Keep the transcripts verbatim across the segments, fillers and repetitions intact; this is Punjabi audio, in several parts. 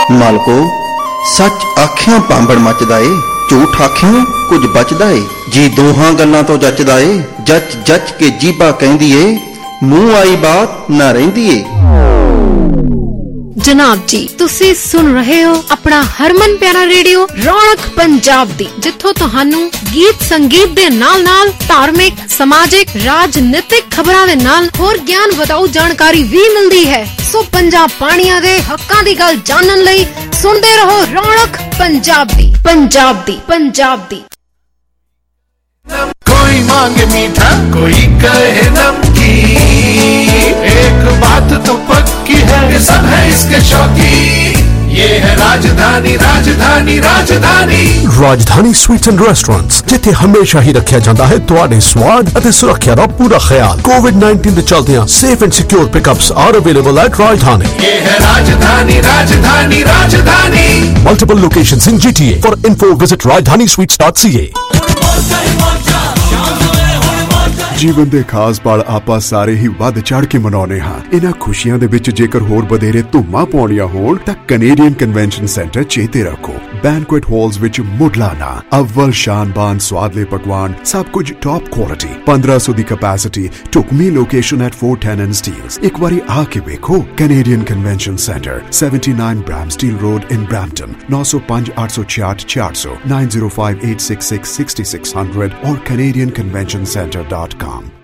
ਮਾਲਕੋ ਸੱਚ ਆਖਿਆਂ ਪਾਂਬੜ ਮੱਚਦਾ ਏ, ਝੂਠ ਆਖਿਆਂ ਕੁਝ ਬਚਦਾ ਏ। ਜੀ ਦੋਹਾਂ ਗੱਲਾਂ ਤੋਂ ਜੱਚਦਾ ਏ, ਜੱਚ ਜੱਚ ਕੇ ਜੀਭਾ ਕਹਿੰਦੀ ਏ, ਮੂੰਹ ਆਈ ਬਾਤ ਨਾ ਰਹਿੰਦੀ ਏ। ਜਨਾਬ ਜੀ, ਤੁਸੀਂ ਸੁਣ ਰਹੇ ਹੋ ਆਪਣਾ ਹਰਮਨ ਪਿਆਰਾ ਰੇਡੀਓ ਰੌਣਕ ਪੰਜਾਬ ਦੀ, ਜਿੱਥੋਂ ਤੁਹਾਨੂੰ ਗੀਤ ਸੰਗੀਤ ਦੇ ਨਾਲ ਨਾਲ ਧਾਰਮਿਕ, ਸਮਾਜਿਕ, ਰਾਜਨੀਤਿਕ ਖਬਰਾਂ ਦੇ ਨਾਲ ਹੋਰ ਗਿਆਨ ਵਧਾਊ ਜਾਣਕਾਰੀ ਵੀ ਮਿਲਦੀ ਹੈ। ਸੋ ਪੰਜਾਬ ਪਾਣੀਆਂ ਦੇ ਹੱਕਾਂ ਦੀ ਗੱਲ ਜਾਣਨ ਲਈ ਸੁਣਦੇ ਰਹੋ ਰੌਣਕ ਪੰਜਾਬ ਦੀ ਪੰਜਾਬ ਦੀ ਪੰਜਾਬ ਦੀ। कोई मांगे मीठा कोई कहे नमकीन, एक बात तो पक्की है कि सब है इसके शौकीन। ये है राजधानी राजधानी राजधानी राजधानी स्वीट्स एंड रेस्टोरेंट्स, जिथे हमेशा ही रखा जाता है तुहाडे स्वाद अते सुरक्षा दा पूरा ख्याल। कोविड नाइनटीन दे चलदे safe and secure pickups are available at Rajdhani. ये है राजधानी राजधानी राजधानी। Multiple locations in G T A. For info visit rajdhani sweets dot c a। ਜੀਵਨ ਦੇ ਖਾਸ ਪਲ ਆਪਾਂ ਸਾਰੇ ਹੀ ਵੱਧ ਚੜ ਕੇ ਮਨਾਉਂਦੇ ਹਾਂ। ਇਹਨਾਂ ਖੁਸ਼ੀਆਂ ਦੇ ਵਿੱਚ ਜੇਕਰ ਹੋਰ ਵਧੇਰੇ ਧੂਮਾਂ ਪਾਉਣੀਆਂ ਹੋਣ ਤਾਂ ਕੈਨੇਡੀਅਨ ਕਨਵੈਨਸ਼ਨ ਸੈਂਟਰ ਚੇਤੇ ਰੱਖੋ। ਬੈਂਕੁਏਟ ਹਾਲਸ ਵਿੱਚ ਮੁੱਢਲਾ ਅਵਲ ਸ਼ਾਨਬਾਨ ਸਵਾਦਲੇ ਪਕਵਾਨ, ਸਭ ਕੁਝ ਟੌਪ ਕੁਆਲਿਟੀ, ਪੰਦਰਾਂ ਸੌ ਦੀ ਕਪੈਸਿਟੀ, ਢੁਕਵੀਂ location at four ten and Steeles। ਇੱਕ ਵਾਰੀ ਆ ਕੇ ਵੇਖੋ। Canadian convention centre, seventy-nine Bramsteel Road in Brampton, nine oh five eight six eight four hundred, nine oh five eight six six six six hundred or canadian convention center dot com।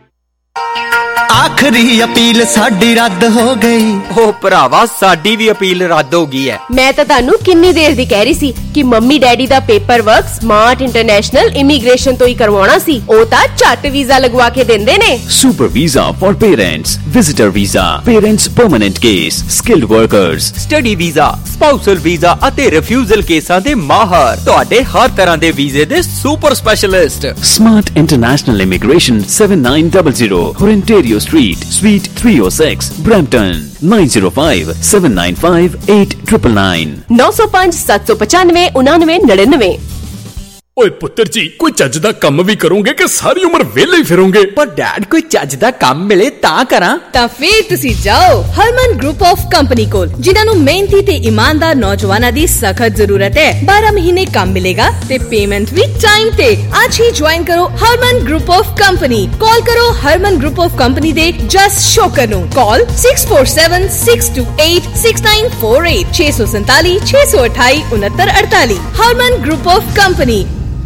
आखिरी अपील साडी रद्द हो गई। ओ भरावा साडी भी अपील रद्द हो गई है। मैं तो तानू किन्नी देर दी कह रही सी कि मम्मी डैडी दा paper work smart international immigration तो ही करवाना सी। ओ ता झट वीजा लगवा के देंदे ने। Super visa for parents, visitor visa, parents permanent case, skilled workers, study visa, spousal visa ਅਤੇ ਰਿਫਿਊਜ਼ਲ ਕੇਸਾਂ ਦੇ ਮਾਹਰ, ਤੁਹਾਡੇ ਹਰ ਤਰ੍ਹਾਂ ਦੇ ਵੀਜ਼ੇ ਦੇ super specialist. Smart international immigration seven nine zero zero Ontario Street, Suite three oh six, Brampton, nine oh five seven nine five eight nine nine nine। नौ सौ पाँच सात सौ पचानवे उनानवे नड़िनवे। ਓਏ ਪੁੱਤਰ ਜੀ, ਕੋਈ ਚੱਜ ਦਾ ਕੰਮ ਵੀ ਕਰੋਗੇ ਕਿ ਸਾਰੀ ਉਮਰ ਵਿਹਲੇ ਹੀ ਫਿਰੋਗੇ? ਪਰ ਡੈਡ ਕੋਈ ਚੱਜ ਦਾ ਕੰਮ ਮਿਲੇ ਤਾਂ ਕਰਾਂ। ਤਾਂ ਫੇਰ ਤੁਸੀਂ ਜਾਓ ਹਰਮਨ ਗਰੁੱਪ ਆਫ ਕੰਪਨੀ ਕੋਲ, ਜਿਨ੍ਹਾਂ ਨੂੰ ਮਿਹਨਤੀ ਤੇ ਇਮਾਨਦਾਰ ਨੌਜਵਾਨਾਂ ਦੀ ਸਖਤ ਜ਼ਰੂਰਤ ਹੈ। ਬਾਰਾਂ ਮਹੀਨੇ ਕੰਮ ਮਿਲੇਗਾ ਤੇ ਪੇਮੈਂਟ ਵੀ ਟਾਈਮ ਤੇ। ਅੱਜ ਹੀ ਜੁਆਇਨ ਕਰੋ Harman group of company. Call ਕਰੋ ਹਰਮਨ ਗਰੁੱਪ ਆਫ ਕੰਪਨੀ ਦੇ ਜਸ ਸ਼ੋਕਰ ਨੂੰ। ਕਾਲ six four seven six two eight six nine four eight ਛੇ ਸੌ ਸੰਤਾਲੀ ਛੇ ਸੌ ਅਠਾਈ ਉਨੱਤਰ ਅੜਤਾਲੀ। Harman group of company.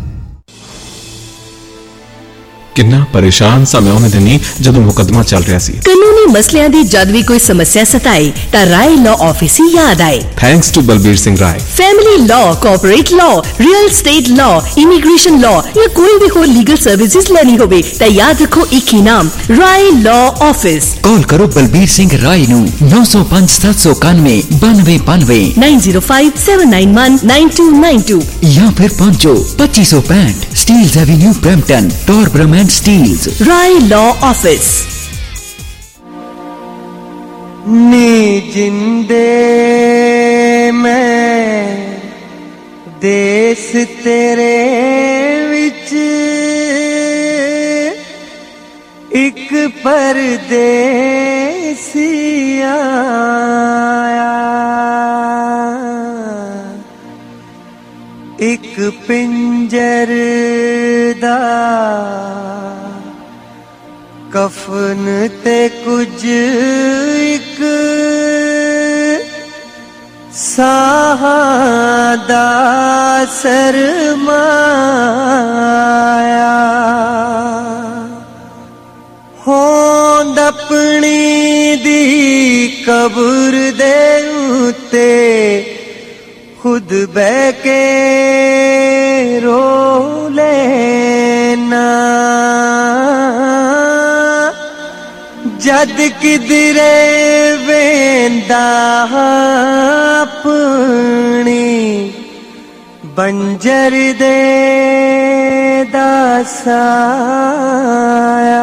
ਕਿੰਨਾ ਪਰੇਸ਼ਾਨ ਸਾਂ ਮੈਂ ਉਹਨੇ ਦਿਨੀ ਜਦੋਂ ਮੁਕੱਦਮਾ ਚੱਲ ਰਿਹਾ ਸੀ। ਕਾਨੂੰਨੀ ਮਸਲਿਆਂ ਦੀ ਜਦ ਵੀ ਕੋਈ ਸਮੱਸਿਆ ਸਤਾਏ ਤਾਂ ਰਾਏ ਲਾਅ ਆਫਿਸ ਹੀ ਯਾਦ ਆਏ। Thanks to Balbir Singh Rai. Family law, corporate law, real estate law, immigration law ਜਾਂ ਕੋਈ ਵੀ ਹੋਰ ਲੀਗਲ ਸਰਵਿਸਿਜ਼ ਲੈਣੀ ਹੋਵੇ ਤਾਂ ਯਾਦ ਰੱਖੋ ਇੱਕ ਹੀ ਨਾਮ, ਰਾਏ ਲਾਅ ਆਫਿਸ। कॉल करो बलबीर सिंह राय नू नौ सौ पांच सात सौ इक्यानवे बानवे बानवे nine oh five seven nine one nine two nine two या फिर पहुंचो पच्चीस सौ पैंठ Steeles avenue Brampton, Torbram and Steeles. Rai law office. नी जिंदे मैं देश तेरे विच एक परदेसी आया, एक पिंजर दा कफन ते कुछ एक सादा सरमाया। होंद अपनी दी कब्र दे उते खुद बह के रो लेना, जद किधरे वेंदा अपनी बंजर दे दासाया।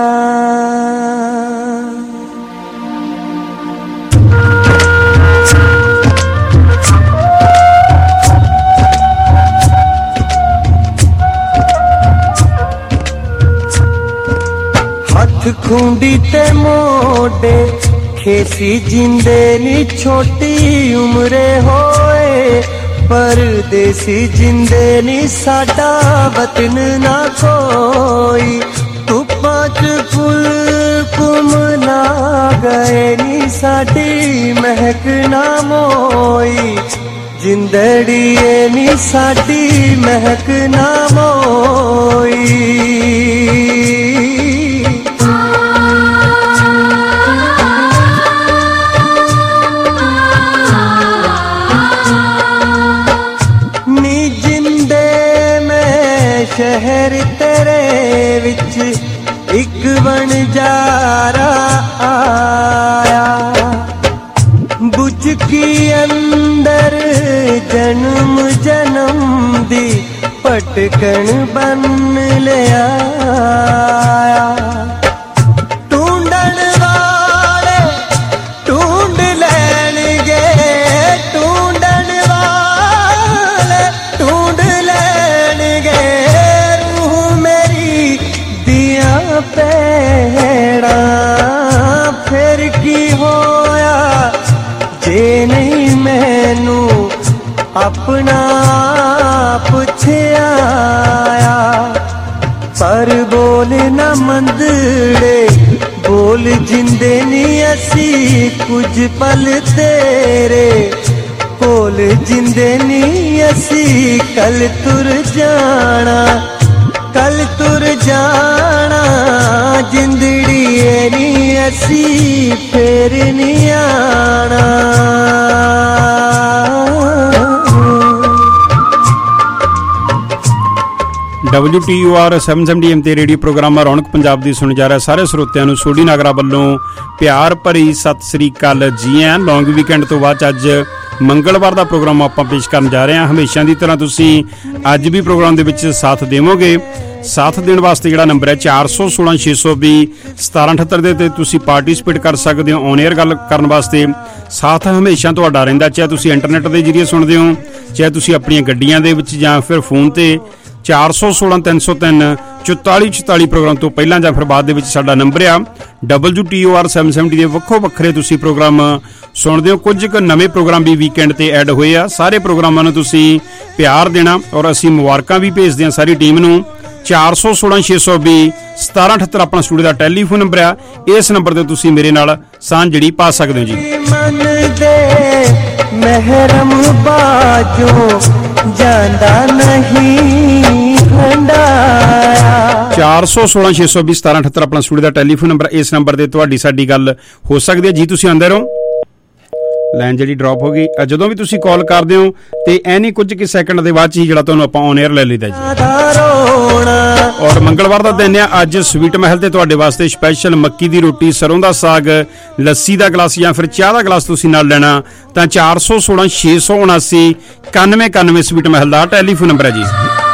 हथ खूंडी ते मोडे सी जिंदे नी छोटी उम्रे होए परदेसी जिंदे नी साडा वतन ना कोई धुप्पां च फुल कुमला गए नी साडी महक ना मोई जिंदड़िए नी साडी महक ना मोई नी जिंदे में शहर तेरे विच एक बनजारा आया बुझ की अंदर जन्म जन्म दी पटकन बन लिया ढूंढन वाले ढूंढ लैणगे ढूंढन वाले ढूंढ लैणगे रूह मेरी दिया पैड़ा फिर की होया जे नहीं मैनू अपना पुछया पर बोल न मंदड़े बोल जिंदे नी असी कुछ पल तेरे कोल जिंदे नी असी कल तुर जाना कल तुर जाना जिंदड़िए नी असी फिर नी आना W T U R seven seven D M ते रेडियो प्रोग्राम रौनक पंजाब दी सुने जा रहा सारे ਸਰੋਤਿਆਂ ਨੂੰ ਸੋਢੀ ਨਾਗਰਾ ਵੱਲੋਂ ਪਿਆਰ ਭਰੀ ਸਤਿ ਸ੍ਰੀ ਅਕਾਲ ਜੀ ਆਇਆਂ। ਲੌਂਗ ਵੀਕਐਂਡ ਤੋਂ ਬਾਅਦ ਅੱਜ ਮੰਗਲਵਾਰ ਦਾ ਪ੍ਰੋਗਰਾਮ ਆਪਾਂ ਪੇਸ਼ ਕਰਨ ਜਾ ਰਹੇ ਹਾਂ। ਹਮੇਸ਼ਾ ਦੀ ਤਰ੍ਹਾਂ ਤੁਸੀਂ ਅੱਜ ਵੀ ਪ੍ਰੋਗਰਾਮ ਦੇ ਵਿੱਚ ਸਾਥ ਦੇਵੋਗੇ। ਸਾਥ ਦੇਣ ਵਾਸਤੇ ਜਿਹੜਾ ਨੰਬਰ ਹੈ ਚਾਰ ਸੌ ਸੋਲਾਂ ਛੇ ਸੌ ਵੀਹ ਸਤਾਰਾਂ ਅਠੱਤਰ ਦੇ ਤੇ ਤੁਸੀਂ ਪਾਰਟੀਸਪੇਟ ਕਰ ਸਕਦੇ ਹੋ ਔਨ ਏਅਰ ਗੱਲ ਕਰਨ ਵਾਸਤੇ। ਸਾਥ ਹਮੇਸ਼ਾ ਤੁਹਾਡਾ ਰਹਿੰਦਾ, ਚਾਹੇ ਤੁਸੀਂ ਇੰਟਰਨੈਟ ਦੇ ਜ਼ਰੀਏ ਸੁਣਦੇ ਹੋ, ਚਾਹੇ ਤੁਸੀਂ ਆਪਣੀਆਂ ਗੱਡੀਆਂ ਦੇ ਵਿੱਚ ਜਾਂ ਫਿਰ ਫੋਨ ਤੇ। ਚਾਰ ਸੌ ਸੋਲਾਂ ਤਿੰਨ ਸੌ ਤਿੰਨ ਚੁਤਾਲੀ ਚੁਤਾਲੀ ਪ੍ਰੋਗਰਾਮ ਤੋਂ ਪਹਿਲਾਂ ਜਾਂ ਫਿਰ ਬਾਅਦ ਦੇ ਵਿੱਚ ਸਾਡਾ ਨੰਬਰ ਆ। W T O R seven seventy ਦੇ ਵੱਖੋ ਵੱਖਰੇ ਤੁਸੀਂ ਪ੍ਰੋਗਰਾਮ ਸੁਣਦੇ ਹੋ। ਕੁਝ ਕੁ ਨਵੇਂ ਪ੍ਰੋਗਰਾਮ ਵੀ ਵੀਕਐਂਡ ਤੇ ਐਡ ਹੋਏ ਆ। ਸਾਰੇ ਪ੍ਰੋਗਰਾਮਾਂ ਨੂੰ ਤੁਸੀਂ ਪਿਆਰ ਦੇਣਾ ਔਰ ਅਸੀਂ ਮੁਬਾਰਕਾਂ ਵੀ ਭੇਜਦੇ ਹਾਂ ਸਾਰੀ ਟੀਮ ਨੂੰ। ਚਾਰ ਸੌ ਸੋਲਾਂ ਛੇ ਸੌ ਵੀਹ ਸਤਾਰਾਂ ਅਠੱਤਰ ਆਪਣਾ ਸਟੂਡੀਓ ਦਾ ਟੈਲੀਫੋਨ ਨੰਬਰ ਆ। ਇਸ ਨੰਬਰ ਤੇ ਤੁਸੀਂ ਮੇਰੇ ਨਾਲ ਸਾਂਝ ਜਿਹੜੀ ਪਾ ਸਕਦੇ ਹੋ ਜੀ। ਮਹਿਰਮ ਬਾਜੋ ਜਾਂਦਾ ਨਹੀਂ ਖੰਡਾਇਆ ਚਾਰ ਸੌ ਸੋਲਾਂ ਛੇ ਸੌ ਵੀਹ ਸਤਾਰਾਂ ਅਠੱਤਰ ਆਪਣਾ ਸਟੂਡੀਓ ਦਾ ਟੈਲੀਫੋਨ ਨੰਬਰ। ਇਸ ਨੰਬਰ ਤੇ ਤੁਹਾਡੀ ਸਾਡੀ ਗੱਲ ਹੋ ਸਕਦੀ ਹੈ ਜੀ। ਤੁਸੀਂ ਆਉਂਦੇ ਰਹੋ। ਲਾਈਨ ਜਿਹੜੀ ਡ੍ਰੌਪ ਹੋ ਗਈ। ਜਦੋਂ ਵੀ ਤੁਸੀਂ ਕਾਲ ਕਰਦੇ ਹੋ ਤੇ ਐ ਨਹੀਂ ਕੁਝ ਕਿ ਸੈਕਿੰਡ ਦੇ ਬਾਅਦ 'ਚ ਹੀ ਜਿਹੜਾ ਤੁਹਾਨੂੰ ਆਪਾਂ ਔਨ ਏਅਰ ਲੈ ਲਈਦਾ ਜੀ। ਔਰ ਮੰਗਲਵਾਰ ਦਾ ਦਿਨ ਆ ਅੱਜ। ਸਵੀਟ ਮਹਿਲ ਤੇ ਤੁਹਾਡੇ ਵਾਸਤੇ ਸਪੈਸ਼ਲ ਮੱਕੀ ਦੀ ਰੋਟੀ, ਸਰੋਂ ਦਾ ਸਾਗ, ਲੱਸੀ ਦਾ ਗਲਾਸ ਜਾਂ ਫਿਰ ਚਾਹ ਦਾ ਗਲਾਸ ਤੁਸੀਂ ਨਾਲ ਲੈਣਾ ਤਾਂ ਚਾਰ ਸੌ ਸੋਲਾਂ ਛੇ ਸੌ ਉਨਾਸੀ ਇਕਾਨਵੇਂ ਇਕਾਨਵੇਂ ਸਵੀਟ ਮਹਿਲ ਦਾ ਟੈਲੀਫੋਨ ਨੰਬਰ ਹੈ ਜੀ।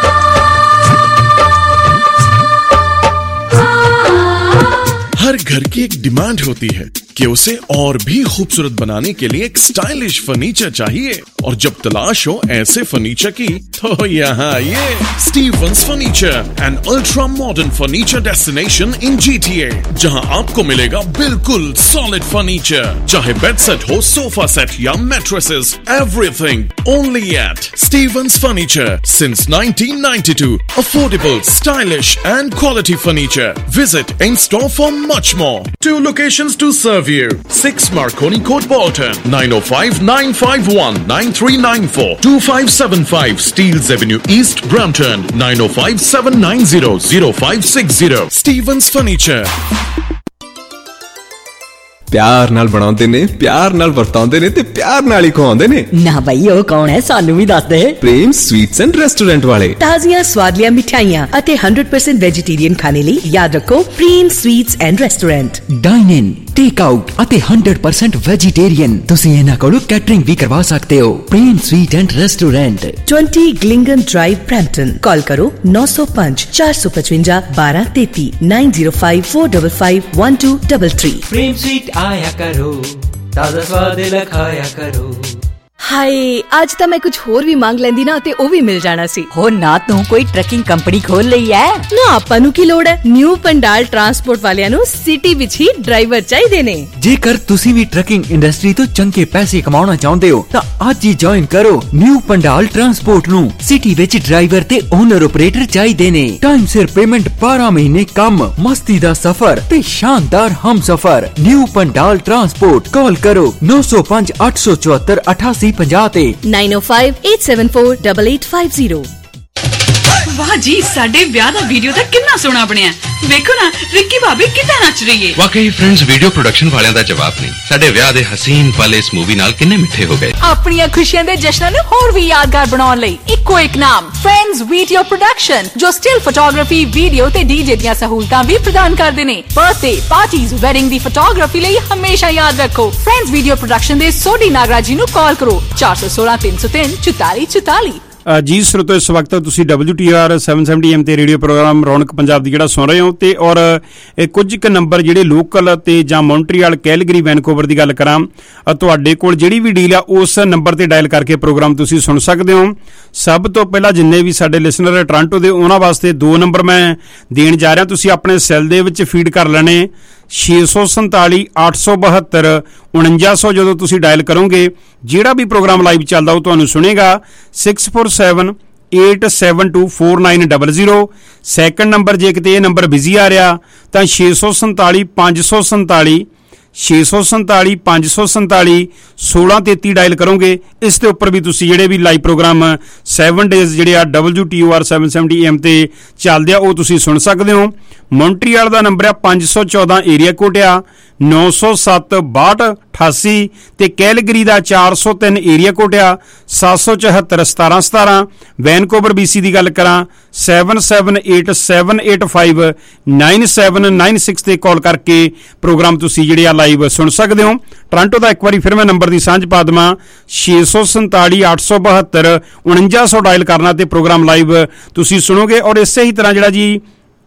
हर घर की एक डिमांड होती है कि उसे और भी खूबसूरत बनाने के लिए एक स्टाइलिश फर्नीचर चाहिए, और जब तलाश हो ऐसे फर्नीचर की तो यहाँ ये Stevens furniture, an ultra modern furniture destination in G T A, जहाँ आपको मिलेगा बिल्कुल सॉलिड फर्नीचर, चाहे बेड सेट हो, सोफा सेट या mattresses, everything only at Stevens furniture since nineteen ninety two. Affordable, stylish and quality furniture. Visit in store for much more. Two locations to serve you. six Marconi Court, Bolton. nine oh five, nine five one, nine three nine four. two five seven five Steeles Avenue East, Brampton. nine oh five, seven nine zero, zero five six zero. Stevens Furniture. ਪਿਆਰ ਨਾਲ ਬਣਾਉਂਦੇ ਨੇ, ਪਿਆਰ ਨਾਲ ਵਰਤਾਉਂਦੇ ਨੇ ਤੇ ਪਿਆਰ ਨਾਲ ਹੀ ਖਵਾਉਂਦੇ ਨੇ। ਨਾ ਬਈ ਉਹ ਕੌਣ ਹੈ, ਸਾਨੂੰ ਵੀ ਦੱਸ ਦੇ। ਪ੍ਰੇਮ ਸਵੀਟਸ ਐਂਡ ਰੈਸਟੋਰੈਂਟ ਵਾਲੇ। ਤਾਜ਼ੀਆਂ ਸਵਾਦਲੀਆਂ ਮਿਠਾਈਆਂ ਅਤੇ one hundred percent ਵੈਜੀਟੇਰੀਅਨ ਖਾਣੇ ਲਈ ਯਾਦ ਰੱਖੋ Prem sweets and restaurant. Dine in, take out ਅਤੇ one hundred percent ਵੈਜੀਟੇਰੀਅਨ। ਤੁਸੀਂ ਇਹਨਾਂ ਕੋਲੋਂ ਕੈਟਰਿੰਗ ਵੀ ਕਰਵਾ ਸਕਦੇ ਹੋ। Prem sweet and restaurant, twenty Glingan drive, Brampton. Call ਕਰੋ nine oh five, four five five, one two three three, nine oh five, four five five, one two three three। Prem sweet आया करो, ताजा स्वाद लखाया करो। ਹਾਏ, ਅੱਜ ਤਾਂ ਮੈਂ ਕੁਝ ਹੋਰ ਵੀ ਮੰਗ ਲੈਂਦੀ ਨਾ ਤੇ ਉਹ ਵੀ ਮਿਲ ਜਾਣਾ ਸੀ। ਹੋ ਨਾ ਤੂੰ ਕੋਈ ਟਰੱਕਿੰਗ ਕੰਪਨੀ ਖੋਲ ਲਈ ਐ? ਨਾ, ਆਪਾਂ ਨੂੰ ਕੀ ਲੋੜ ਹੈ। ਨਿਊ ਪੰਡਾਲ ਟਰਾਂਸਪੋਰਟ ਵਾਲਿਆਂ ਨੂੰ ਸਿਟੀ ਵਿੱਚ ਹੀ ਡਰਾਈਵਰ ਚਾਹੀਦੇ ਨੇ। ਜੇਕਰ ਤੁਸੀਂ ਵੀ ਟਰੱਕਿੰਗ ਇੰਡਸਟਰੀ ਤੋਂ ਚੰਗੇ ਪੈਸੇ ਕਮਾਉਣਾ ਚਾਹੁੰਦੇ ਹੋ ਤਾਂ ਅੱਜ ਹੀ ਜੁਆਇਨ ਕਰੋ ਨਿਊ ਪੰਡਾਲ ਟਰਾਂਸਪੋਰਟ ਨੂੰ। ਸਿਟੀ ਵਿੱਚ ਡਰਾਈਵਰ ਤੇ ਓਨਰ ਆਪਰੇਟਰ ਚਾਹੀਦੇ ਨੇ। ਟਾਈਮ ਸਿਰ ਪੇਮੈਂਟ, ਬਾਰਾਂ ਮਹੀਨੇ ਕੰਮ, ਮਸਤੀ ਦਾ ਸਫ਼ਰ ਤੇ ਸ਼ਾਨਦਾਰ ਹਮਸਫ਼ਰ। New Pandal transport. ਕਾਲ ਕਰੋ ਨੌ ਸੌ ਪੰਜ ਅੱਠ ਸੌ ਚੁਹੱਤਰ ਅਠਾਸੀ ਪੰਜਾਹ ਤੇ nine o five eight seven four double eight five zero. ਵਾਹ ਜੀ, ਸਾਡੇ ਵਿਆਹ ਦਾ ਵੀਡੀਓ ਤਾਂ ਕਿੰਨਾ ਸੋਹਣਾ ਬਣਿਆ। ਵੇਖੋ ਨਾ, ਰਿੱਕੀ ਭਾਬੀ ਕਿੱਦਾਂ ਨੱਚ ਰਹੀ ਏ। ਵਾਕਈ ਫਰੈਂਡਸ, ਵੀਡੀਓ ਪ੍ਰੋਡਕਸ਼ਨ ਵਾਲਿਆਂ ਦਾ ਜਵਾਬ ਨਹੀਂ। ਸਾਡੇ ਵਿਆਹ ਦੇ ਹਸੀਨ ਪਲ ਇਸ ਮੂਵੀ ਨਾਲ ਕਿੰਨੇ ਮਿੱਠੇ ਹੋ ਗਏ। ਆਪਣੀਆਂ ਖੁਸ਼ੀਆਂ ਦੇ ਜਸ਼ਨਾਂ ਨੂੰ ਹੋਰ ਵੀ ਯਾਦਗਾਰ ਬਣਾਉਣ ਲਈ ਇੱਕੋ ਇੱਕ ਨਾਮ, ਫਰੈਂਡਸ ਵੀਡੀਓ ਪ੍ਰੋਡਕਸ਼ਨ, ਜੋ ਸਟਿਲ ਫੋਟੋਗ੍ਰਾਫੀ, ਵੀਡੀਓ ਤੇ ਡੀਜੇ ਦੀਆਂ ਸਹੂਲਤਾਂ ਵੀ ਪ੍ਰਦਾਨ ਕਰਦੇ ਨੇ। ਬਰਥਡੇ ਪਾਰਟੀਜ਼, ਵੈਡਿੰਗ ਦੀ ਫੋਟੋਗ੍ਰਾਫੀ ਲਈ ਹਮੇਸ਼ਾ ਯਾਦ ਰੱਖੋ ਫਰੈਂਡਸ ਵੀਡੀਓ ਪ੍ਰੋਡਕਸ਼ਨ ਦੇ ਸੋਢੀ ਨਾਗਰਾਜ ਜੀ ਨੂੰ ਕਾਲ ਕਰੋ ਚਾਰ ਸੌ ਸੋਲਾਂ ਤਿੰਨ ਸੌ ਤਿੰਨ ਚੁਤਾਲੀ ਚੁਤਾਲੀ। ਜੀ ਸਰੋਤੋ, ਇਸ ਵਕਤ ਤੁਸੀਂ W T R seven seventy M ਤੇ ਰੇਡੀਓ ਪ੍ਰੋਗਰਾਮ ਰੌਣਕ ਪੰਜਾਬ ਦੀ ਜਿਹੜਾ ਸੁਣ ਰਹੇ ਹੋ ਤੇ ਔਰ ਇਹ ਕੁਝ ਕੁ ਨੰਬਰ ਜਿਹੜੇ ਲੋਕਲ ਤੇ ਜਾਂ ਮੌਂਟਰੀਅਲ, ਕੈਲਗਰੀ, ਵੈਨਕੂਵਰ ਦੀ ਗੱਲ ਕਰਾਂ, ਤੁਹਾਡੇ ਕੋਲ ਜਿਹੜੀ ਵੀ ਡੀਲ ਆ ਉਸ ਨੰਬਰ ਤੇ ਡਾਇਲ ਕਰਕੇ ਪ੍ਰੋਗਰਾਮ ਤੁਸੀਂ ਸੁਣ ਸਕਦੇ ਹੋ। ਸਭ ਤੋਂ ਪਹਿਲਾਂ ਜਿੰਨੇ ਵੀ ਸਾਡੇ ਲਿਸਨਰ ਟੋਰਾਂਟੋ ਦੇ, ਉਹਨਾਂ ਵਾਸਤੇ ਦੋ ਨੰਬਰ ਮੈਂ ਦੇਣ ਜਾ ਰਿਹਾ। ਤੁਸੀਂ ਆਪਣੇ ਸੈੱਲ ਦੇ ਵਿੱਚ ਫੀਡ ਕਰ ਲੈਣੇ ਛੇ ਸੌ ਸੰਤਾਲੀ ਅੱਠ ਸੌ ਬਹੱਤਰ ਉਣੰਜਾ ਸੌ। ਜਦੋਂ ਤੁਸੀਂ ਡਾਇਲ ਕਰੋਗੇ, ਜਿਹੜਾ ਵੀ ਪ੍ਰੋਗਰਾਮ ਲਾਈਵ ਚੱਲਦਾ ਉਹ ਤੁਹਾਨੂੰ ਸੁਣੇਗਾ। Six four seven eight seven two four nine double zero. Second number, ਜੇ ਕਿਤੇ ਇਹ ਨੰਬਰ ਬਿਜ਼ੀ ਆ ਰਿਹਾ ਤਾਂ ਛੇ ਸੌ ਸੰਤਾਲੀ ਪੰਜ ਸੌ ਸੰਤਾਲੀ ਛੇ ਸੌ ਸੰਤਾਲੀ ਪੰਜ ਸੌ ਸੰਤਾਲੀ ਸੋਲਾਂ ਤੇਤੀ ਡਾਇਲ ਕਰੋਗੇ। ਇਸ ਦੇ ਉੱਪਰ ਵੀ ਤੁਸੀਂ ਜਿਹੜੇ ਵੀ ਲਾਈਵ ਪ੍ਰੋਗਰਾਮ ਸੈਵਨ ਡੇਜ਼ ਜਿਹੜੇ ਆ W T O R seven seventy M ਤੇ ਚੱਲਦੇ ਆ ਉਹ ਤੁਸੀਂ ਸੁਣ ਸਕਦੇ ਹੋ। ਮੌਂਟਰੀਅਲ ਦਾ ਨੰਬਰ ਆ ਪੰਜ ਸੌ ਚੌਦਾਂ ਏਰੀਆ ਕੋਡ ਆ ਨੌ ਸੌ ਸੱਤ ਬਾਹਠ ਅਠਾਸੀ ਤੇ ਕੈਲਗਰੀ ਦਾ ਚਾਰ ਸੌ ਤਿੰਨ ਏਰੀਆ ਕੋਡ ਆ ਸੱਤ ਸੌ ਚੁਹੱਤਰ ਸਤਾਰਾਂ ਸਤਾਰਾਂ। ਵੈਨਕੂਵਰ ਬੀਸੀ ਦੀ ਗੱਲ ਕਰਾਂ seven seven eight seven eight five nine seven nine six ਤੇ ਕਾਲ ਕਰਕੇ ਪ੍ਰੋਗਰਾਮ ਤੁਸੀਂ ਜਿਹੜੇ ਆ ਲਾਈਵ ਸੁਣ ਸਕਦੇ ਹੋ। ਟੋਰਾਂਟੋ ਦਾ ਇੱਕ ਵਾਰੀ ਫਿਰ ਮੈਂ ਨੰਬਰ ਦੀ ਸਾਂਝ ਪਾ ਦੇਵਾਂ ਛੇ ਸੌ ਸੰਤਾਲੀ ਅੱਠ ਸੌ ਬਹੱਤਰ ਉਣੰਜਾ ਸੌ ਡਾਇਲ ਕਰਨਾ ਤੇ ਪ੍ਰੋਗਰਾਮ ਲਾਈਵ ਤੁਸੀਂ ਸੁਣੋਗੇ। ਔਰ ਇਸੇ ਹੀ ਤਰ੍ਹਾਂ ਜਿਹੜਾ ਜੀ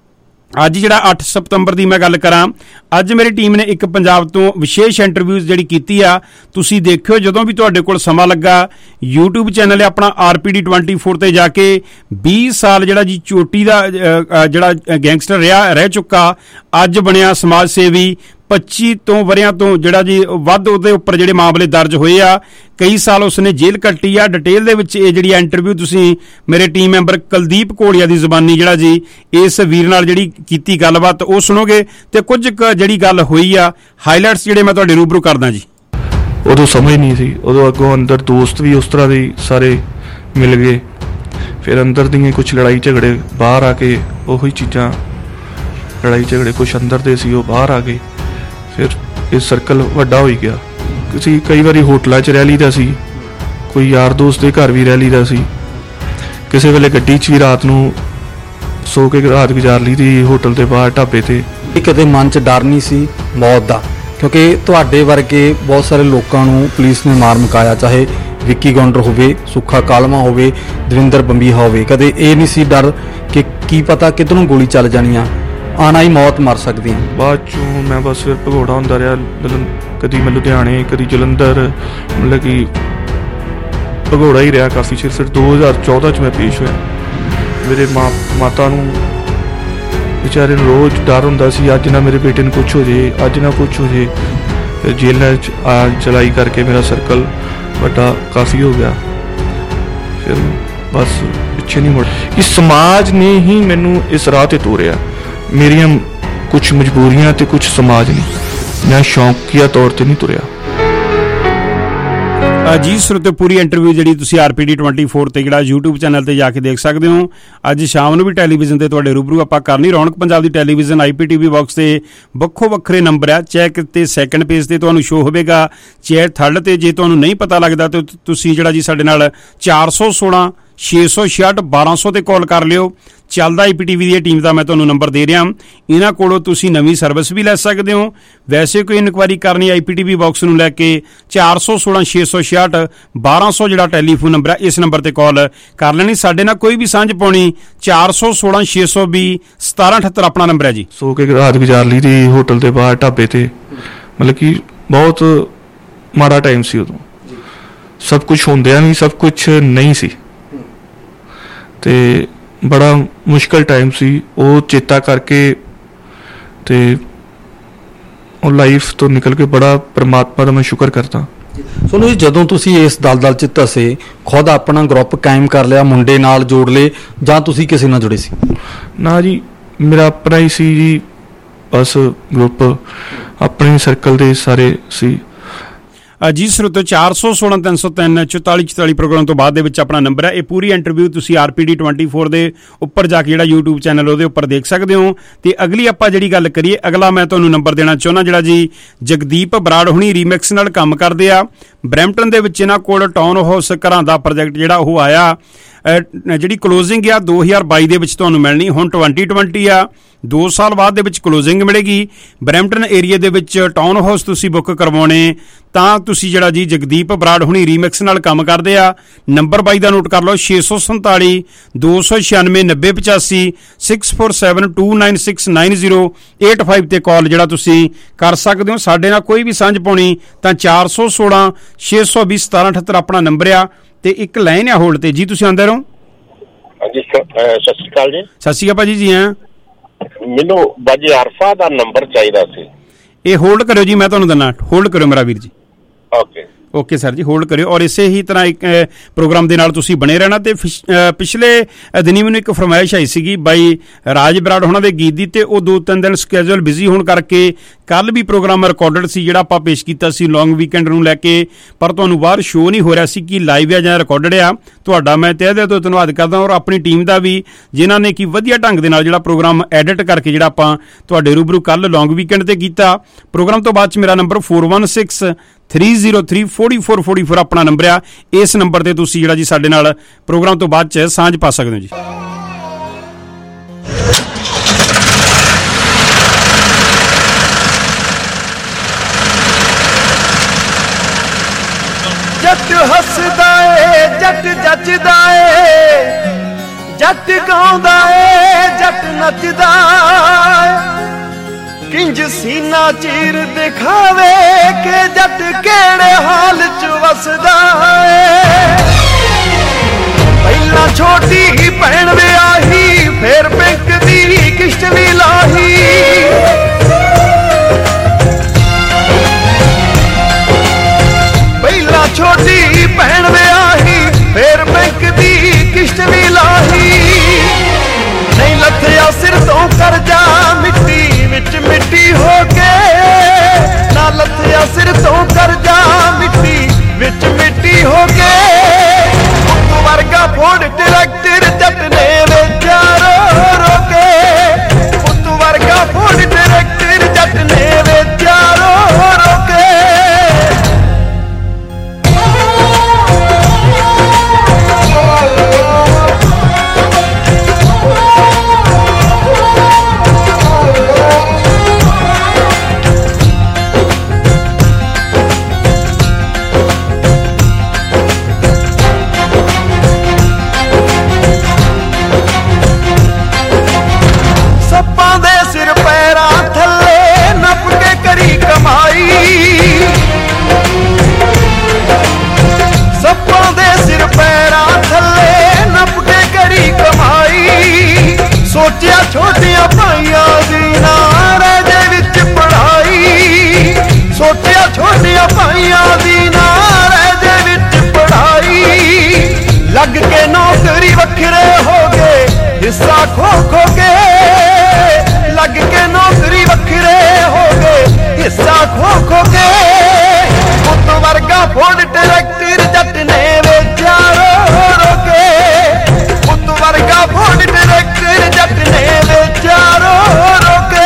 ਅੱਜ ਜਿਹੜਾ ਅੱਠ ਸਤੰਬਰ ਦੀ ਮੈਂ ਗੱਲ ਕਰਾਂ, ਅੱਜ ਮੇਰੀ ਟੀਮ ਨੇ ਇੱਕ ਪੰਜਾਬ ਤੋਂ ਵਿਸ਼ੇਸ਼ ਇੰਟਰਵਿਊਜ਼ ਜਿਹੜੀ ਕੀਤੀ ਆ, ਤੁਸੀਂ ਦੇਖਿਓ ਜਦੋਂ ਵੀ ਤੁਹਾਡੇ ਕੋਲ ਸਮਾਂ ਲੱਗਾ। YouTube ਚੈਨਲ ਹੈ ਆਪਣਾ R P D twenty four ਤੇ ਜਾ ਕੇ ਵੀਹ ਸਾਲ ਜਿਹੜਾ ਜੀ ਚੋਟੀ ਦਾ ਜਿਹੜਾ ਗੈਂਗਸਟਰ ਰਿਹਾ ਰਹਿ ਚੁੱਕਾ, ਅੱਜ ਬਣਿਆ ਸਮਾਜ ਸੇਵੀ। ਪੱਚੀ ਤੋਂ ਵਰਿਆਂ ਤੋਂ ਜਿਹੜਾ ਜੀ ਵੱਧ ਉਹਦੇ ਉੱਪਰ ਜਿਹੜੇ ਮਾਮਲੇ ਦਰਜ ਹੋਏ ਆ, ਕਈ ਸਾਲ ਉਸਨੇ ਜੇਲ੍ਹ ਕੱਟੀ ਆ। ਡਿਟੇਲ ਦੇ ਵਿੱਚ ਇਹ ਜਿਹੜੀ ਇੰਟਰਵਿਊ ਤੁਸੀਂ ਮੇਰੇ ਟੀਮ ਮੈਂਬਰ ਕੁਲਦੀਪ ਘੋੜੀਆ ਦੀ ਜ਼ੁਬਾਨੀ ਜਿਹੜਾ ਜੀ ਇਸ ਵੀਰ ਨਾਲ ਜਿਹੜੀ ਕੀਤੀ ਗੱਲਬਾਤ ਉਹ ਸੁਣੋਗੇ ਤੇ ਕੁਝ ਜਿਹੜੀ ਗੱਲ ਹੋਈ ਆ ਹਾਈਲਾਈਟਸ ਜਿਹੜੇ ਮੈਂ ਤੁਹਾਡੇ ਰੂਬਰੂ ਕਰਦਾ ਜੀ। ਉਦੋਂ ਸਮਝ ਨਹੀਂ ਸੀ, ਉਦੋਂ ਅੱਗੋਂ ਅੰਦਰ ਦੋਸਤ ਵੀ ਉਸ ਤਰ੍ਹਾਂ ਦੇ ਸਾਰੇ ਮਿਲ ਗਏ। ਫਿਰ ਅੰਦਰ ਦੀਆਂ ਕੁਝ ਲੜਾਈ ਝਗੜੇ, ਬਾਹਰ ਆ ਕੇ ਉਹੀ ਚੀਜ਼ਾਂ, ਲੜਾਈ ਝਗੜੇ ਕੁਝ ਅੰਦਰ ਦੇ ਸੀ ਉਹ ਬਾਹਰ ਆ ਗਏ। ਫਿਰ ਇਹ ਸਰਕਲ ਵੱਡਾ ਹੋਈ ਗਿਆ। ਅਸੀਂ ਕਈ ਵਾਰੀ ਹੋਟਲਾਂ 'ਚ ਰਹਿ ਲਈਦਾ ਸੀ, ਕੋਈ ਯਾਰ ਦੋਸਤ ਦੇ ਘਰ ਵੀ ਰਹਿ ਲਈਦਾ ਸੀ, ਕਿਸੇ ਵੇਲੇ ਗੱਡੀ 'ਚ ਵੀ ਰਾਤ ਨੂੰ ਸੋ ਕੇ ਰਾਤ ਗੁਜ਼ਾਰ ਲਈ ਦੀ ਹੋਟਲ ਦੇ ਬਾਹਰ ਢਾਬੇ ਤੇ। ਕਦੇ ਮਨ 'ਚ ਡਰ ਨਹੀਂ ਸੀ ਮੌਤ ਦਾ, ਕਿਉਂਕਿ ਤੁਹਾਡੇ ਵਰਗੇ ਬਹੁਤ ਸਾਰੇ ਲੋਕਾਂ ਨੂੰ ਪੁਲਿਸ ਨੇ ਮਾਰ ਮੁਕਾਇਆ, ਚਾਹੇ ਵਿੱਕੀ ਗੌਂਡਰ ਹੋਵੇ, ਸੁੱਖਾ ਕਾਲਮਾ ਹੋਵੇ, ਦਵਿੰਦਰ ਬੰਬੀਹਾ ਹੋਵੇ। ਕਦੇ ਇਹ ਨਹੀਂ ਸੀ ਡਰ ਕਿ ਕੀ ਪਤਾ ਕਿੱਧਰੋਂ ਗੋਲੀ ਚੱਲ ਜਾਣੀ ਆ, ਆਣਾ ਹੀ ਮੌਤ ਮਰ ਸਕਦੀ ਹੈ। ਬਾਅਦ ਚੋਂ ਮੈਂ ਬਸ ਫਿਰ ਭਗੌੜਾ ਹੁੰਦਾ ਰਿਹਾ, ਕਦੀ ਮੈਂ ਲੁਧਿਆਣੇ ਕਦੀ ਜਲੰਧਰ, ਮਤਲਬ ਕਿ ਭਗੌੜਾ ਹੀ ਰਿਹਾ ਕਾਫੀ ਚਿਰ। ਫਿਰ ਦੋ ਹਜ਼ਾਰ ਚੌਦਾਂ 'ਚ ਮੈਂ ਪੇਸ਼ ਹੋਇਆ। ਮੇਰੇ ਮਾਂ ਮਾਤਾ ਨੂੰ ਵਿਚਾਰੇ ਨੂੰ ਰੋਜ਼ ਡਰ ਹੁੰਦਾ ਸੀ, ਅੱਜ ਨਾ ਮੇਰੇ ਬੇਟੇ ਨੂੰ ਕੁਛ ਹੋ ਜੇ, ਅੱਜ ਨਾ ਕੁਛ ਹੋ ਜੇ। ਫਿਰ ਜੇਲ੍ਹਾਂ 'ਚ ਆ ਚਲਾਈ ਕਰਕੇ ਮੇਰਾ ਸਰਕਲ ਵੱਡਾ ਕਾਫੀ ਹੋ ਗਿਆ। ਫਿਰ ਬਸ ਪਿੱਛੇ ਨਹੀਂ ਮੁੜ। ਇਸ ਸਮਾਜ ਨੇ ਹੀ ਮੈਨੂੰ ਇਸ ਰਾਹ 'ਤੇ ਤੋਰਿਆ, ਮੇਰੀਆਂ ਕੁਛ ਮਜਬੂਰੀਆਂ ਤੇ ਕੁਛ ਸਮਾਜ ਨੇ, ਮੈਂ ਸ਼ੌਂਕੀਆ ਤੌਰ ਤੇ ਨਹੀਂ ਤੁਰਿਆ। ਜੀ ਸਰੋਤੇ, ਪੂਰੀ ਇੰਟਰਵਿਊ ਜਿਹੜੀ ਤੁਸੀਂ R P D twenty four ਤੇ ਜਿਹੜਾ YouTube ਚੈਨਲ ਤੇ ਜਾ ਕੇ ਦੇਖ ਸਕਦੇ ਹੋ। ਅੱਜ ਸ਼ਾਮ ਨੂੰ ਵੀ ਟੈਲੀਵਿਜ਼ਨ ਤੇ ਤੁਹਾਡੇ ਰੂਬਰੂ ਆਪਾਂ ਕਰਨੀ। ਰੌਣਕ ਪੰਜਾਬ ਦੀ television I P T V box ਤੇ ਵੱਖੋ ਵੱਖਰੇ ਨੰਬਰ ਆ, ਚਾਹੇ ਕਿਤੇ ਸੈਕਿੰਡ ਪੇਜ ਤੇ ਤੁਹਾਨੂੰ ਸ਼ੋ ਹੋਵੇਗਾ, ਚਾਹੇ ਥਰਡ ਤੇ। ਜੇ ਤੁਹਾਨੂੰ ਨਹੀਂ ਪਤਾ ਲੱਗਦਾ ਤੇ ਤੁਸੀਂ ਜਿਹੜਾ ਜੀ ਸਾਡੇ ਨਾਲ ਚਾਰ ਸੌ ਸੋਲਾਂ ਛੇ ਸੌ ਛਿਆਹਠ ਬਾਰਾਂ ਸੌ ਤੇ ਕਾਲ ਕਰ ਲਿਓ। ਚੱਲਦਾ ਆਈ ਪੀ ਟੀ ਵੀ ਦੀ ਟੀਮ ਦਾ ਮੈਂ ਤੁਹਾਨੂੰ ਨੰਬਰ ਦੇ ਰਿਹਾ। ਇਹਨਾਂ ਕੋਲੋਂ ਤੁਸੀਂ ਨਵੀਂ ਸਰਵਿਸ ਵੀ ਲੈ ਸਕਦੇ ਹੋ। ਵੈਸੇ ਕੋਈ ਇਨਕੁਆਇਰੀ ਕਰਨੀ ਆਈ ਪੀ ਟੀ ਵੀ ਬਾਕਸ ਨੂੰ ਲੈ ਕੇ ਚਾਰ ਸੌ ਸੋਲਾਂ ਛੇ ਸੌ ਛਿਆਹਠ ਬਾਰਾਂ ਸੌ ਜਿਹੜਾ ਟੈਲੀਫੋਨ ਨੰਬਰ ਹੈ, ਇਸ ਨੰਬਰ ਤੇ ਕਾਲ ਕਰ ਲੈਣੀ। ਸਾਡੇ ਨਾਲ ਕੋਈ ਵੀ ਸਾਂਝ ਪਾਉਣੀ ਚਾਰ ਸੌ ਸੋਲਾਂ ਛੇ ਸੌ ਵੀਹ ਸਤਾਰਾਂ ਅਠੱਤਰ ਆਪਣਾ ਨੰਬਰ ਹੈ ਜੀ। ਸੋ ਕੇ ਰਾਤ ਗੁਜ਼ਾਰ ਲਈ ਦੀ ਹੋਟਲ ਦੇ ਬਾਹਰ ਢਾਬੇ ਤੇ, ਮਤਲਬ ਕਿ ਬਹੁਤ ਮਾੜਾ ਟਾਈਮ ਸੀ ਉਦੋਂ। ਸਭ ਕੁਝ ਹੁੰਦਿਆਂ ਵੀ ਸਭ ਕੁਝ ਨਹੀਂ ਸੀ ਤੇ ਬੜਾ ਮੁਸ਼ਕਲ ਟਾਈਮ ਸੀ ਉਹ ਚੇਤਾ ਕਰਕੇ ਤੇ ਉਹ ਲਾਈਫ ਤੋਂ ਨਿਕਲ ਕੇ ਬੜਾ ਪਰਮਾਤਮਾ ਦਾ ਮੈਂ ਸ਼ੁਕਰ ਕਰਦਾ। ਸੋਨੂੰ ਜੀ, ਜਦੋਂ ਤੁਸੀਂ ਇਸ ਦਲਦਲ 'ਚ ਧਸੇ, ਖੁਦ ਆਪਣਾ ਗਰੁੱਪ ਕਾਇਮ ਕਰ ਲਿਆ, ਮੁੰਡੇ ਨਾਲ ਜੋੜ ਲਏ ਜਾਂ ਤੁਸੀਂ ਕਿਸੇ ਨਾਲ ਜੁੜੇ ਸੀ? ਨਾ ਜੀ, ਮੇਰਾ ਆਪਣਾ ਹੀ ਸੀ ਜੀ, ਬਸ ਗਰੁੱਪ ਆਪਣੇ ਸਰਕਲ ਦੇ ਸਾਰੇ ਸੀ। ਜੀ ਸਰੋਤੋ, ਚਾਰ ਸੌ ਸੋਲਾਂ ਤਿੰਨ ਸੌ ਤਿੰਨ ਚੁਤਾਲੀ ਚੁਤਾਲੀ ਪ੍ਰੋਗਰਾਮ ਤੋਂ ਬਾਅਦ ਦੇ ਵਿੱਚ ਆਪਣਾ ਨੰਬਰ ਹੈ। ਇਹ ਪੂਰੀ ਇੰਟਰਵਿਊ ਤੁਸੀਂ R P D twenty four ਦੇ ਉੱਪਰ ਜਾ ਕੇ ਜਿਹੜਾ ਯੂਟਿਊਬ ਚੈਨਲ ਉਹਦੇ ਉੱਪਰ ਦੇਖ ਸਕਦੇ ਹੋ। ਤੇ ਅਗਲੀ ਆਪਾਂ ਜਿਹੜੀ ਗੱਲ ਕਰੀਏ, ਅਗਲਾ ਮੈਂ ਤੁਹਾਨੂੰ ਨੰਬਰ ਦੇਣਾ ਚਾਹੁੰਦਾ ਜਿਹੜਾ ਜੀ ਜਗਦੀਪ ਬਰਾੜ ਹੁਣੀ ਰੀਮਿਕਸ ਨਾਲ ਕੰਮ ਕਰਦੇ ਆ ਬਰੈਂਪਟਨ ਦੇ ਵਿੱਚ। ਇਹਨਾਂ ਕੋਲ ਟਾਊਨ ਹਾਊਸ ਘਰਾਂ ਦਾ ਪ੍ਰੋਜੈਕਟ ਜਿਹੜਾ ਉਹ ਆਇਆ, ਜਿਹੜੀ ਕਲੋਜ਼ਿੰਗ ਆ ਦੋ ਹਜ਼ਾਰ ਬਾਈ ਦੇ ਵਿੱਚ ਤੁਹਾਨੂੰ ਮਿਲਣੀ। ਹੁਣ ਟਵੈਂਟੀ ਟਵੈਂਟੀ ਆ, ਦੋ ਸਾਲ ਬਾਅਦ ਦੇ ਵਿੱਚ ਕਲੋਜ਼ਿੰਗ ਮਿਲੇਗੀ। ਬਰੈਂਪਟਨ ਏਰੀਏ ਦੇ ਵਿੱਚ ਟਾਊਨ ਹਾਊਸ ਤੁਸੀਂ ਬੁੱਕ ਕਰਵਾਉਣੇ ਤਾਂ ਤੁਸੀਂ ਜਿਹੜਾ ਜੀ ਜਗਦੀਪ ਬਰਾੜ ਹੁਣੀ ਰੀਮਿਕਸ ਨਾਲ ਕੰਮ ਕਰਦੇ ਆ। ਨੰਬਰ ਬਾਈ ਦਾ ਨੋਟ ਕਰ ਲਓ, ਛੇ ਸੌ ਸੰਤਾਲੀ ਦੋ ਸੌ ਛਿਆਨਵੇਂ ਨੱਬੇ ਪਚਾਸੀ six four seven two nine six nine zero eight five ਤੇ ਕਾਲ ਜਿਹੜਾ ਤੁਸੀਂ ਕਰ ਸਕਦੇ ਹੋ। ਸਾਡੇ ਨਾਲ ਕੋਈ ਵੀ ਸਾਂਝ ਪਾਉਣੀ ਤਾਂ ਚਾਰ ਸੌ ਸੋਲਾਂ ਛੇ ਸੌ ਵੀਹ ਸਤਾਰਾਂ ਅਠੱਤਰ ਆਪਣਾ ਨੰਬਰ ਆ। ਤੇ ਇੱਕ ਲਾਈਨ ਆ ਹੋਲਡ ਤੇ ਜੀ, ਤੁਸੀਂ ਆਉਂਦੇ ਰਹੋ। ਹਾਂਜੀ, ਸਤਿ ਸ਼੍ਰੀ ਅਕਾਲ ਜੀ। ਸਤਿ ਸ਼੍ਰੀ ਅਕਾਲ ਭਾਜੀ ਜੀ। ਹਾਂ, ਮੈਨੂੰ ਬਾਜੀ ਆਰਫਾ ਦਾ ਨੰਬਰ ਚਾਹੀਦਾ ਸੀ। ਇਹ ਹੋਲਡ ਕਰਿਓ ਜੀ, ਮੈਂ ਤੁਹਾਨੂੰ ਦਿੰਦਾ, ਹੋਲਡ ਕਰਿਓ ਮੇਰਾ ਵੀਰ ਜੀ। Okay okay sir ji, hold ਕਰਿਓ। ਔਰ ਇਸੇ ਹੀ ਤਰ੍ਹਾਂ ਇੱਕ ਪ੍ਰੋਗਰਾਮ ਦੇ ਨਾਲ ਤੁਸੀਂ ਬਣੇ ਰਹਿਣਾ। ਤੇ ਪਿਛਲੇ ਦਿਨੀ ਮੈਨੂੰ ਇੱਕ ਫਰਮਾਇਸ਼ ਆਈ ਸੀਗੀ ਬਾਈ ਰਾਜ ਬਰਾੜ ਹੋਣਾ ਦੇ ਗੀਤ ਦੀ, ਤੇ ਉਹ ਦੋ ਤਿੰਨ ਦਿਨ ਸਕੈਜੂਅਲ ਬਿਜ਼ੀ ਹੋਣ ਕਰਕੇ ਕੱਲ ਵੀ ਪ੍ਰੋਗਰਾਮ ਰਿਕਾਰਡਡ ਸੀ ਜਿਹੜਾ ਆਪਾਂ ਪੇਸ਼ ਕੀਤਾ ਸੀ ਲੌਂਗ ਵੀਕਐਂਡ ਨੂੰ ਲੈ ਕੇ, ਪਰ ਤੁਹਾਨੂੰ ਬਾਹਰ ਸ਼ੋਅ ਨਹੀਂ ਹੋ ਰਿਹਾ ਸੀ ਕਿ ਲਾਈਵ ਆ ਜਾਂ ਰਿਕਾਰਡਡ ਆ। ਤੁਹਾਡਾ ਮੈਂ ਤਹਿ ਦਿਲ ਤੋਂ ਧੰਨਵਾਦ ਕਰਦਾ, ਔਰ ਆਪਣੀ ਟੀਮ ਦਾ ਵੀ ਜਿਨ੍ਹਾਂ ਨੇ ਕਿ ਵਧੀਆ ਢੰਗ ਦੇ ਨਾਲ ਜਿਹੜਾ ਪ੍ਰੋਗਰਾਮ ਐਡਿਟ ਕਰਕੇ ਜਿਹੜਾ ਆਪਾਂ ਤੁਹਾਡੇ ਰੂਬਰੂ ਕੱਲ ਲੌਂਗ ਵੀਕਐਂਡ ਤੇ ਕੀਤਾ। ਪ੍ਰੋਗਰਾਮ ਤੋਂ ਬਾਅਦ ਚ ਮੇਰਾ number four one six three zero three forty four forty four ਆਪਣਾ ਨੰਬਰ ਆ। ਇਸ ਨੰਬਰ ਤੇ ਤੁਸੀਂ ਜਿਹੜਾ ਜੀ ਸਾਡੇ ਨਾਲ ਪ੍ਰੋਗਰਾਮ ਤੋਂ ਬਾਅਦ ਚ ਸਾਂਝ ਪਾ ਸਕਦੇ ਹੋ ਜੀ। ਜੱਟ ਹੱਸਦਾ ਏ, ਜੱਟ ਜੱਜਦਾ ਏ, ਜੱਟ ਗਾਉਂਦਾ ਏ, ਜੱਟ ਨੱਚਦਾ ਏ। ਕਿੰਜ ਸੀਨਾ ਚੀਰ ਦਿਖਾਵੇ ਕਿ ਜੱਟ ਕਿਹੜੇ ਹਾਲ ਚ ਵਸਦਾ ਏ। ਪਹਿਲਾਂ ਛੋਟੀ ਭੈਣ ਵਿਆਹੀ, ਫੇਰ ਬੈਂਕ ਦੀ ਕਿਸ਼ਤ ਵੀ ਲਾਹੀ। ਪਹਿਲਾਂ ਛੋਟੀ ਭੈਣ ਵਿਆਹੀ, ਫੇਰ ਬੈਂਕ ਦੀ ਕਿਸ਼ਤ ਵੀ ਲਾਹੀ। ਨਹੀਂ ਲੱਥਿਆ ਸਿਰ ਤੋਂ ਕਰਜ਼ਾ ਮਿੱਟੀ ਵਿੱਚ ਮਿੱਟੀ ਹੋ ਕੇ, ਨਾ ਲੱਥਿਆ ਸਿਰ ਤੋਂ ਕਰਜ਼ਾ ਮਿੱਟੀ ਵਿੱਚ ਮਿੱਟੀ ਹੋ ਕੇ। ਪੁੱਤ ਵਰਗਾ ਫੋਰਡ ਟਰੈਕਟਰ ਜੱਟ ਨੇ ਵੇਚਿਆ ਰੋ ਰੋ ਕੇ। ਪੁੱਤ ਵਰਗਾ ਫੋਰਡ ਟਰੈਕਟਰ ਜੱਟ ਨੇ ਵੇਚਿਆ ਰੋ ਰੋ ਕੇ। ਸੱਪਾਂ ਦੇ ਸਿਰ ਪੈਰਾਂ ਥੱਲੇ ਨੱਪ ਕੇ ਕਰੀ ਕਮਾਈ। ਸੱਪਾਂ ਦੇ ਸਿਰ ਪੈਰਾਂ ਥੱਲੇ ਨੱਪ ਕੇ ਕਰੀ ਕਮਾਈ। ਸੋਚਿਆ ਛੋਟੀਆਂ ਭਾਈਆਂ ਦੀ ਨਾ ਰਹਿ ਜੇ ਵਿੱਚ ਪੜ੍ਹਾਈ। ਸੋਚਿਆ ਛੋਟੀਆਂ ਭਾਈਆਂ ਦੀ ਨਾ ਰਹਿ ਜੇ ਵਿੱਚ ਪੜ੍ਹਾਈ। ਲੱਗ ਕੇ ਨੌਕਰੀ ਵੱਖਰੇ ਹੋ ਗਏ ਹਿੱਸਾ ਖੋ ਖੋ ਕੇ। ਲੱਗ ਕੇ ਨੌਕਰੀ ਵੱਖਰੇ ਹੋ ਗਏ ਹਿੱਸਾ ਖੋ ਖੋ ਕੇ। ਪੁੱਤ ਵਰਗਾ ਫੋਰਡ ਟਰੈਕਟਰ ਜੱਟ ਨੇ ਵੇਚਿਆ ਰੋ ਰੋ ਕੇ। ਪੁੱਤ ਵਰਗਾ ਫੋਰਡ ਟਰੈਕਟਰ ਜੱਟ ਨੇ ਵੇਚਿਆ ਰੋ ਰੋ ਕੇ।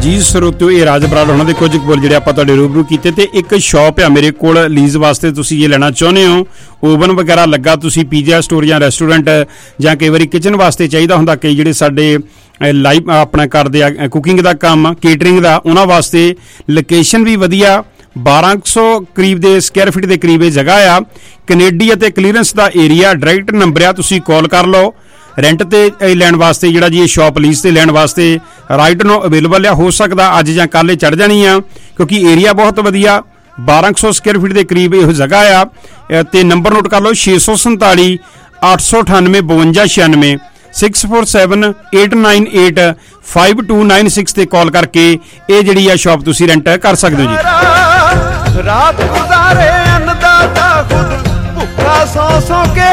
ਜੀ ਸਰੋਤਿਓ, ਇਹ ਰਾਜ ਬਰਾੜ ਉਹਨਾਂ ਦੇ ਕੁਝ ਕੋਲ ਜਿਹੜੇ ਆਪਾਂ ਤੁਹਾਡੇ ਰੂਬਰੂ ਕੀਤੇ ਤੇ ਇੱਕ ਸ਼ਾਪ ਆ ਮੇਰੇ ਕੋਲ ਲੀਜ਼ ਵਾਸਤੇ, ਤੁਸੀਂ ਇਹ ਲੈਣਾ ਚਾਹੁੰਦੇ ਹੋ, ਓਵਨ ਵਗੈਰਾ ਲੱਗਾ, ਤੁਸੀਂ ਪੀਜ਼ਾ ਸਟੋਰ ਜਾਂ ਰੈਸਟੋਰੈਂਟ ਜਾਂ ਕਈ ਵਾਰੀ ਕਿਚਨ ਵਾਸਤੇ ਚਾਹੀਦਾ ਹੁੰਦਾ, ਕਈ ਜਿਹੜੇ ਸਾਡੇ ਲਾਈਵ ਆਪਣਾ ਕਰਦੇ ਆ ਕੁਕਿੰਗ ਦਾ ਕੰਮ, ਕੇਟਰਿੰਗ ਦਾ, ਉਹਨਾਂ ਵਾਸਤੇ ਲੋਕੇਸ਼ਨ ਵੀ ਵਧੀਆ, ਬਾਰਾਂ ਸੌ ਕਰੀਬ ਦੇ ਸਕੁਆਇਰ ਫੀਟ ਦੇ ਕਰੀਬ ਇਹ ਜਗ੍ਹਾ ਆ, ਕੈਨੇਡੀ ਅਤੇ ਕਲੀਅਰੈਂਸ ਦਾ ਏਰੀਆ, ਡਾਇਰੈਕਟ ਨੰਬਰ ਆ, ਤੁਸੀਂ ਕਾਲ ਕਰ ਲਓ। ਰੈਂਟ ਤੇ ਲੈਣ ਵਾਸਤੇ ਜਿਹੜਾ ਜੀ ਇਹ ਸ਼ਾਪ ਲੀਜ਼ ਤੇ ਲੈਣ ਵਾਸਤੇ ਰਾਈਟ ਨੋ ਅਵੇਲੇਬਲ ਆ, ਹੋ ਸਕਦਾ ਅੱਜ ਜਾਂ ਕੱਲ੍ਹ ਚੜ੍ਹ ਜਾਣੀ ਆ ਕਿਉਂਕਿ ਏਰੀਆ ਬਹੁਤ ਵਧੀਆ, ਬਾਰਾਂ ਸੌ ਸਕੁਆਇਰ ਫੀਟ ਦੇ ਕਰੀਬ ਇਹ ਜਗ੍ਹਾ ਆ। ਤੇ ਨੰਬਰ ਨੋਟ ਕਰ ਲਓ ਛੇ ਸੌ ਸੰਤਾਲੀ ਅੱਠ ਸੌ ਅਠਾਨਵੇਂ ਬਵੰਜਾ ਛਿਆਨਵੇਂ six four seven eight nine eight five two nine six ਤੇ ਕਾਲ ਕਰਕੇ ਇਹ ਜਿਹੜੀ ਆ ਸ਼ਾਪ ਤੁਸੀਂ ਰੈਂਟ ਕਰ ਸਕਦੇ ਹੋ ਜੀ। ਰਾਤ ਗੁਜ਼ਾਰੇ ਅੰਨਦਾਤਾ ਖੁਦ ਭੁੱਖਾ ਸੌ ਸੌ ਕੇ,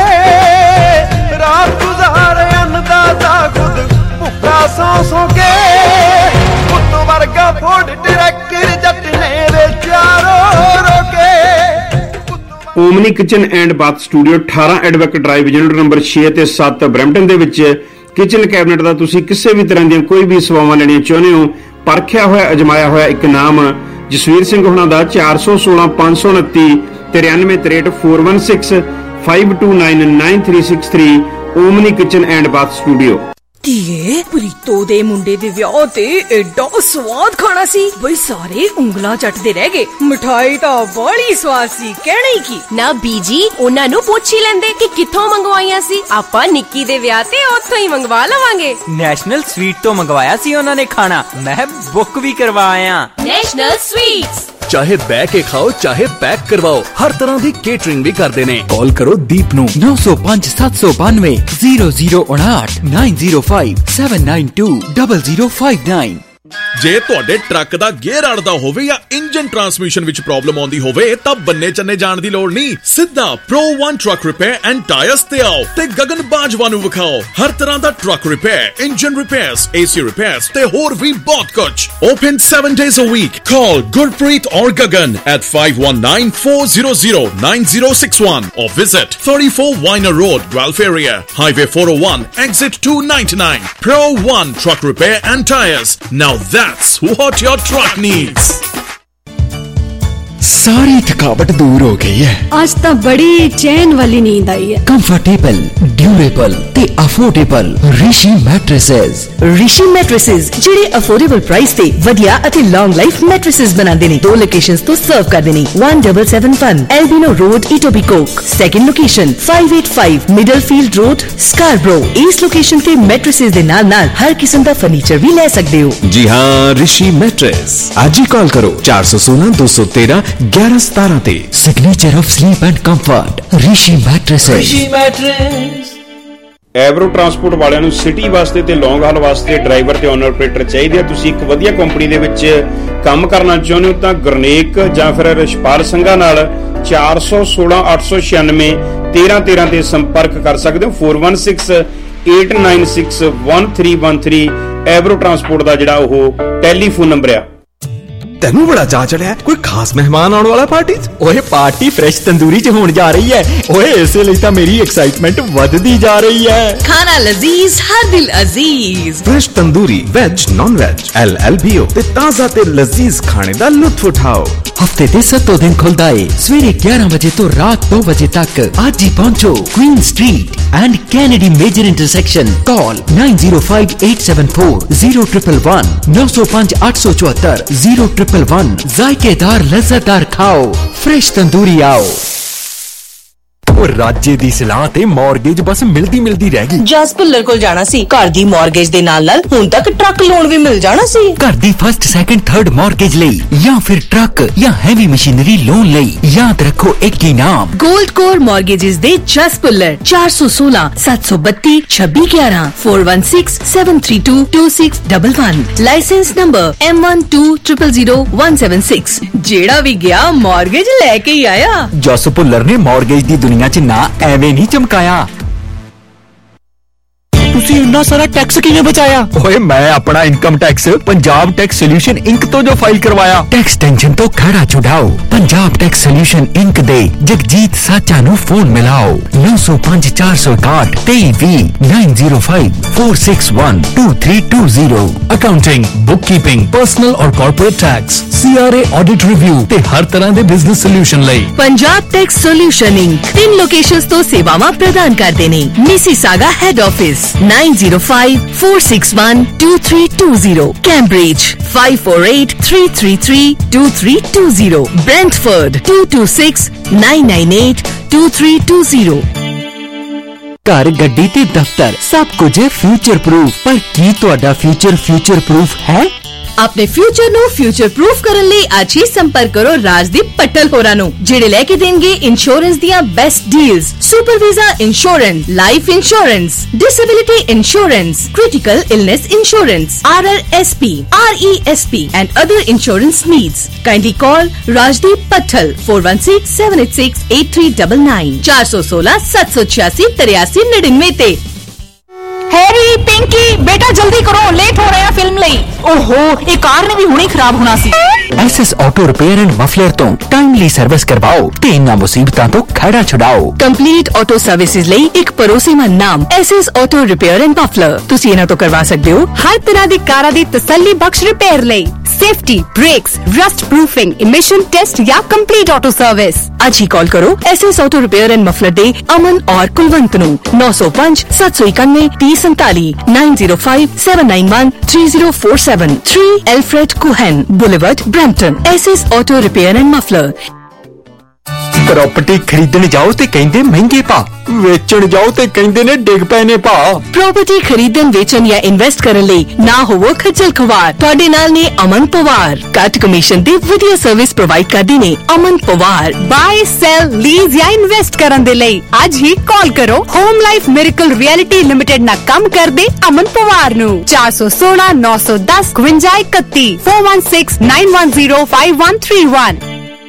ਰਾਤ ਗੁਜ਼ਾਰੇ ਅੰਨਦਾਤਾ ਖੁਦ ਭੁੱਖਾ ਸੌ ਸੌ ਕੇ, ਪੁੱਤ ਵਰਗਾ ਫੋੜ ਟਰੈਕਟਰ ਜੱਟ ਨੇ ਵੇਚਿਆ ਰੋ ਰੋ ਕੇ। Omni kitchen and bath studio ਅਠਾਰਾਂ ਐਡਵੋਕੇਟ ਡਰਾਈਵ ਯੂਨਿਟ ਨੰਬਰ ਛੇ ਤੇ ਸੱਤ ਬਰੈਂਪਟਨ ਦੇ ਵਿੱਚ ਕਿਚਨ ਕੈਬਨਿਟ ਦਾ ਤੁਸੀਂ ਕਿਸੇ ਵੀ ਤਰ੍ਹਾਂ ਦੀਆਂ ਕੋਈ ਵੀ ਸੇਵਾਵਾਂ ਲੈਣੀਆਂ ਚਾਹੁੰਦੇ ਹੋ, ਪਰਖਿਆ ਹੋਇਆ ਅਜਮਾਇਆ ਹੋਇਆ ਇੱਕ ਨਾਮ ਜਸਵੀਰ ਸਿੰਘ ਹੋਣਾ ਦਾ ਚਾਰ ਸੌ ਸੋਲਾਂ ਪੰਜ ਸੌ ਉਨੱਤੀ ਤਰਿਆਨਵੇਂ ਤਰੇਹਠ four one six five two nine nine three six three Omni kitchen and bath studio. ਧੀਏ ਪ੍ਰੀਤੋ ਦੇ ਮੁੰਡੇ ਦੇ ਵਿਆਹ ਤੇ ਐਡਾ ਸਵਾਦ ਖਾਣਾ ਸੀ ਬਈ ਸਾਰੇ ਉਂਗਲਾਂ ਚੱਟਦੇ ਰਹਿ ਗਏ। ਮਿਠਾਈ ਤਾਂ ਬੜੀ ਸਵਾਦ ਸੀ, ਕਹਿਣਾ ਹੀ ਕੀ। ਨਾ ਬੀਜੀ ਉਹਨਾਂ ਨੂੰ ਪੁੱਛ ਹੀ ਲੈਂਦੇ ਕਿ ਕਿੱਥੋਂ ਮੰਗਵਾਈਆਂ ਸੀ, ਆਪਾਂ ਨਿੱਕੀ ਦੇ ਵਿਆਹ ਤੇ ਉੱਥੋਂ ਹੀ ਮੰਗਵਾ ਲਵਾਂਗੇ। ਨੈਸ਼ਨਲ ਸਵੀਟ ਤੋਂ ਮੰਗਵਾਇਆ ਸੀ ਉਹਨਾਂ ਨੇ ਖਾਣਾ, ਮੈਂ ਬੁੱਕ ਵੀ ਕਰਵਾਇਆ। ਨੈਸ਼ਨਲ ਸਵੀਟਸ ਚਾਹੇ ਬਹਿ ਕੇ ਖਾਓ ਚਾਹੇ ਪੈਕ ਕਰਵਾਓ, ਹਰ ਤਰ੍ਹਾਂ ਦੀ ਕੇਟਰਿੰਗ ਵੀ ਕਰਦੇ ਨੇ। ਕਾਲ ਕਰੋ ਦੀਪ ਨੂੰ ਨੌ ਸੌ ਪੰਜ ਸੱਤ ਸੌ ਬਾਨਵੇਂ ਜ਼ੀਰੋ ਜ਼ੀਰੋ ਉਨਾਹਠ nine zero five seven nine two double zero five nine. ਜੇ ਤੁਹਾਡੇ ਟਰੱਕ ਦਾ ਗੇਅਰ ਅੜਦਾ ਹੋਵੇ ਜਾਂ ਇੰਜਨ ਟਰਾਂਸਮਿਸ਼ਨ ਵਿੱਚ ਪ੍ਰੋਬਲਮ ਆਉਂਦੀ ਹੋਵੇ ਤਾਂ ਬੰਨੇ ਚੰਨੇ ਜਾਣ ਦੀ ਲੋੜ ਨਹੀਂ, ਸਿੱਧਾ pro one truck repair and tyres ਤੇ ਆਓ ਤੇ ਗਗਨ ਬਾਜਵਾ ਨੂੰ ਵਿਖਾਓ। ਹਰ ਤਰ੍ਹਾਂ ਦਾ truck repair, engine repairs, AC repairs ਤੇ ਹੋਰ ਵੀ ਬਹੁਤ ਕੁਝ। Open seven days a week. Call Gurpreet or Gagan at five one nine four zero zero nine zero six one or visit thirty-four Weiner Road, Guelph area, Highway four oh one, exit two ninety-nine. Pro One Truck Repair and Tires. Now that's what your truck needs. सारी थकावट दूर हो गई है, आज तो बड़ी चैन वाली नींद आई है। कंफर्टेबल, ड्यूरेबल ते affordable Rishi mattresses. Rishi mattresses ਜਿਹੜੇ ਅਫੋਰਡੇਬਲ ਪ੍ਰਾइस ਤੇ ਵਧੀਆ ਅਤੇ ਲੌਂਗ ਲਾਈਫ ਮੈਟ੍ਰੈਸਸ ਬਣਾਉਂਦੇ ਨੇ। ਦੋ ਲੋਕੇਸ਼ਨਸ ਤੋਂ ਸਰਵ ਕਰਦੇ ਨੇ। one seven seven one Albino Road, Etobicoke। Second location five eight five Middlefield Road, Scarborough। ਇਸ ਲੋਕੇਸ਼ਨ ਤੇ ਮੈਟ੍ਰੈਸਸ ਦੇ ਨਾਲ ਨਾਲ ਹਰ ਕਿਸਮ ਦਾ ਫਰਨੀਚਰ ਵੀ ਲੈ ਸਕਦੇ ਹੋ। जी हाँ, ऋषि मैट्रेस। आज ही कॉल करो चार सौ सोलह दो सौ तेरह ग्यारह सतारह ते। Signature of sleep and comfort Rishi mattresses. Rishi mattress. Avro transport ਵਾਲਿਆਂ ਨੂੰ ਸਿਟੀ ਵਾਸਤੇ ਤੇ ਲੌਂਗ ਹਾਲ ਵਾਸਤੇ ਡਰਾਈਵਰ ਤੇ ਓਨਰ ਆਪਰੇਟਰ ਚਾਹੀਦੇ ਆ। ਤੁਸੀਂ ਇੱਕ ਵਧੀਆ ਕੰਪਨੀ ਦੇ ਵਿੱਚ ਕੰਮ ਕਰਨਾ ਚਾਹੁੰਦੇ ਹੋ ਤਾਂ ਗੁਰਨੇਕ ਜਾਂ ਫਿਰ ਰਿਸ਼ਪਾਲ ਸਿੰਘਾਂ ਨਾਲ ਚਾਰ ਸੌ ਸੋਲਾਂ ਅੱਠ ਸੌ ਛਿਆਨਵੇਂ ਤੇਰਾਂ ਤੇਰਾਂ ਤੇ ਸੰਪਰਕ ਕਰ ਸਕਦੇ ਹੋ। four one six eight nine six one three one three Avro transport ਦਾ ਜਿਹੜਾ ਉਹ ਟੈਲੀਫੋਨ ਨੰਬਰ ਆ। ਤੈਨੂੰ ਬੜਾ ਚਾਅ ਚੜਿਆ, ਕੋਈ ਖਾਸ ਮਹਿਮਾਨ ਆਉਣ ਵਾਲਾ ਪਾਰਟੀ 'ਚ? ਓਏ ਪਾਰਟੀ ਫਰੈਸ਼ ਤੰਦੂਰੀ 'ਚ ਹੋਣ ਜਾ ਰਹੀ ਹੈ। ਓਏ ਇਸੇ ਲਈ ਤਾਂ ਮੇਰੀ ਐਕਸਾਈਟਮੈਂਟ ਵੱਧਦੀ ਜਾ ਰਹੀ ਹੈ। ਖਾਣਾ ਲਜ਼ੀਜ਼ ਹਰ ਦਿਲ ਅਜ਼ੀਜ਼। Fresh tandoori veg non veg L L B O ਤੇ ਤਾਜ਼ਾ ਤੇ ਲਜ਼ੀਜ਼ ਖਾਣੇ ਦਾ ਲੁਤਫ ਉਠਾਓ। ਹਫਤੇ ਦੇ ਸੱਤੋਂ ਦਿਨ ਖੁੱਲਦਾ ਏ ਸਵੇਰੇ ਗਿਆਰਾਂ ਵਜੇ ਤੋਂ ਰਾਤ ਦੋ ਵਜੇ ਤੱਕ। ਅੱਜ ਹੀ ਪਹੁੰਚੋ Queen Street and Kennedy major intersection. Call nine zero five eight seven four zero one one one ਨੌ ਸੌ ਪੰਜ ਅੱਠ ਸੌ ਚੁਹੱਤਰ ਜ਼ੀਰੋ ट्रिपल वन। जायकेदार लज्जतदार खाओ, फ्रेश तंदूरी आओ। ਰਾਜੇ ਦੀ ਸਲਾਹ ਤੇ ਮਾਰਗੇਜ ਬਸ ਮਿਲਦੀ ਮਿਲਦੀ ਰਹਿ ਗਈ। ਜਸ ਭੁੱਲਰ ਕੋਲ ਜਾਣਾ ਸੀ। ਘਰ ਦੀ ਮਾਰਗੇਜ ਦੇ ਨਾਲ ਨਾਲ ਹੁਣ ਤੱਕ ਟਰੱਕ ਲੋਨ ਵੀ ਮਿਲ ਜਾਣਾ ਸੀ। ਘਰ ਦੀ ਫਸਟ ਸੈਕੰਡ ਥਰਡ ਮਾਰਗੇਜ ਲਈ ਜਾਂ ਫਿਰ ਟਰੱਕ ਜਾਂ ਹੈਵੀ ਮਸ਼ੀਨਰੀ ਲੋਨ ਲਈ ਯਾਦ ਰੱਖੋ ਇੱਕ ਹੀ ਨਾਮ, ਗੋਲਡ ਕੋਰ ਮਾਰਗੇजेस ਦੇ ਜਸ ਭੁੱਲਰ। ਚਾਰ ਸੌ ਸੋਲਾਂ ਸੱਤ ਸੌ ਬੱਤੀ ਛੱਬੀ ਗਿਆਰਾਂ four one six seven three two two six one one। Licence number M one two zero zero one seven six। ਜਿਹੜਾ ਵੀ ਗਿਆ ਮਾਰਗੇਜ ਲੈ ਕੇ ਹੀ ਆਇਆ। ਜਸ ਭੁੱਲਰ ਨੇ ਮਾਰਗੇਜ ਦੀ ਦੁਨੀਆ ਚ ਨਾ ਐਵੇਂ ਨਹੀਂ ਚਮਕਾਇਆ। ਤੁਸੀਂ ਇੰਨਾ ਸਾਰਾ ਟੈਕਸ ਕਿਵੇਂ ਬਚਾਇਆ? ਓਏ ਮੈਂ ਆਪਣਾ income tax Punjab tax solution inc ਤੋਂ ਜੋ ਫਾਈਲ ਕਰਵਾਇਆ। ਟੈਕਸ ਟੈਂਸ਼ਨ ਤੋਂ ਖੜਾ ਛੁਡਾਓ। ਪੰਜਾਬ ਟੈਕਸ ਸੋਲੂਸ਼ਨ ਇੰਕ ਦੇ ਜਗਜੀਤ ਸਾਚਾ ਨੂੰ ਫੋਨ ਮਿਲਾਓ ਨੌ ਸੌ ਪੰਜ ਚਾਰ ਸੌ ਇਕਾਹਠ ਤੇਈ ਵੀਹ ਨੌ ਜ਼ੀਰੋ ਪੰਜ ਚਾਰ ਛੇ ਇੱਕ ਦੋ ਤਿੰਨ ਦੋ ਜ਼ੀਰੋ। ਅਕਾਊਂਟਿੰਗ, ਬੁੱਕਕੀਪਿੰਗ, ਪਰਸਨਲ ਔਰ corporate tax, C R A audit review ਤੇ ਹਰ ਤਰ੍ਹਾਂ ਦੇ ਬਿਜ਼ਨਸ ਸੋਲੂਸ਼ਨ ਲਈ ਪੰਜਾਬ ਟੈਕਸ ਸੋਲੂਸ਼ਨ ਇੰਕ ਤਿੰਨ ਲੋਕੇਸ਼ਨਸ ਤੋਂ ਸੇਵਾਵਾਂ ਪ੍ਰਦਾਨ ਕਰਦੇ ਨੇ। Mississauga head office nine zero five four six one two three two zero, Cambridge five four eight three three three two three two zero, Brentford two two six nine nine eight two three two zero। ਘਰ, ਗੱਡੀ ਤੇ ਦਫ਼ਤਰ ਸਭ ਕੁਝ ਫਿਊਚਰ ਪ੍ਰੂਫ, ਪਰ ਕੀ ਤੁਹਾਡਾ ਫਿਊਚਰ ਫਿਊਚਰ ਪ੍ਰੂਫ ਹੈ? ਆਪਣੇ ਫਿਊਚਰ ਨੂੰ ਫਿਊਚਰ ਪ੍ਰੂਫ ਕਰਨ ਲਈ ਅੱਜ ਹੀ ਸੰਪਰਕ ਕਰੋ ਰਾਜਦੀਪ ਪੱਟਲ ਹੋਰਾਂ ਨੂੰ, ਜਿਹੜੇ ਲੈ ਕੇ ਦੇਣਗੇ ਇੰਸ਼ੋਰੈਂਸ ਦੀਆਂ best deals. Super visa insurance, life insurance, disability insurance, critical illness insurance, R R S P, R E S P and other insurance needs. Kindly call Rajdeep Pattal four one six seven eight six eight three nine nine four one six seven eight six three three nine nine ਤੇ। हैरी, पिंकी, बेटा जल्दी करो, लेट हो रहा फिल्म ਲਈ। ओहो, ਇਹ ਕਾਰ ਨੇ ਵੀ ਹੁਣੇ ਖਰਾਬ ਹੋਣਾ ਸੀ। SS auto repair and muffler ਤੋਂ ਟਾਈਮਲੀ ਸਰਵਿਸ ਕਰਵਾਓ ਤੇ ਇਹਨਾਂ ਮੁਸੀਬਤਾਂ ਤੋਂ ਖੜਾ ਛੁਡਾਓ। ਕੰਪਲੀਟ ਆਟੋ ਸਰਵਿਸਿਜ਼ ਲਈ ਇੱਕ ਭਰੋਸੇਮੰਦ ਨਾਮ SS auto repair and muffler. ਤੁਸੀਂ ਇਹਨਾਂ ਤੋਂ ਕਰਵਾ ਸਕਦੇ ਹੋ ਹਰ ਤਰ੍ਹਾਂ ਦੀ ਕਾਰਾਂ ਦੀ ਤਸੱਲੀ ਬਖਸ਼ ਰਿਪੇਅਰ ਲਈ safety, brakes, rust proofing, emission test ਜਾਂ ਕੰਪਲੀਟ ਆਟੋ ਸਰਵਿਸ। ਅੱਜ ਹੀ ਕਾਲ ਕਰੋ SS auto repair and muffler ਦੇ ਅਮਨ ਔਰ ਕੁਲਵੰਤ ਨੂੰ ਨੌ ਸੌ ਪੰਜ ਸੱਤ ਸੌ ਇਕਾਨਵੇਂ ਤੀਹ ਸੰਤਾਲੀ nine zero five seven nine one three zero four seven three Alfred Cohen Boulevard, Brampton। S S Auto Repair and Muffler। Property ਖਰੀਦਣ ਜਾਓ ਤੇ ਕਹਿੰਦੇ ਮਹਿੰਗੇ ਭਾ, ਵੇਚਣ ਜਾਓ ਤੇ ਕਹਿੰਦੇ ਨੇ ਡਿੱਗ ਪਏ ਨੇ ਭਾ। ਪ੍ਰਾਪਰਟੀ ਖਰੀਦਣ, ਵੇਚਣ ਜਾਂ ਇਨਵੈਸਟ ਕਰਨ ਲਈ ਨਾ ਹੋਵੋ ਖੱਜਲ ਖਵਾਰ। ਤੁਹਾਡੇ ਨਾਲ ਨੇ ਅਮਨ ਪਵਾਰ। ਘੱਟ ਕਮਿਸ਼ਨ ਤੇ ਵਧੀਆ ਸਰਵਿਸ ਪ੍ਰੋਵਾਈਡ ਕਰਦੇ ਨੇ Aman Pawar. Buy, sell, lease ਜਾਂ ਇਨਵੈਸਟ ਕਰਨ ਦੇ ਲਈ ਅੱਜ ਹੀ ਕਾਲ ਕਰੋ home life miracle realty limited ਨਾਲ ਕੰਮ ਕਰਦੇ ਅਮਨ ਪਵਾਰ ਨੂੰ ਚਾਰ ਸੌ ਸੋਲਾਂ ਨੌ ਸੌ ਦਸ ਇਕਵੰਜਾ ਇਕੱਤੀ four one six nine one zero five one three one।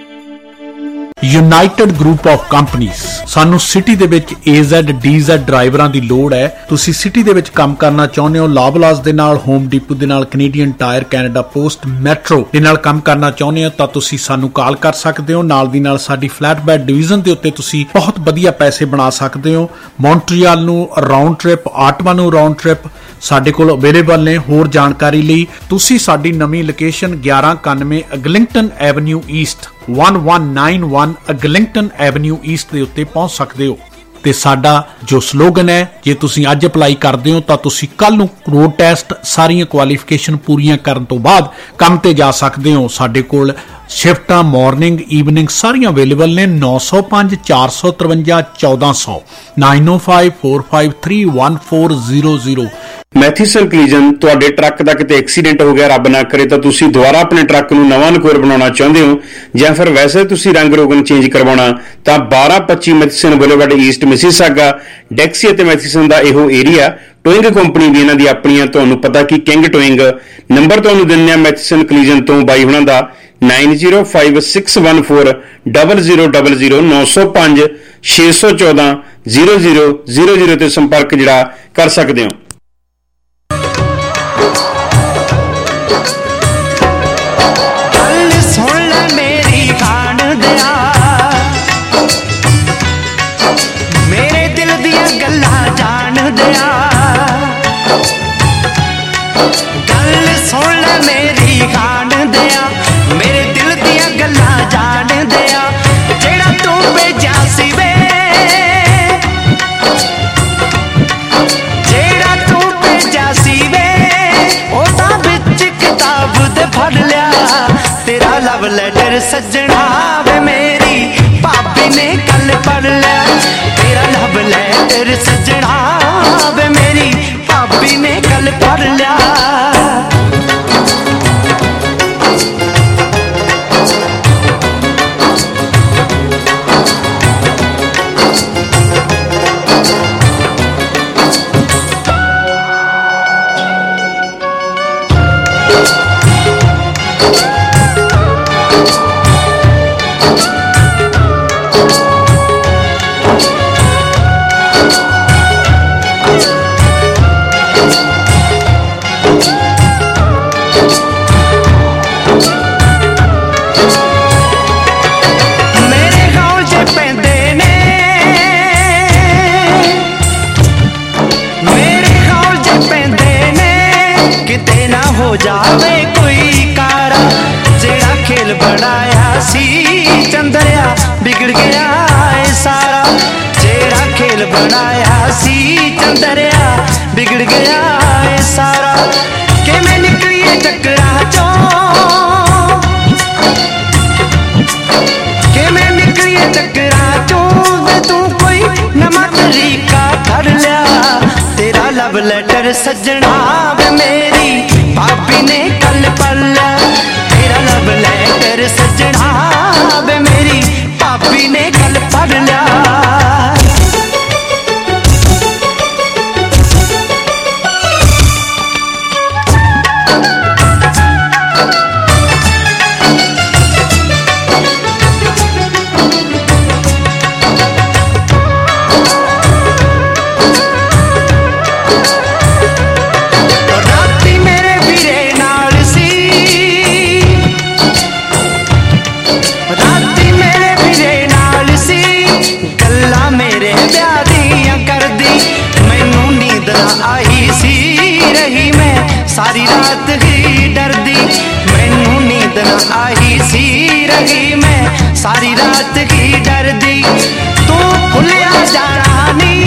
United group of ਕੰਪਨੀਆਂ। ਸਾਨੂੰ ਸਿਟੀ ਦੇ ਵਿੱਚ A Z D Z ਡਰਾਈਵਰਾਂ ਦੀ ਲੋੜ ਹੈ। ਤੁਸੀਂ ਸਿਟੀ ਦੇ ਵਿੱਚ ਕੰਮ ਕਰਨਾ ਚਾਹੁੰਦੇ ਹੋ, ਲਾਬਲਾਸ ਦੇ ਨਾਲ, ਹੋਮ ਡੀਪੂ ਦੇ ਨਾਲ, Canadian Tire, Canada Post, Metro ਦੇ ਨਾਲ ਕੰਮ ਕਰਨਾ ਚਾਹੁੰਦੇ ਹੋ ਤਾਂ ਤੁਸੀਂ ਸਾਨੂੰ ਕਾਲ ਕਰ ਸਕਦੇ ਹੋ। ਨਾਲ ਦੀ ਨਾਲ ਸਾਡੀ ਫਲੈਟਬੈਡ ਡਿਵੀਜ਼ਨ ਦੇ ਉੱਤੇ ਤੁਸੀਂ ਬਹੁਤ ਵਧੀਆ ਪੈਸੇ ਬਣਾ ਸਕਦੇ ਹੋ। ਮੌਂਟਰੀਅਲ ਨੂੰ ਰਾਉਂਡ ਟ੍ਰਿਪ, ਆਟਵਾ ਨੂੰ ਰਾਉਂਡ ਟ੍ਰਿਪ ਸਾਡੇ ਕੋਲ ਅਵੇਲੇਬਲ ਨੇ। ਹੋਰ ਜਾਣਕਾਰੀ ਲਈ ਤੁਸੀਂ ਸਾਡੀ ਨਵੀਂ ਲੋਕੇਸ਼ਨ ਗਿਆਰਾਂ ਇਕਾਨਵੇਂ Eglinton avenue east one one nine one Eglinton avenue east ਦੇ ਉੱਤੇ ਪਹੁੰਚ ਸਕਦੇ ਹੋ। ਤੇ ਸਾਡਾ ਜੋ ਸਲੋਗਨ ਹੈ, ਜੇ ਤੁਸੀਂ ਅੱਜ ਅਪਲਾਈ ਕਰਦੇ ਹੋ ਤਾਂ ਤੁਸੀਂ ਕੱਲ ਨੂੰ ਰੋਡ ਟੈਸਟ, ਸਾਰੀਆਂ ਕੁਆਲੀਫਿਕੇਸ਼ਨ ਪੂਰੀਆਂ ਕਰਨ ਤੋਂ ਬਾਅਦ ਕੰਮ ਤੇ ਜਾ ਸਕਦੇ ਹੋ। ਸਾਡੇ ਕੋਲ ਸ਼ਿਫਟਾਂ ਮਾਰਨਿੰਗ, ਈਵਨਿੰਗ ਸਾਰੀਆਂ ਅਵੇਲੇਬਲ ਨੇ। ਨੌ ਸੌ ਪੰਜ ਚਾਰ ਸੌ ਤਰਵੰਜਾ ਚੌਦਾਂ ਸੌ nine oh five four five three one four zero zero। ਮੈਥਿਸਨ ਕਲੀਜਨ। ਤੁਹਾਡੇ ਟਰੱਕ ਦਾ ਕਿਤੇ ਐਕਸੀਡੈਂਟ ਹੋ ਗਿਆ, ਰੱਬ ਨਾ ਕਰੇ, ਤਾਂ ਤੁਸੀਂ ਦੁਬਾਰਾ ਆਪਣੇ ਟਰੱਕ ਨੂੰ ਨਵਾਂ ਨਕੋਰ ਬਣਾਉਣਾ ਚਾਹੁੰਦੇ ਹੋ ਜਾਂ ਫਿਰ ਵੈਸੇ ਤੁਸੀਂ ਰੰਗ ਰੋਗਨ ਚੇਂਜ ਕਰਵਾਉਣਾ, ਤਾਂ ਬਾਰਾਂ ਪੱਚੀ Matheson boulevard east Mississauga, Dixie ਅਤੇ ਮੈਥਿਸਨ ਦਾ ਇਹੋ ਏਰੀਆ। ਟੋਇੰਗ ਕੰਪਨੀ ਦੀ ਇਹਨਾਂ ਦੀ ਆਪਣੀਆਂ, ਤੁਹਾਨੂੰ ਪਤਾ ਕਿ ਕਿੰਗ ਟੋਇੰਗ। ਨੰਬਰ ਤੁਹਾਨੂੰ ਦਿੰਦੇ ਆ ਮੈਥਿਸਨ ਕਲੀਜਨ ਤੋਂ ਬਾਈ ਹੁਣਾਂ ਦਾ nine zero five six one four zero zero zero zero ਨੌ ਸੌ ਪੰਜ ਛੇ ਸੌ ਚੌਦਾਂ zero zero zero zero ਤੇ ਸੰਪਰਕ ਜਿਹੜਾ ਕਰ ਸਕਦੇ ਹੋ। ਲੈਟਰ ਸੱਜਣਾ ਵੇ ਮੇਰੀ ਭਾਬੀ ਨੇ ਕੱਲ ਪੜ ਲਿਆ, ਤੇਰਾ ਲਵ ਲੈਟਰ ਸੱਜਣਾ ਵੇ ਮੇਰੀ ਭਾਬੀ ਨੇ ਕੱਲ ਪੜ ਲਿਆ। बनाया सी चंदरिया बिगड़ गया है सारा कि मैं निकली चक्करा चो कि मैं निकली चक्करा चो तू कोई नवा तरीका कर लिया तेरा लव लेटर सजना वे मेरी भाभी ने कल पढ़ लिया तेरा लव लेटर सजना वे मेरी भाभी ने कल पढ़ लिया सारी रात ही डरदी मैनू नींद ना आई सी रही मैं सारी रात ही डरदी तू भुलिया जाना नी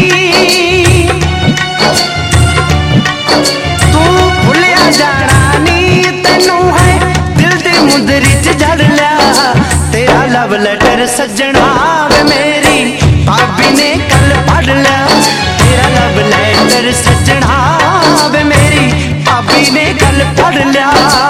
तू भुलिया जाना नी तेनू है दिल दे मुंदरी च जड़ लिया तेरा लव लेटर सजना वे मेरी भाभी ने कल पढ़ लिया तेरा लव लेटर सजना वे मेरी भाभी ने कल पढ़ लिया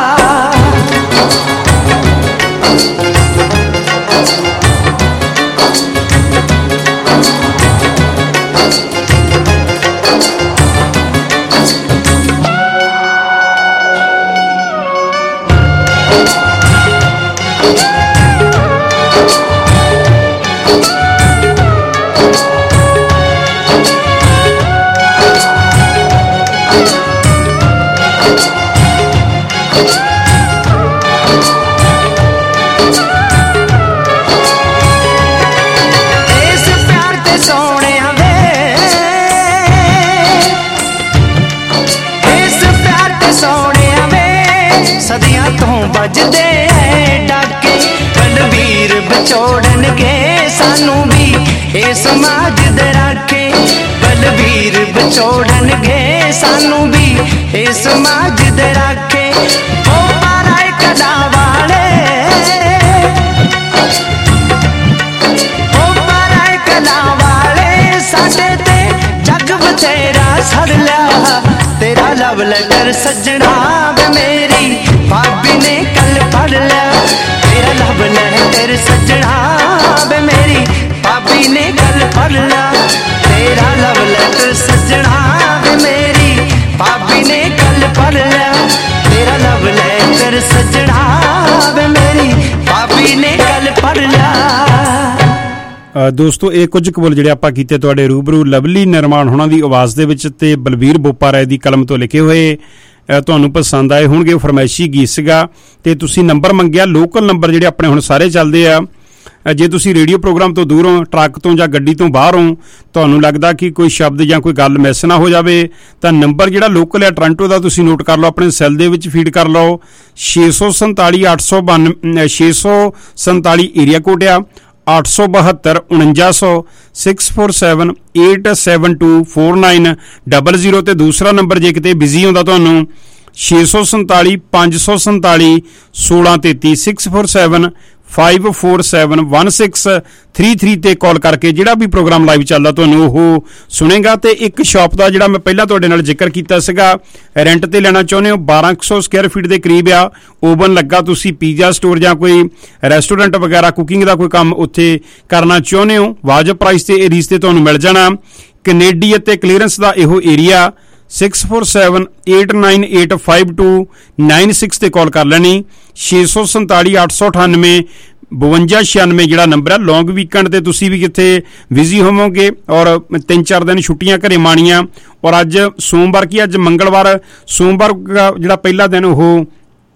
बजदे डाके बलवीर बचोड़न के सानू भी ए समाज दे राखे बलवीर बचोड़न के सानू भी ए समाज दे राखे ओ पाराए कदा वाले ओ पाराए कदा वाले साडे ते जग बतेरा सड़ लिया तेरा लव लेटर सजना वे मेरी भाभी ने कल पढ़ लिया तेरा लव लेटर सजना वे मेरी भाभी ने कल पढ़ लिया तेरा लव लेटर सजना वे मेरी भाभी ने कल पढ़ लिया तेरा लव लेटर सजना वे मेरी भाभी ने कल पढ़ लिया। ਦੋਸਤੋ ਇਹ ਕੁਝ ਕਬੂਲ ਜਿਹੜੇ ਆਪਾਂ ਕੀਤੇ ਤੁਹਾਡੇ ਰੂਬਰੂ ਲਵਲੀ ਨਿਰਮਾਣ ਹੋਣਾ ਦੀ ਆਵਾਜ਼ ਦੇ ਵਿੱਚ ਤੇ ਬਲਬੀਰ ਬੋਪਾ ਰਾਏ ਦੀ ਕਲਮ ਤੋਂ ਲਿਖੇ ਹੋਏ ਤੁਹਾਨੂੰ ਪਸੰਦ ਆਏ ਹੋਣਗੇ। ਫਰਮਾਇਸ਼ੀ ਗੀਤ ਸੀਗਾ ਤੇ ਤੁਸੀਂ ਨੰਬਰ ਮੰਗਿਆ ਲੋਕਲ ਨੰਬਰ ਜਿਹੜੇ ਆਪਣੇ ਹੁਣ ਸਾਰੇ ਚੱਲਦੇ ਆ। ਜੇ ਤੁਸੀਂ ਰੇਡੀਓ ਪ੍ਰੋਗਰਾਮ ਤੋਂ ਦੂਰ ਹੋ ਟਰੱਕ ਤੋਂ ਜਾਂ ਗੱਡੀ ਤੋਂ ਬਾਹਰ ਹੋ ਤੁਹਾਨੂੰ ਲੱਗਦਾ ਕਿ ਕੋਈ ਸ਼ਬਦ ਜਾਂ ਕੋਈ ਗੱਲ ਮਿਸ ਨਾ ਹੋ ਜਾਵੇ ਤਾਂ ਨੰਬਰ ਜਿਹੜਾ ਲੋਕਲ ਹੈ ਟੋਰਾਂਟੋ ਦਾ ਤੁਸੀਂ ਨੋਟ ਕਰ ਲਓ ਆਪਣੇ ਸੈੱਲ ਦੇ ਵਿੱਚ ਫੀਡ ਕਰ ਲਓ ਛੇ ਸੌ ਸੰਤਾਲੀ ਅੱਠ ਸੌ ਬਾਨਵੇਂ ਛੇ ਸੌ ਸੰਤਾਲੀ ਏਰੀਆ ਕੋਡ ਆ ਅੱਠ ਸੌ ਬਹੱਤਰ ਉਣੰਜਾ ਸੌ six four seven eight seven two four nine double zero ਤੇ ਦੂਸਰਾ ਨੰਬਰ ਜੇ ਕਿਤੇ ਬਿਜ਼ੀ ਹੁੰਦਾ ਤੁਹਾਨੂੰ ਛੇ ਸੌ ਸੰਤਾਲੀ ਪੰਜ ਸੌ ਸੰਤਾਲੀ ਸੋਲਾਂ ਤੇਤੀ six four seven five four seven one six three three ਤੇ ਕਾਲ ਕਰਕੇ ਜਿਹੜਾ ਵੀ ਪ੍ਰੋਗਰਾਮ ਲਾਈਵ ਚੱਲਦਾ ਤੁਹਾਨੂੰ ਉਹ ਸੁਣੇਗਾ। ਤੇ ਇੱਕ ਸ਼ਾਪ ਦਾ ਜਿਹੜਾ ਮੈਂ ਪਹਿਲਾਂ ਤੁਹਾਡੇ ਨਾਲ ਜ਼ਿਕਰ ਕੀਤਾ ਸੀਗਾ ਰੈਂਟ ਤੇ ਲੈਣਾ ਚਾਹੁੰਦੇ ਹੋ ਬਾਰਾਂ ਸੌ ਸਕੁਅਰ ਫੀਟ ਦੇ ਕਰੀਬ ਆ ਓਵਨ ਲੱਗਾ ਤੁਸੀਂ ਪੀਜ਼ਾ ਸਟੋਰ ਜਾਂ ਕੋਈ ਰੈਸਟੋਰੈਂਟ ਵਗੈਰਾ ਕੁਕਿੰਗ ਦਾ ਕੋਈ ਕੰਮ ਉੱਥੇ ਕਰਨਾ ਚਾਹੁੰਦੇ ਹੋ ਵਾਜਬ ਪ੍ਰਾਈਸ ਤੇ ਇਹ ਰੀਸ ਤੇ ਤੁਹਾਨੂੰ ਮਿਲ ਜਾਣਾ। ਕੈਨੇਡੀ ਅਤੇ ਕਲੀਅਰੈਂਸ ਦਾ ਇਹੋ area six four seven eight nine eight five two nine six ਤੇ ਕਾਲ ਕਰ ਲੈਣੀ ਛੇ ਸੌ ਸੰਤਾਲੀ ਅੱਠ ਸੌ ਅਠਾਨਵੇਂ ਬਵੰਜਾ ਛਿਆਨਵੇਂ ਜਿਹੜਾ ਨੰਬਰ ਹੈ। ਲੌਂਗ ਵੀਕਐਂਡ ਤੇ ਤੁਸੀਂ ਵੀ ਕਿੱਥੇ ਬਿਜ਼ੀ ਹੋਵੋਗੇ ਔਰ ਤਿੰਨ ਚਾਰ ਦਿਨ ਛੁੱਟੀਆਂ ਘਰੇ ਮਾਣੀਆਂ ਔਰ ਅੱਜ ਸੋਮਵਾਰ ਕੀ ਅੱਜ ਮੰਗਲਵਾਰ ਸੋਮਵਾਰ ਜਿਹੜਾ ਪਹਿਲਾ ਦਿਨ ਉਹ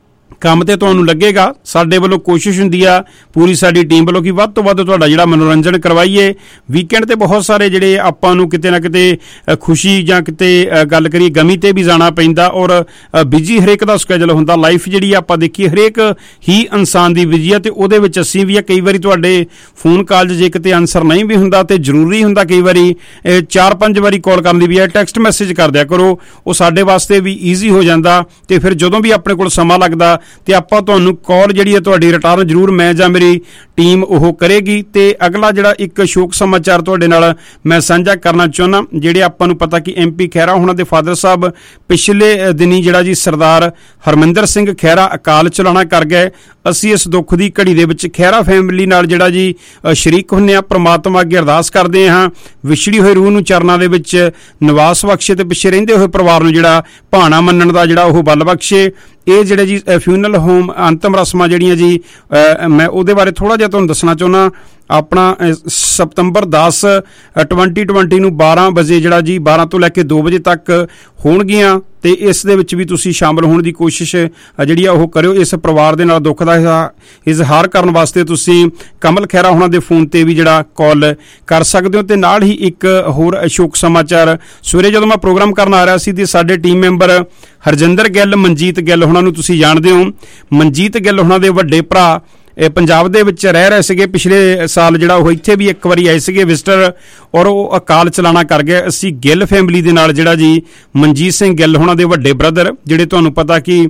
ਕੰਮ ਤੇ ਤੁਹਾਨੂੰ ਲੱਗੇਗਾ। ਸਾਡੇ ਵੱਲੋਂ ਕੋਸ਼ਿਸ਼ ਹੁੰਦੀ ਆ ਪੂਰੀ ਸਾਡੀ ਟੀਮ ਵੱਲੋਂ ਕਿ ਵੱਧ ਤੋਂ ਵੱਧ ਤੁਹਾਡਾ ਜਿਹੜਾ ਮਨੋਰੰਜਨ ਕਰਵਾਈਏ। ਵੀਕਐਂਡ ਤੇ ਬਹੁਤ ਸਾਰੇ ਜਿਹੜੇ ਆਪਾਂ ਨੂੰ ਕਿਤੇ ਨਾ ਕਿਤੇ ਖੁਸ਼ੀ ਜਾਂ ਕਿਤੇ ਗੱਲ ਕਰੀਏ ਗਮੀ ਤੇ ਵੀ ਜਾਣਾ ਪੈਂਦਾ, ਔਰ ਬਿਜੀ ਹਰੇਕ ਦਾ ਸਕੇਜੂਲ ਹੁੰਦਾ। ਲਾਈਫ ਜਿਹੜੀ ਆਪਾਂ ਦੇਖੀਏ ਹਰੇਕ ਹੀ ਇਨਸਾਨ ਦੀ ਬਿਜੀ ਆ, ਤੇ ਉਹਦੇ ਵਿੱਚ ਅਸੀਂ ਵੀ ਆ। ਕਈ ਵਾਰੀ ਤੁਹਾਡੇ ਫੋਨ ਕਾਲ ਜੇ ਕਿਤੇ ਆਨਸਰ ਨਹੀਂ ਵੀ ਹੁੰਦਾ ਤੇ ਜ਼ਰੂਰੀ ਹੁੰਦਾ ਕਈ ਵਾਰੀ ਚਾਰ ਪੰਜ ਵਾਰੀ ਕਾਲ ਕਰਨ ਦੀ ਵੀ ਹੈ, ਟੈਕਸਟ ਮੈਸੇਜ ਕਰ ਦਿਆ ਕਰੋ, ਉਹ ਸਾਡੇ ਵਾਸਤੇ ਵੀ ਈਜ਼ੀ ਹੋ ਜਾਂਦਾ। ਤੇ ਫਿਰ ਜਦੋਂ ਵੀ ਆਪਣੇ ਕੋਲ ਸਮਾਂ ਲੱਗਦਾ ਤੇ ਆਪਾਂ ਤੁਹਾਨੂੰ ਕਾਲ ਜਿਹੜੀ ਹੈ ਤੁਹਾਡੀ ਰਿਟਰਨ ਜ਼ਰੂਰ ਮੈਂ ਜਾਂ ਮੇਰੀ ਟੀਮ ਉਹ ਕਰੇਗੀ। ਤੇ ਅਗਲਾ ਜਿਹੜਾ ਇੱਕ ਸ਼ੋਕ ਸਮਾਚਾਰ ਤੁਹਾਡੇ ਨਾਲ ਮੈਂ ਸਾਂਝਾ ਕਰਨਾ ਚਾਹੁੰਦਾ, ਜਿਹੜੇ ਆਪਾਂ ਨੂੰ ਪਤਾ ਕਿ ਐਮ ਪੀ ਖਹਿਰਾ ਉਹਨਾਂ ਦੇ ਫਾਦਰ ਸਾਹਿਬ ਪਿਛਲੇ ਦਿਨੀ ਜਿਹੜਾ ਜੀ ਸਰਦਾਰ ਹਰਮਿੰਦਰ ਸਿੰਘ ਖਹਿਰਾ ਅਕਾਲ ਚਲਾਣਾ ਕਰ ਗਏ। ਅਸੀਂ ਇਸ ਦੁੱਖ ਦੀ ਘੜੀ ਦੇ ਵਿੱਚ ਖਹਿਰਾ ਫੈਮਿਲੀ ਨਾਲ ਜਿਹੜਾ ਜੀ ਸ਼ਰੀਕ ਹੁੰਦੇ ਹਾਂ। ਪ੍ਰਮਾਤਮਾ ਅੱਗੇ ਅਰਦਾਸ ਕਰਦੇ ਹਾਂ ਵਿਛੜੀ ਹੋਈ ਰੂਹ ਨੂੰ ਚਰਨਾਂ ਦੇ ਵਿੱਚ ਨਿਵਾਸ ਬਖਸ਼ੇ ਤੇ ਪਿੱਛੇ ਰਹਿੰਦੇ ਹੋਏ ਪਰਿਵਾਰ ਨੂੰ ਜਿਹੜਾ ਭਾਣਾ ਮੰਨਣ ਦਾ ਜਿਹੜਾ ਉਹ ਬਲ ਬਖਸ਼ੇ। ਇਹ ਜਿਹੜੇ ਜੀ ਫਿਊਨਲ ਹੋਮ ਅੰਤਮ ਰਸਮਾਂ ਜਿਹੜੀਆਂ ਜੀ ਮੈਂ ਉਹਦੇ ਬਾਰੇ ਥੋੜ੍ਹਾ ਜਿਹਾ ਤੁਹਾਨੂੰ ਦੱਸਣਾ ਚਾਹੁੰਦਾ। ਆਪਣਾ ਸਤੰਬਰ ਦਸ ਟਵੰਟੀ ਟਵੰਟੀ ਨੂੰ ਬਾਰਾਂ ਵਜੇ ਜਿਹੜਾ ਜੀ ਬਾਰਾਂ ਤੋਂ ਲੈ ਕੇ ਦੋ ਵਜੇ ਤੱਕ ਹੋਣਗੀਆਂ, ਤੇ ਇਸ ਦੇ ਵਿੱਚ ਵੀ ਤੁਸੀਂ ਸ਼ਾਮਲ ਹੋਣ ਦੀ ਕੋਸ਼ਿਸ਼ ਜਿਹੜੀ ਆ ਉਹ ਕਰਿਓ। ਇਸ ਪਰਿਵਾਰ ਦੇ ਨਾਲ ਦੁੱਖ ਦਾ ਇਜ਼ਹਾਰ ਕਰਨ ਵਾਸਤੇ ਤੁਸੀਂ ਕਮਲ ਖਹਿਰਾ ਉਹਨਾਂ ਦੇ ਫੋਨ ਤੇ ਵੀ ਜਿਹੜਾ ਕਾਲ ਕਰ ਸਕਦੇ ਹੋ। ਤੇ ਨਾਲ ਹੀ ਇੱਕ ਹੋਰ ਅਸ਼ੋਕ ਸਮਾਚਾਰ, ਸਵੇਰੇ ਜਦੋਂ ਮੈਂ ਪ੍ਰੋਗਰਾਮ ਕਰਨ ਆ ਰਿਹਾ ਸੀ ਤੇ ਸਾਡੇ ਟੀਮ ਮੈਂਬਰ ਹਰਜਿੰਦਰ ਗਿੱਲ, ਮਨਜੀਤ ਗਿੱਲ ਉਹਨਾਂ ਨੂੰ ਤੁਸੀਂ ਜਾਣਦੇ ਹੋ। ਮਨਜੀਤ ਗਿੱਲ ਉਹਨਾਂ ਦੇ ਵੱਡੇ ਭਰਾ ਇਹ ਪੰਜਾਬ ਦੇ ਵਿੱਚ ਰਹਿ ਰਹੇ ਸੀਗੇ। ਪਿਛਲੇ ਸਾਲ ਜਿਹੜਾ ਉਹ ਇੱਥੇ ਵੀ ਇੱਕ ਵਾਰੀ ਆਏ ਸੀਗੇ ਵਿਜ਼ਟਰ, ਔਰ ਉਹ ਅਕਾਲ ਚਲਾਣਾ ਕਰ ਗਏ। ਅਸੀਂ ਗਿੱਲ ਫੈਮਿਲੀ ਦੇ ਨਾਲ ਜਿਹੜਾ ਜੀ ਮਨਜੀਤ ਸਿੰਘ ਗਿੱਲ ਉਹਨਾਂ ਦੇ ਵੱਡੇ ਬ੍ਰਦਰ, ਜਿਹੜੇ ਤੁਹਾਨੂੰ ਪਤਾ ਕਿ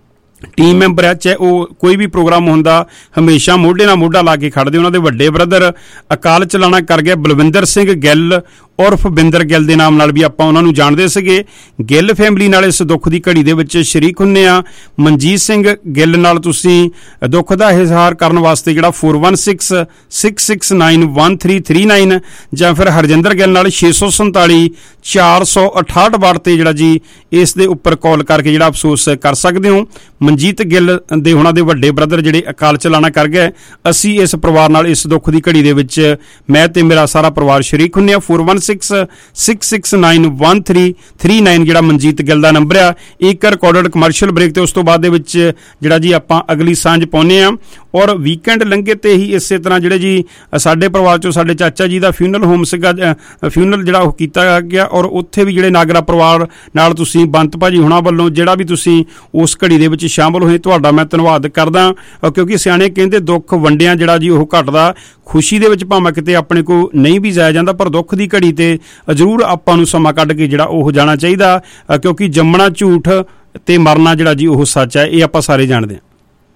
ਟੀਮ ਮੈਂਬਰ ਹੈ, ਚਾਹੇ ਉਹ ਕੋਈ ਵੀ ਪ੍ਰੋਗਰਾਮ ਹੁੰਦਾ ਹਮੇਸ਼ਾ ਮੋਢੇ ਨਾਲ ਮੋਢਾ ਲਾ ਕੇ ਖੜਦੇ। ਉਹਨਾਂ ਦੇ ਵੱਡੇ ਬ੍ਰਦਰ ਅਕਾਲ ਚਲਾਣਾ ਕਰ ਗਏ। ਬਲਵਿੰਦਰ ਸਿੰਘ ਗਿੱਲ ਉਰਫ ਬਿੰਦਰ ਗਿੱਲ ਦੇ ਨਾਮ ਨਾਲ ਵੀ ਆਪਾਂ ਉਹਨਾਂ ਨੂੰ ਜਾਣਦੇ ਸੀਗੇ। ਗਿੱਲ ਫੈਮਿਲੀ ਨਾਲ ਇਸ ਦੁੱਖ ਦੀ ਘੜੀ ਦੇ ਵਿੱਚ ਸ਼ਰੀਕ ਹੁੰਦੇ ਆ। ਮਨਜੀਤ ਸਿੰਘ ਗਿੱਲ ਨਾਲ ਤੁਸੀਂ ਦੁੱਖ ਦਾ ਇਜ਼ਹਾਰ ਕਰਨ ਵਾਸਤੇ ਜਿਹੜਾ four one six six six nine one three three nine ਜਾਂ ਫਿਰ ਹਰਜਿੰਦਰ ਗਿੱਲ ਨਾਲ ਛੇ ਸੌ ਸੰਤਾਲੀ ਚਾਰ ਸੌ ਅਠਾਹਠ ਵਾਰ ਤੇ ਜਿਹੜਾ ਜੀ ਇਸ ਦੇ ਉੱਪਰ ਕਾਲ ਕਰਕੇ ਜਿਹੜਾ ਅਫਸੋਸ ਕਰ ਸਕਦੇ ਹੋ। ਮਨਜੀਤ ਗਿੱਲ ਦੇ ਉਹਨਾਂ ਦੇ ਵੱਡੇ ਬ੍ਰਦਰ ਜਿਹੜੇ ਅਕਾਲ ਚਲਾਣਾ ਕਰ ਗਏ। ਅਸੀਂ ਇਸ ਪਰਿਵਾਰ ਨਾਲ ਇਸ ਦੁੱਖ ਦੀ ਘੜੀ ਦੇ ਵਿੱਚ ਮੈਂ ਤੇ ਮੇਰਾ ਸਾਰਾ ਪਰਿਵਾਰ ਸ਼ਰੀਕ ਹੁੰਦੇ ਆ। Four one six six six nine one three three nine ਜਿਹੜਾ ਮਨਜੀਤ ਗਿੱਲ ਦਾ ਨੰਬਰ ਆ। ਇੱਕ ਰਿਕਾਰਡਡ ਕਮਰਸ਼ੀਅਲ ਬ੍ਰੇਕ ਤੇ ਉਸ ਤੋਂ ਬਾਅਦ ਦੇ ਵਿੱਚ ਜਿਹੜਾ ਜੀ ਆਪਾਂ ਅਗਲੀ ਸਾਂਝ ਪਾਉਂਦੇ ਆ। ਔਰ ਵੀਕਐਂਡ ਲੰਘੇ ਤੇ ਹੀ ਇਸੇ ਤਰ੍ਹਾਂ ਜਿਹੜੇ ਜੀ ਸਾਡੇ ਪਰਿਵਾਰ ਚੋਂ ਸਾਡੇ ਚਾਚਾ ਜੀ ਦਾ ਫਿਊਨਲ ਹੋਮ ਸੀਗਾ, ਫਿਊਨਲ ਜਿਹੜਾ ਉਹ ਕੀਤਾ ਗਿਆ, ਔਰ ਉੱਥੇ ਵੀ ਜਿਹੜੇ ਨਾਗਰਾ ਪਰਿਵਾਰ ਨਾਲ ਤੁਸੀਂ ਬੰਤ ਭਾਜੀ ਹੁਣਾਂ ਵੱਲੋਂ ਜਿਹੜਾ ਵੀ ਤੁਸੀਂ ਉਸ ਘੜੀ ਦੇ ਵਿੱਚ ਸ਼ਾਮਲ ਹੋਏ, ਤੁਹਾਡਾ ਮੈਂ ਧੰਨਵਾਦ ਕਰਦਾ। ਕਿਉਂਕਿ ਸਿਆਣੇ ਕਹਿੰਦੇ ਦੁੱਖ ਵੰਡਿਆਂ ਜਿਹੜਾ ਜੀ ਉਹ ਘਟਦਾ। ਖੁਸ਼ੀ ਦੇ ਵਿੱਚ ਭਾਵੇਂ ਕਿਤੇ ਆਪਣੇ ਕੋਲ ਨਹੀਂ ਵੀ ਜਾਇਆ ਜਾਂਦਾ, ਪਰ ਦੁੱਖ ਦੀ ਘੜੀ ਤੇ ਜ਼ਰੂਰ ਆਪਾਂ ਨੂੰ ਸਮਾਂ ਕੱਢ ਕੇ ਜਿਹੜਾ ਉਹ ਜਾਣਾ ਚਾਹੀਦਾ। ਕਿਉਂਕਿ ਜੰਮਣਾ ਝੂਠ ਤੇ ਮਰਨਾ ਜਿਹੜਾ ਜੀ ਉਹ ਸੱਚ ਹੈ, ਇਹ ਆਪਾਂ ਸਾਰੇ ਜਾਣਦੇ ਹਾਂ।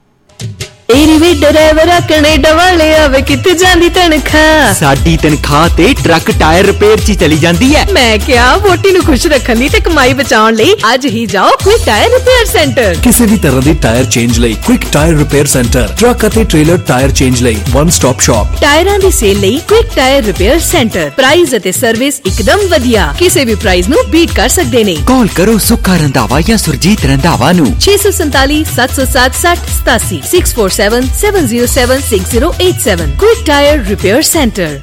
ਏਰੀ ਵੀ ਡਰਾਈਵਰ ਕੈਨੇਡਾ ਵਾਲੇ ਆਵੇ ਕਿੱਥੇ ਜਾਂਦੀ ਤਨਖਾਹ? ਸਾਡੀ ਤਨਖਾਹ ਤੇ ਟਰੱਕ ਟਾਇਰ ਰਿਪੇਅਰ 'ਚ ਚਲੀ ਜਾਂਦੀ ਹੈ। ਮੈਂ ਕਿਹਾ ਵੋਟੀ ਨੂੰ ਖੁਸ਼ ਰੱਖਣ ਲਈ ਤੇ ਕਮਾਈ ਬਚਾਉਣ ਲਈ ਅੱਜ ਹੀ ਜਾਓ ਕੁਇਕ ਟਾਇਰ ਰਿਪੇਅਰ ਸੈਂਟਰ। ਕਿਸੇ ਵੀ ਤਰ੍ਹਾਂ ਦੀ ਟਾਇਰ ਚੇਂਜ ਲਈ quick tyre repair centre, truck ਅਤੇ ਟ੍ਰੇਲਰ ਟਾਇਰ ਚੇਂਜ ਲਈ ਵਨ ਸਟਾਪ ਸ਼ਾਪ। ਟਾਇਰਾਂ ਦੀ ਸੇਲ ਲਈ quick tyre repair centre. Price ਅਤੇ ਸਰਵਿਸ ਇੱਕਦਮ ਵਧੀਆ, ਕਿਸੇ ਵੀ ਪ੍ਰਾਈਸ ਨੂੰ ਬੀਟ ਕਰ ਸਕਦੇ ਨੇ। ਕਾਲ ਕਰੋ ਸੁੱਖਾ ਰੰਧਾਵਾ ਜਾਂ ਸੁਰਜੀਤ ਰੰਧਾਵਾ ਨੂੰ ਛੇ ਸੌ ਸੰਤਾਲੀ ਸੱਤ ਸੌ ਸੱਤ ਸੱਠ ਸਤਾਸੀ six four seven seven zero seven six zero eight seven. Quick tyre repair centre.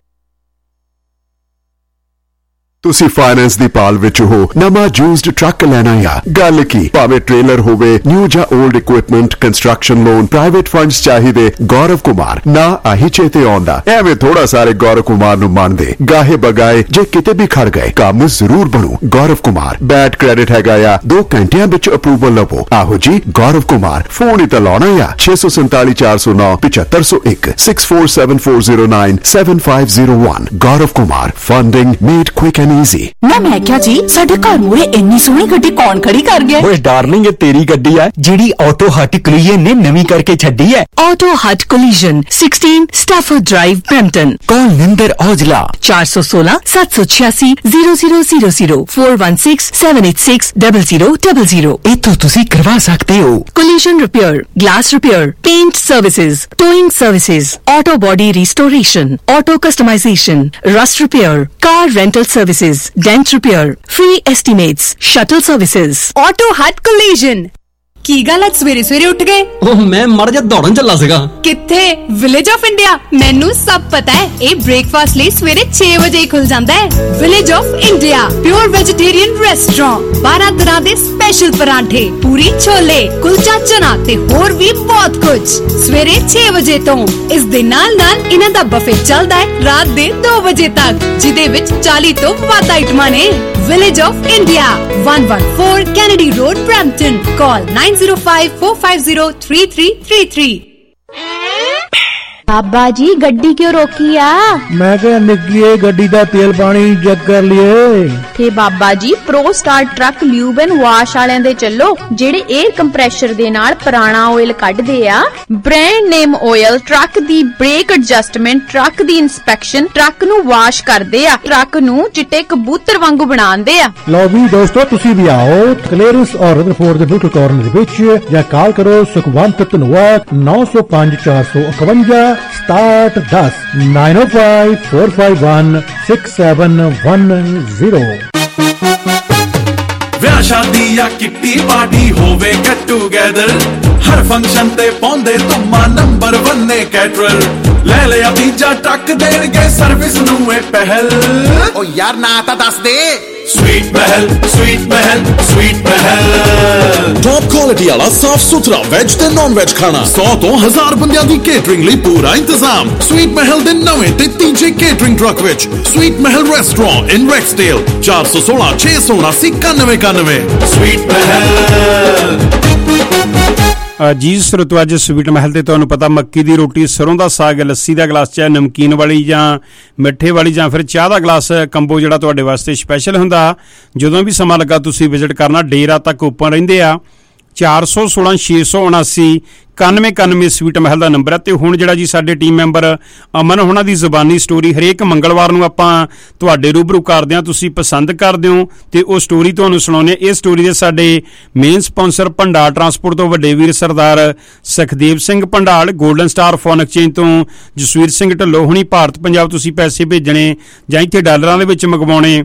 ਤੁਸੀਂ ਫਾਈਨੈਂਸ ਦੀ ਪਾਲ ਵਿੱਚ ਹੋ, ਨਵਾਂ ਯੂਜ਼ਡ ਟਰੱਕ ਲੈਣਾ ਆ? ਗੱਲ ਕੀ, ਭਾਵੇਂ ਟ੍ਰੇਲਰ ਹੋਵੇ, ਨਿਊ ਜਾਂ old equipment, construction loan, private funds ਚਾਹੀਦੇ, ਗੌਰਵ ਕੁਮਾਰ ਨਾ ਆਹੀ ਚੇਤੇ ਆਉਂਦਾ। ਐਵੇਂ ਥੋੜਾ ਸਾਰੇ ਗੌਰਵ ਕੁਮਾਰ ਨੂੰ ਮੰਨਦੇ, ਗਾਹੇ ਬਗਾਏ ਜੇ ਕਿਤੇ ਵੀ ਖੜ ਗਏ ਕੰਮ ਜ਼ਰੂਰ ਬਣੂ। ਗੌਰਵ ਕੁਮਾਰ ਬੈਡ ਕ੍ਰੈਡਿਟ ਹੈਗਾ ਆ, ਦੋ ਘੰਟਿਆਂ ਵਿੱਚ ਅਪਰੂਵਲ ਲਵੋ। ਆਹੋ ਜੀ ਗੌਰਵ ਕੁਮਾਰ, ਫੋਨ ਹੀ ਤਾਂ ਲਾਉਣਾ ਆ। ਛੇ ਸੌ ਸੰਤਾਲੀ ਚਾਰ ਸੌ ਨੌ ਪਚੱਤਰ ਸੌ ਇੱਕ six four seven four zero nine seven five zero one. Gaurav Kumar, funding made quick and easy. ਨਾ ਮੈਂ ਕਿਹਾ ਜੀ ਸਾਡੇ ਘਰ ਮੂਰੇ ਇੰਨੀ ਸੋਹਣੀ ਗੱਡੀ ਕੌਣ ਖੜੀ ਕਰ ਗਿਆ? ਓਏ ਡਾਰਲਿੰਗ ਇਹ ਤੇਰੀ ਗੱਡੀ ਹੈ ਜਿਹੜੀ ਆਟੋ ਹਟ ਕੋਲੀਜਨ ਨੇ ਨਵੀਂ ਕਰਕੇ ਛੱਡੀ ਹੈ। Auto hut collision sixteen Stafford drive Brampton. Call Ninder Aujla ਚਾਰ ਸੌ ਸੋਲਾਂ ਸੱਤ ਸੌ ਛਿਆਸੀ zero zero zero zero four one six seven eight six double zero double zero. ਇੱਥੋਂ ਤੁਸੀਂ ਕਰਵਾ ਸਕਦੇ ਹੋ collision repair, glass repair, paint services, towing services, auto body restoration, auto customisation, rust repair, car rental services, dent repair, free estimates, shuttle services। Auto hut collision. ਕੀ ਗੱਲ ਅੱਜ ਸਵੇਰੇ ਸਵੇਰੇ ਉੱਠ ਗਏ? ਉਹ ਮੈਂ ਮੜ ਜਾ ਦੌੜਨ ਚੱਲਾ ਸੀਗਾ। ਕਿੱਥੇ? Village of India. ਮੈਨੂੰ ਸਭ ਪਤਾ ਹੈ। ਇਹ ਬ੍ਰੇਕਫਾਸਟ ਲਈ ਸਵੇਰੇ ਛੇ ਵਜੇ ਹੀ ਖੁੱਲ ਜਾਂਦਾ ਹੈ। Village of India pure vegetarian restaurant, ਬਾਰਾਂ ਤਰ੍ਹਾਂ ਦੇ ਸਪੈਸ਼ਲ ਪਰਾਂਠੇ, ਪੂਰੀ ਛੋਲੇ, ਕੁਲਚਾ ਚਨਾ ਤੇ ਹੋਰ ਵੀ ਬਹੁਤ ਕੁਝ ਸਵੇਰੇ ਛੇ ਵਜੇ ਤੋਂ। ਇਸ ਦੇ ਨਾਲ ਨਾਲ ਇਹਨਾਂ ਦਾ ਬਫੇ ਚੱਲਦਾ ਹੈ ਰਾਤ ਦੇ ਦੋ ਵਜੇ ਤੱਕ, ਜਿਹਦੇ ਵਿੱਚ ਚਾਲੀ ਤੋਂ ਵੱਧ ਆਈਟਮਾਂ ਨੇ। Village of India, one one four Kennedy Road, Brampton. Call nine zero five four five zero three three three three. बाबा जी गड्डी क्यों रोकी आ? मैं क्या निकी गड्डी का तेल पानी चेक कर लिए थे बाबा जी। Pro star truck lube and wash वालियां दे चलो, जेड़े एयर कंप्रेशर दे नाल पुराना ऑयल कढदे आ। ब्रांड नेम ऑयल, ट्रक दी ब्रेक एडजस्टमेंट, ट्रक दी इंस्पेक्शन, ट्रक नू वाश करदे आ, ट्रक नू चिट्टे कबूतर वांगू बनांदे आ। लो भी दोस्तों तुसी भी आओ क्लीयरेंस और रदरफोर्ड दे बिल्कुल कॉर्नर विच, या कॉल करो सुखवंत धनवाद नौ सौ पांच चार सौ इकवंजा स्टार्ट दस nine O five four five one six seven one zero. ਵਿਆਹ ਸ਼ਾਦੀ ਜਾਂ ਕਿੱਟੀ ਪਾਰਟੀ ਹੋਵੇ ਗੈਟ ਟੂਗੇਦਰ, ਹਰ ਫੰਕਸ਼ਨ ਤੇ ਪਾਉਂਦੇ ਧੁੰਮਾ ਨੰਬਰ ਇੱਕ ਨੇ ਕੈਟਰਰ। ਲੈ ਲਿਆ ਤੀਜਾ ਟਰੱਕ ਦੇਣਗੇ ਸਰਵਿਸ ਨੂੰ ਇਹ ਪਹਿਲ। ਓ ਯਾਰ ਨਾ ਤਾਂ ਦੱਸ ਦੇ। स्वीट महल, स्वीट महल, स्वीट महल टॉप क्वालिटी वाला साफ सुथरा वेज ते नॉन वेज खाना, सौ तो हजार बंदियां दी केटरिंग ਲਈ पूरा इंतजाम। स्वीट महल ਦੇ ਨਵੇਂ ਤੇ ਤੀਜੇ केटरिंग ट्रक ਵਿੱਚ sweet Mahal restaurant in Rexdale चार सौ सोलह छह सौ उनासी इक्यानवे इक्यानवे। स्वीट महल ਜੀ ਸਰੋਤੋ, ਅੱਜ ਸਵੀਟ ਮਹਿਲ ਤੇ ਤੁਹਾਨੂੰ ਪਤਾ ਮੱਕੀ ਦੀ ਰੋਟੀ, ਸਰੋਂ ਦਾ ਸਾਗ, ਲੱਸੀ ਦਾ ਗਲਾਸ, ਚਾਹੇ ਨਮਕੀਨ ਵਾਲੀ ਜਾਂ ਮਿੱਠੇ ਵਾਲੀ ਜਾਂ ਫਿਰ ਚਾਹ ਦਾ ਗਲਾਸ ਕੰਬੋ ਜਿਹੜਾ ਤੁਹਾਡੇ ਵਾਸਤੇ ਸਪੈਸ਼ਲ ਹੁੰਦਾ। ਜਦੋਂ ਵੀ ਸਮਾਂ ਲੱਗਾ ਤੁਸੀਂ ਵਿਜ਼ਿਟ ਕਰਨਾ। ਡੇਰਾ ਤੱਕ ਓਪਨ ਰਹਿੰਦੇ ਆ। ਚਾਰ ਸੌ ਸੋਲਾਂ ਛੇ ਸੌ ਉਨਾਸੀ ਇਕਾਨਵੇਂ ਇਕਾਨਵੇਂ ਸਵੀਟ ਮਹਿਲ ਦਾ ਨੰਬਰ ਹੈ। ਤੇ ਹੁਣ ਜਿਹੜਾ ਜੀ ਸਾਡੇ ਟੀਮ ਮੈਂਬਰ ਅਮਨ ਹੋਣਾ ਦੀ ਜ਼ੁਬਾਨੀ ਸਟੋਰੀ ਹਰੇਕ ਮੰਗਲਵਾਰ ਨੂੰ ਆਪਾਂ ਤੁਹਾਡੇ ਰੂਬਰੂ ਕਰਦੇ ਹਾਂ, ਤੁਸੀਂ ਪਸੰਦ ਕਰਦੇ ਹੋ ਤੇ ਉਹ ਸਟੋਰੀ ਤੁਹਾਨੂੰ ਸੁਣਾਉਂਦੇ। ਇਹ ਸਟੋਰੀ ਦੇ ਸਾਡੇ ਮੇਨ ਸਪਾਂਸਰ ਭੰਡਾਰ ਟਰਾਂਸਪੋਰਟ ਤੋਂ ਵੱਡੇ ਵੀਰ Sardar Sukhdev Singh Bhandal, golden star phone exchange ਤੋਂ ਜਸਵੀਰ ਸਿੰਘ ਢੱਲੋਂ ਹੁਣੀ, ਭਾਰਤ ਪੰਜਾਬ ਤੁਸੀਂ ਪੈਸੇ ਭੇਜਣੇ ਜਾਂ ਇੱਥੇ ਡਾਲਰਾਂ ਦੇ ਵਿੱਚ ਮੰਗਵਾਉਣੇ,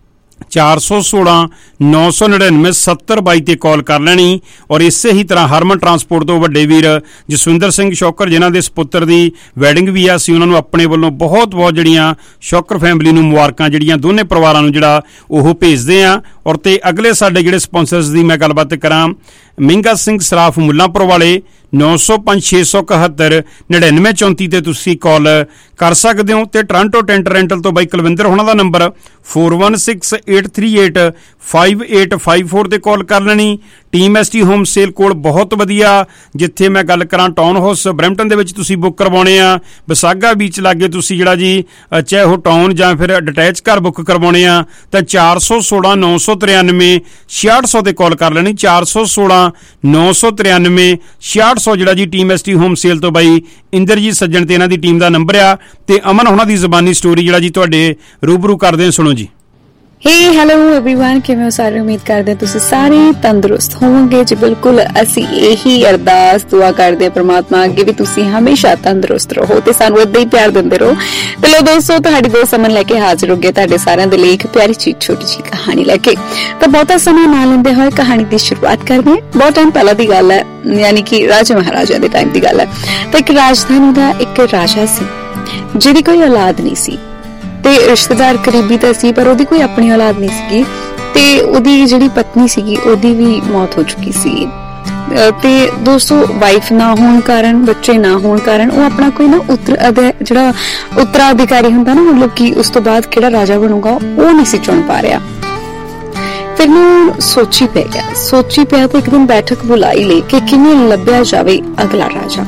ਚਾਰ ਸੌ ਸੋਲਾਂ ਨੌ ਸੌ ਨੜਿਨਵੇਂ ਸੱਤਰ ਬਾਈ ਤੇ ਕਾਲ ਕਰ ਲੈਣੀ। ਔਰ ਇਸੇ ਹੀ ਤਰ੍ਹਾਂ ਹਰਮਨ ਟਰਾਂਸਪੋਰਟ ਤੋਂ ਵੱਡੇ ਵੀਰ ਜਸਵਿੰਦਰ ਸਿੰਘ ਸ਼ੌਕਰ, ਜਿਨ੍ਹਾਂ ਦੇ ਸਪੁੱਤਰ ਦੀ ਵੈਡਿੰਗ ਵੀ ਆ, ਅਸੀਂ ਉਹਨਾਂ ਨੂੰ ਆਪਣੇ ਵੱਲੋਂ ਬਹੁਤ ਬਹੁਤ ਜਿਹੜੀਆਂ ਸ਼ੌਕਰ ਫੈਮਿਲੀ ਨੂੰ ਮੁਬਾਰਕਾਂ ਜਿਹੜੀਆਂ ਦੋਨੇ ਪਰਿਵਾਰਾਂ ਨੂੰ ਜਿਹੜਾ ਉਹ ਭੇਜਦੇ ਆ। ਔਰ ਤੇ ਅਗਲੇ ਸਾਡੇ ਜਿਹੜੇ ਸਪਾਂਸਰਸ ਦੀ ਮੈਂ ਗੱਲਬਾਤ ਕਰਾਂ, ਮਹਿੰਗਾ ਸਿੰਘ ਸਰਾਫ ਮੁੱਲਾਂਪੁਰ ਵਾਲੇ ਨੌ ਸੌ ਪੰਜ ਛੇ ਸੌ ਇਕਹੱਤਰ ਨੜਿਨਵੇਂ ਚੌਂਤੀ ਤੇ ਤੁਸੀਂ ਕਾਲ ਕਰ ਸਕਦੇ ਹੋ। ਤੇ ਟੋਰਾਂਟੋ ਟੈਂਟ ਰੈਂਟਲ ਤੋਂ ਬਾਈ ਕੁਲਵਿੰਦਰ ਹੋਣਾ ਦਾ number four one six eight three eight five eight five four ਤੇ ਕਾਲ ਕਰ ਲੈਣੀ। Team S T home sale ਕੋਲ ਬਹੁਤ ਵਧੀਆ, ਜਿੱਥੇ ਮੈਂ ਗੱਲ ਕਰਾਂ ਟਾਊਨ ਹਾਊਸ ਬਰੈਂਪਟਨ ਦੇ ਵਿੱਚ ਤੁਸੀਂ ਬੁੱਕ ਕਰਵਾਉਣੇ ਆ, ਵਿਸਾਗਾ ਬੀਚ ਲਾਗੇ ਤੁਸੀਂ ਜਿਹੜਾ ਜੀ ਚਾਹੇ ਉਹ ਟਾਊਨ ਜਾਂ ਫਿਰ ਡਿਟੈਚ ਘਰ ਬੁੱਕ ਕਰਵਾਉਣੇ ਆ ਤਾਂ ਚਾਰ ਸੌ ਸੋਲਾਂ ਨੌ ਸੌ ਤਰਿਆਨਵੇਂ ਛਿਆਹਠ ਸੌ ਤੇ ਕਾਲ ਕਰ ਲੈਣੀ। ਚਾਰ ਸੌ ਸੋਲਾਂ ਨੌ ਸੌ ਤਰਿਆਨਵੇਂ ਛਿਆਹਠ ਸੌ ਜਿਹੜਾ ਜੀ team S T home sale ਤੋਂ ਬਾਈ ਇੰਦਰਜੀਤ ਸੱਜਣ ਤੇ ਇਹਨਾਂ ਦੀ ਟੀਮ ਦਾ ਨੰਬਰ ਆ। ਤੇ ਅਮਨ ਹੋਣਾ ਦੀ ਜ਼ਬਾਨੀ ਸਟੋਰੀ ਜਿਹੜਾ ਜੀ ਤੁਹਾਡੇ ਰੂਬਰੂ ਕਰਦੇ ਆ, ਸੁਣੋ ਜੀ। हे हेलो एवरीवन, किवें हो सारे? उम्मीद करदे तुसीं सारे तंदुरुस्त होवोगे जी। बिल्कुल असीं यही अरदास दुआ करदे परमात्मा अगे भी तुसीं हमेशा तंदुरुस्त रहो ते सानू इदां ही प्यार दिंदे रहो। ते लो दोस्तों, तुहाडी दोस्त अमन लैके हाजिर हो गए तुहाडे सारिਆਂ ਦੇ ਲਈ ਇੱਕ प्यारी ची छोटी जी कहानी लैके। तां बहुता समय ना लैंदे होए कहानी ਦੀ शुरुआत करदे हां। बहुत टाइम पहला दी गल है, यानी कि राजा महाराजा दे टाइम दी गल है। तां एक राजधानी दा एक राजा सी जिहदी कोई औलाद नहीं सी ਤੇ ਰਿਸ਼ਤੇਦਾਰ ਕਰੀਬੀ ਤਾਂ ਸੀ, ਪਰ ਉਹਦੀ ਕੋਈ ਆਪਣੀ ਔਲਾਦ ਨਹੀਂ ਸੀਗੀ। ਤੇ ਉਹਦੀ ਜਿਹੜੀ ਪਤਨੀ ਸੀਗੀ ਉਹਦੀ ਵੀ ਮੌਤ ਹੋ ਚੁੱਕੀ ਸੀ। ਤੇ ਦੋਸਤੋ, ਵਾਈਫ ਨਾ ਹੋਣ ਕਾਰਨ, ਬੱਚੇ ਨਾ ਹੋਣ ਕਾਰਨ ਉਹ ਆਪਣਾ ਕੋਈ ਨਾ ਉੱਤਰ ਜਿਹੜਾ ਉੱਤਰਾਧਿਕਾਰੀ ਹੁੰਦਾ ਨਾ, ਮਤਲਬ ਕਿ ਉਸ ਤੋਂ ਬਾਅਦ ਕਿਹੜਾ ਰਾਜਾ ਬਣੂਗਾ ਉਹ ਨਹੀਂ ਸੀ ਚੁਣ ਪਾ ਰਿਹਾ। ਫਿਰ ਨੂੰ ਸੋਚੀ ਪੈ ਗਿਆ ਸੋਚੀ ਪਿਆ ਤੇ ਇੱਕ ਦਿਨ ਬੈਠਕ ਬੁਲਾਈ ਲਈ ਕਿ ਕਿਵੇਂ ਲੱਭਿਆ ਜਾਵੇ ਅਗਲਾ ਰਾਜਾ।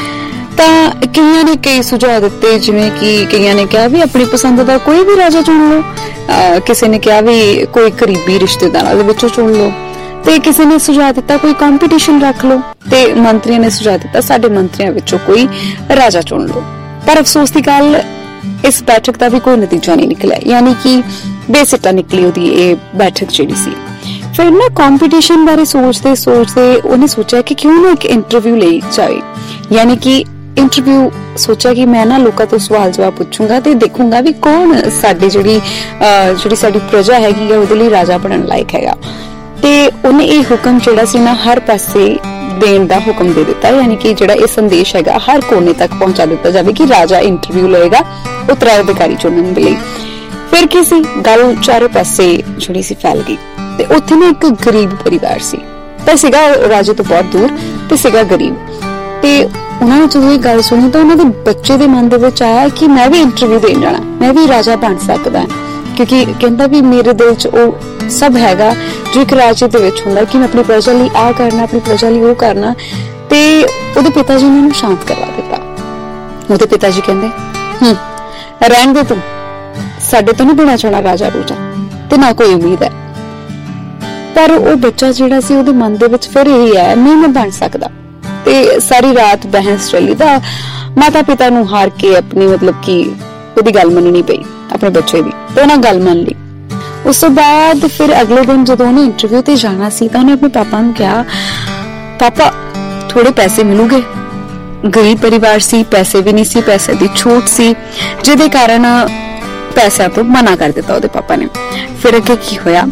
ਤਾਂ ਕਈਆਂ ਨੇ ਕਈ ਸੁਝਾਅ ਦਿੱਤੇ, ਜਿਵੇਂ ਕਿ ਕਈਆਂ ਨੇ ਕਿਹਾ ਵੀ ਆਪਣੀ ਪਸੰਦ ਦਾ ਕੋਈ ਵੀ ਰਾਜਾ ਚੁਣ ਲਓ, ਕਿਸੇ ਨੇ ਕਿਹਾ ਵੀ ਕੋਈ ਕਰੀਬੀ ਰਿਸ਼ਤੇਦਾਰਾਂ ਦੇ ਵਿੱਚੋਂ ਚੁਣ ਲਓ, ਤੇ ਕਿਸੇ ਨੇ ਸੁਝਾਅ ਦਿੱਤਾ ਕੋਈ ਕੰਪੀਟੀਸ਼ਨ ਰੱਖ ਲਓ, ਤੇ ਮੰਤਰੀਆਂ ਨੇ ਸੁਝਾਅ ਦਿੱਤਾ ਸਾਡੇ ਮੰਤਰੀਆਂ ਵਿੱਚੋਂ ਕੋਈ ਰਾਜਾ ਚੁਣ ਲਓ। ਪਰ ਅਫਸੋਸ ਦੀ ਗੱਲ, ਇਸ ਬੈਠਕ ਦਾ ਵੀ ਕੋਈ ਨਤੀਜਾ ਨਹੀਂ ਨਿਕਲਿਆ, ਯਾਨੀ ਕਿ ਬੇਸਿੱਟਾ ਨਿਕਲੀ ਉਹਦੀ ਇਹ ਬੈਠਕ ਜਿਹੜੀ ਸੀ। ਫਿਰ ਨਾ ਕੰਪੀਟੀਸ਼ਨ ਬਾਰੇ ਸੋਚਦੇ ਸੋਚਦੇ ਉਹਨੇ ਸੋਚਿਆ ਕਿ ਕਿਉਂ ਨਾ ਇੱਕ ਇੰਟਰਵਿਊ ਲਈ ਜਾਵੇ, ਯਾਨੀ ਕਿ ਇੰਟਰਵਿਊ ਸੋਚਿਆ ਕਿ ਮੈਂ ਨਾ ਲੋਕਾਂ ਤੋਂ ਸਵਾਲ ਜਵਾਬ ਪੁੱਛੂੰਗਾ ਤੇ ਦੇਖੂੰਗਾ ਵੀ ਕੌਣ ਸਾਡੀ ਜਿਹੜੀ ਜਿਹੜੀ ਸਾਡੀ ਪ੍ਰਜਾ ਹੈਗੀ ਆ ਉਹਦੇ ਲਈ ਰਾਜਾ ਬਣਨ ਲਾਇਕ ਹੈਗਾ। ਤੇ ਉਹਨੇ ਇਹ ਹੁਕਮ ਜਿਹੜਾ ਸੀ ਨਾ ਹਰ ਪਾਸੇ ਦੇਣ ਦਾ ਹੁਕਮ ਦੇ ਦਿੱਤਾ, ਯਾਨੀ ਕਿ ਜਿਹੜਾ ਇਹ ਸੰਦੇਸ਼ ਹੈਗਾ ਹਰ ਕੋਨੇ ਤੱਕ ਪਹੁੰਚਾ ਦਿੱਤਾ ਜਾਵੇ ਕਿ ਰਾਜਾ ਇੰਟਰਵਿਊ ਲਏਗਾ ਉੱਤਰਾਧਿਕਾਰੀ ਚੁਣਨ ਦੇ ਲਈ। ਫਿਰ ਕੀ ਸੀ, ਗੱਲ ਚਾਰੇ ਪਾਸੇ ਜਿਹੜੀ ਸੀ ਫੈਲ ਗਈ ਤੇ ਉੱਥੇ ਨਾ ਇੱਕ ਗਰੀਬ ਪਰਿਵਾਰ ਸੀ, ਪਰ ਸੀਗਾ ਰਾਜੇ ਤੋਂ ਬਹੁਤ ਦੂਰ ਤੇ ਸੀਗਾ ਗਰੀਬ। ਤੇ ਉਹਨਾਂ ਨੇ ਜਦੋਂ ਇਹ ਗੱਲ ਸੁਣੀ ਤਾਂ ਉਹਨਾਂ ਦੇ ਬੱਚੇ ਦੇ ਮਨ ਦੇ ਵਿੱਚ ਆਇਆ ਕਿ ਮੈਂ ਵੀ ਇੰਟਰਵਿਊ ਦੇਣ ਜਾਣਾ, ਮੈਂ ਵੀ ਰਾਜਾ ਬਣ ਸਕਦਾ, ਕਿਉਂਕਿ ਕਹਿੰਦਾ ਵੀ ਮੇਰੇ ਦਿਲ 'ਚ ਉਹ ਸਭ ਹੈਗਾ ਜੋ ਇੱਕ ਰਾਜੇ ਦੇ ਵਿੱਚ ਹੁੰਦਾ ਕਿ ਮੈਂ ਆਪਣੀ ਪ੍ਰਜਾ ਲਈ ਆਹ ਕਰਨਾ, ਆਪਣੀ ਪ੍ਰਜਾ ਲਈ ਉਹ ਕਰਨਾ। ਤੇ ਉਹਦੇ ਪਿਤਾ ਜੀ ਨੇ ਉਹਨੂੰ ਸ਼ਾਂਤ ਕਰਵਾ ਦਿੱਤਾ। ਉਹਦੇ ਪਿਤਾ ਜੀ ਕਹਿੰਦੇ ਹੂੰ ਰਹਿਣ ਦੇ, ਤੂੰ ਸਾਡੇ ਤੋਂ ਨਹੀਂ ਬਣਾ ਚਾਹਣਾ ਰਾਜਾ ਰੂਜਾ ਤੇ ਨਾ ਕੋਈ ਉਮੀਦ ਹੈ। ਪਰ ਉਹ ਬੱਚਾ ਜਿਹੜਾ ਸੀ ਉਹਦੇ ਮਨ ਦੇ ਵਿੱਚ ਫਿਰ ਇਹੀ ਹੈ ਨਹੀਂ ਮੈਂ ਬਣ ਸਕਦਾ। ਤੇ ਸਾਰੀ ਰਾਤ ਬਹਿਸ ਚੱਲੀ ਤਾਂ ਮਾਤਾ ਪਿਤਾ ਨੂੰ ਹਾਰ ਕੇ ਆਪਣੀ ਮਤਲਬ ਕਿ ਉਹਦੀ ਗੱਲ ਮੰਨਣੀ ਪਈ ਆਪਣੇ ਬੱਚੇ ਦੀ, ਤੇ ਉਹਨਾਂ ਗੱਲ ਮੰਨ ਲਈ। ਉਸ ਤੋਂ ਬਾਅਦ ਫਿਰ ਅਗਲੇ ਦਿਨ ਜਦੋਂ ਉਹਨੇ ਇੰਟਰਵਿਊ ਤੇ ਜਾਣਾ ਸੀ ਤਾਂ ਉਹਨੇ ਆਪਣੇ ਪਾਪਾ ਨੂੰ ਕਿਹਾ ਪਾਪਾ ਥੋੜੇ ਪੈਸੇ ਮਿਲੂਗੇ। ਗਰੀਬ ਪਰਿਵਾਰ ਸੀ, ਪੈਸੇ ਵੀ ਨਹੀਂ ਸੀ, ਪੈਸੇ ਦੀ ਛੂਟ ਸੀ, ਜਿਹਦੇ ਕਾਰਨ ਪੈਸਿਆਂ ਤੋਂ ਮਨਾ ਕਰ ਦਿੱਤਾ ਉਹਦੇ ਪਾਪਾ ਨੇ। ਫਿਰ ਅੱਗੇ ਕੀ ਹੋਇਆ,